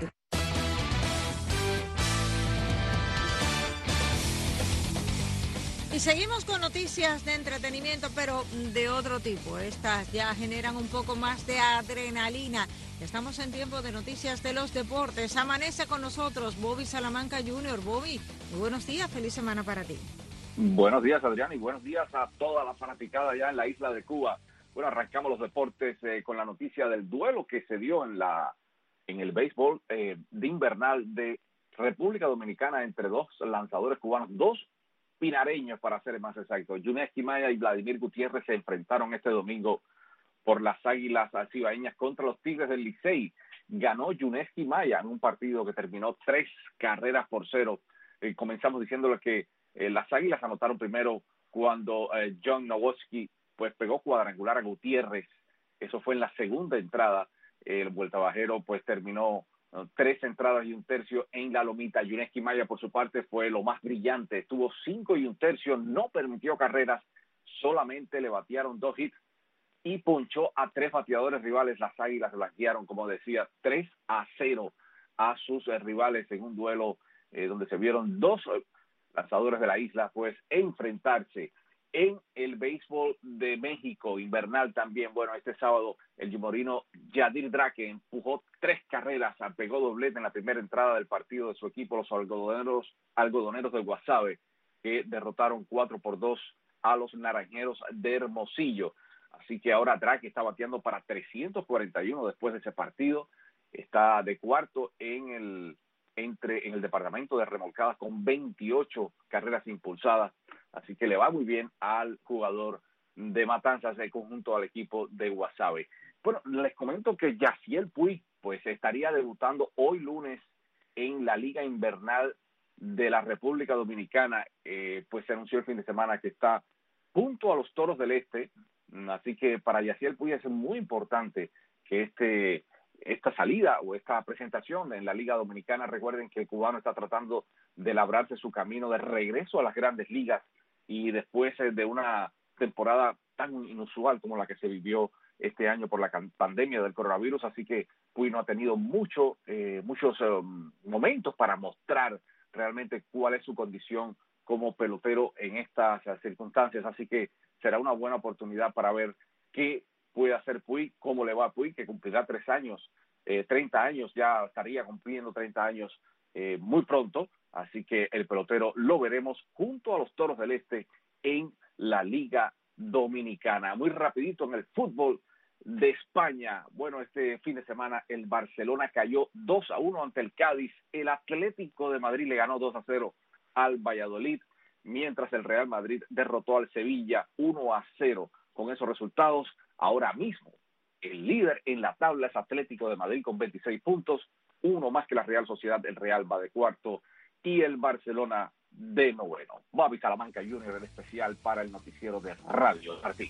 Y seguimos con noticias de entretenimiento, pero de otro tipo. Estas ya generan un poco más de adrenalina. Estamos en tiempo de noticias de los deportes. Amanece con nosotros Bobby Salamanca junior Bobby, muy buenos días, feliz semana para ti. Buenos días, Adrián, y buenos días a toda la fanaticada allá en la isla de Cuba. Bueno, arrancamos los deportes eh, con la noticia del duelo que se dio en la en el béisbol eh, de invernal de República Dominicana entre dos lanzadores cubanos, dos pinareños para ser más exactos. Yuneski Maya y Vladimir Gutiérrez se enfrentaron este domingo por las Águilas Cibaeñas contra los Tigres del Licey. Ganó Yuneski Maya en un partido que terminó tres carreras por cero. Eh, comenzamos diciéndole que eh, las Águilas anotaron primero cuando eh, John Nowoski pues pegó cuadrangular a Gutiérrez. Eso fue en la segunda entrada. El vueltabajero pues terminó uh, tres entradas y un tercio en la lomita. Yuneski Maya por su parte fue lo más brillante. Tuvo cinco y un tercio, no permitió carreras, solamente le batearon dos hits y ponchó a tres bateadores rivales. Las Águilas blanquearon, como decía, tres a cero a sus eh, rivales en un duelo eh, donde se vieron dos eh, lanzadores de la isla pues enfrentarse. En el béisbol de México, invernal también, bueno, este sábado el yumorino Yadir Drake empujó tres carreras, pegó doblete en la primera entrada del partido de su equipo, los algodoneros, algodoneros del Guasave, que derrotaron cuatro por dos a los naranjeros de Hermosillo. Así que ahora Drake está bateando para trescientos cuarenta y uno después de ese partido, está de cuarto en el entre en el departamento de remolcadas con veintiocho carreras impulsadas, así que le va muy bien al jugador de Matanzas del conjunto al equipo de Guasave. Bueno, les comento que Yaciel Puig pues estaría debutando hoy lunes en la Liga Invernal de la República Dominicana, eh, pues se anunció el fin de semana que está junto a los Toros del Este, así que para Yaciel Puig es muy importante que este esta salida o esta presentación en la Liga Dominicana. Recuerden que el cubano está tratando de labrarse su camino de regreso a las grandes ligas y después de una temporada tan inusual como la que se vivió este año por la pandemia del coronavirus, así que Puig no ha tenido mucho, eh, muchos um, momentos para mostrar realmente cuál es su condición como pelotero en estas circunstancias, así que será una buena oportunidad para ver qué puede hacer Puig, cómo le va a Puig, que cumplirá tres años, eh, treinta años, ya estaría cumpliendo treinta años eh, muy pronto, así que el pelotero lo veremos junto a los Toros del Este en la Liga Dominicana. Muy rapidito en el fútbol de España, bueno, este fin de semana el Barcelona cayó dos a uno ante el Cádiz, el Atlético de Madrid le ganó dos a cero al Valladolid, mientras el Real Madrid derrotó al Sevilla uno a cero. Con esos resultados, ahora mismo el líder en la tabla es Atlético de Madrid con veintiséis puntos, uno más que la Real Sociedad, el Real va de cuarto y el Barcelona de noveno. Bobby Salamanca junior en especial para el noticiero de Radio Martí.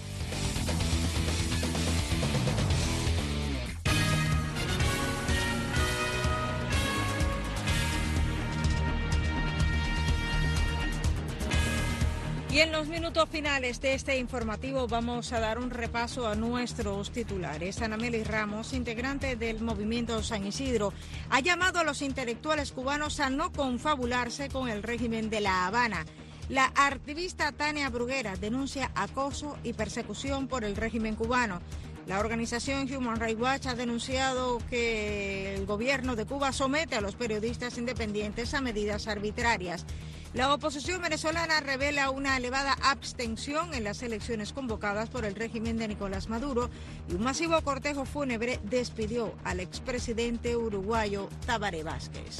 Y en los minutos finales de este informativo vamos a dar un repaso a nuestros titulares. Ana Meli Ramos, integrante del Movimiento San Isidro, ha llamado a los intelectuales cubanos a no confabularse con el régimen de La Habana. La activista Tania Bruguera denuncia acoso y persecución por el régimen cubano. La organización Human Rights Watch ha denunciado que el gobierno de Cuba somete a los periodistas independientes a medidas arbitrarias. La oposición venezolana revela una elevada abstención en las elecciones convocadas por el régimen de Nicolás Maduro y un masivo cortejo fúnebre despidió al expresidente uruguayo Tabaré Vázquez.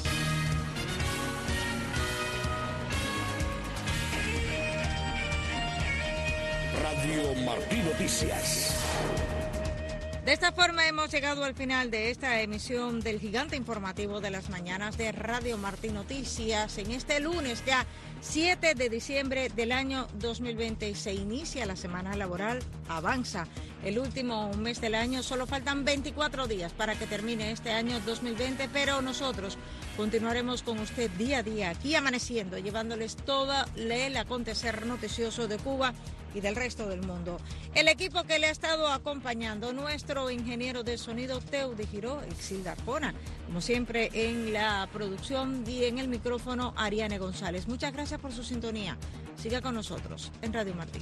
Radio Martí Noticias. De esta forma hemos llegado al final de esta emisión del gigante informativo de las mañanas de Radio Martí Noticias. En este lunes ya siete de diciembre del año dos mil veinte se inicia la semana laboral, avanza el último mes del año, solo faltan veinticuatro días para que termine este año dos mil veinte, pero nosotros continuaremos con usted día a día aquí amaneciendo, llevándoles todo el acontecer noticioso de Cuba y del resto del mundo. El equipo que le ha estado acompañando, nuestro ingeniero de sonido Teudi Giró, Exilda Arjona, como siempre en la producción y en el micrófono Ariane González. Muchas gracias por su sintonía. Siga con nosotros en Radio Martí.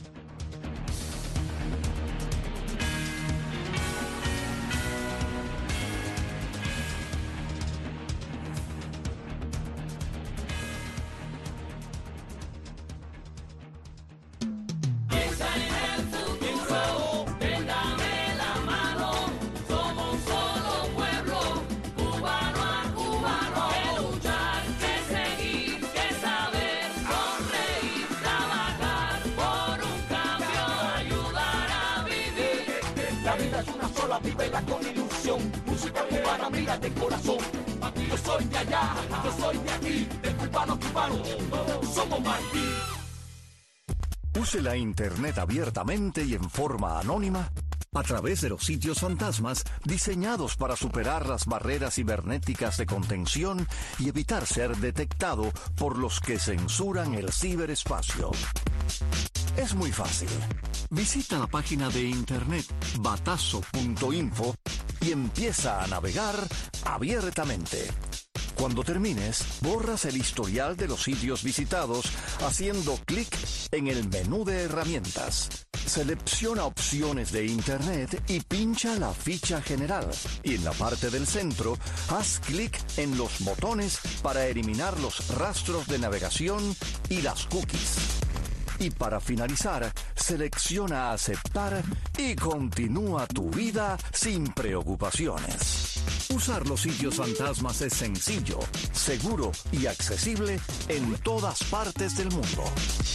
Vívela con ilusión, música cubana, mira de corazón. Yo soy de allá, yo soy de aquí, de cubano a cubano, somos Martí. Use la internet abiertamente y en forma anónima a través de los sitios fantasmas diseñados para superar las barreras cibernéticas de contención y evitar ser detectado por los que censuran el ciberespacio. Es muy fácil. Visita la página de internet batazo punto info y empieza a navegar abiertamente. Cuando termines, borras el historial de los sitios visitados haciendo clic en el menú de herramientas. Selecciona opciones de internet y pincha la ficha general. Y en la parte del centro, haz clic en los botones para eliminar los rastros de navegación y las cookies. Y para finalizar, selecciona aceptar y continúa tu vida sin preocupaciones. Usar los sitios fantasmas es sencillo, seguro y accesible en todas partes del mundo.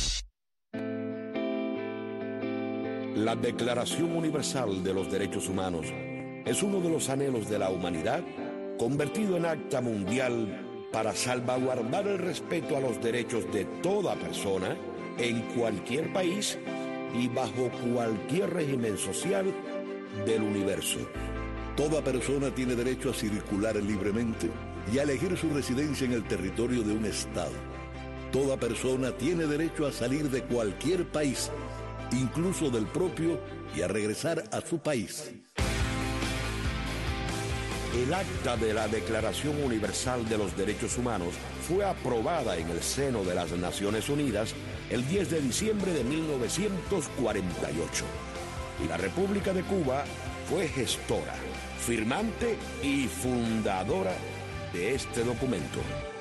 La Declaración Universal de los Derechos Humanos es uno de los anhelos de la humanidad convertido en acta mundial para salvaguardar el respeto a los derechos de toda persona en cualquier país y bajo cualquier régimen social del universo. Toda persona tiene derecho a circular libremente y a elegir su residencia en el territorio de un estado. Toda persona tiene derecho a salir de cualquier país, incluso del propio, y a regresar a su país. El acta de la Declaración Universal de los Derechos Humanos fue aprobada en el seno de las Naciones Unidas el diez de diciembre de mil novecientos cuarenta y ocho. Y la República de Cuba fue gestora, firmante y fundadora de este documento.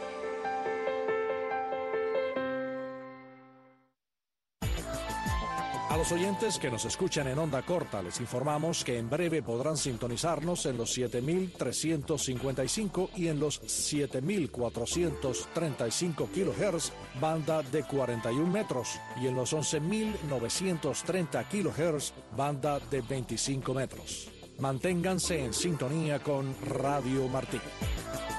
A los oyentes que nos escuchan en onda corta, les informamos que en breve podrán sintonizarnos en los siete mil trescientos cincuenta y cinco y en los siete mil cuatrocientos treinta y cinco kilohertz, banda de cuarenta y un metros, y en los once mil novecientos treinta kilohertz, banda de veinticinco metros. Manténganse en sintonía con Radio Martí.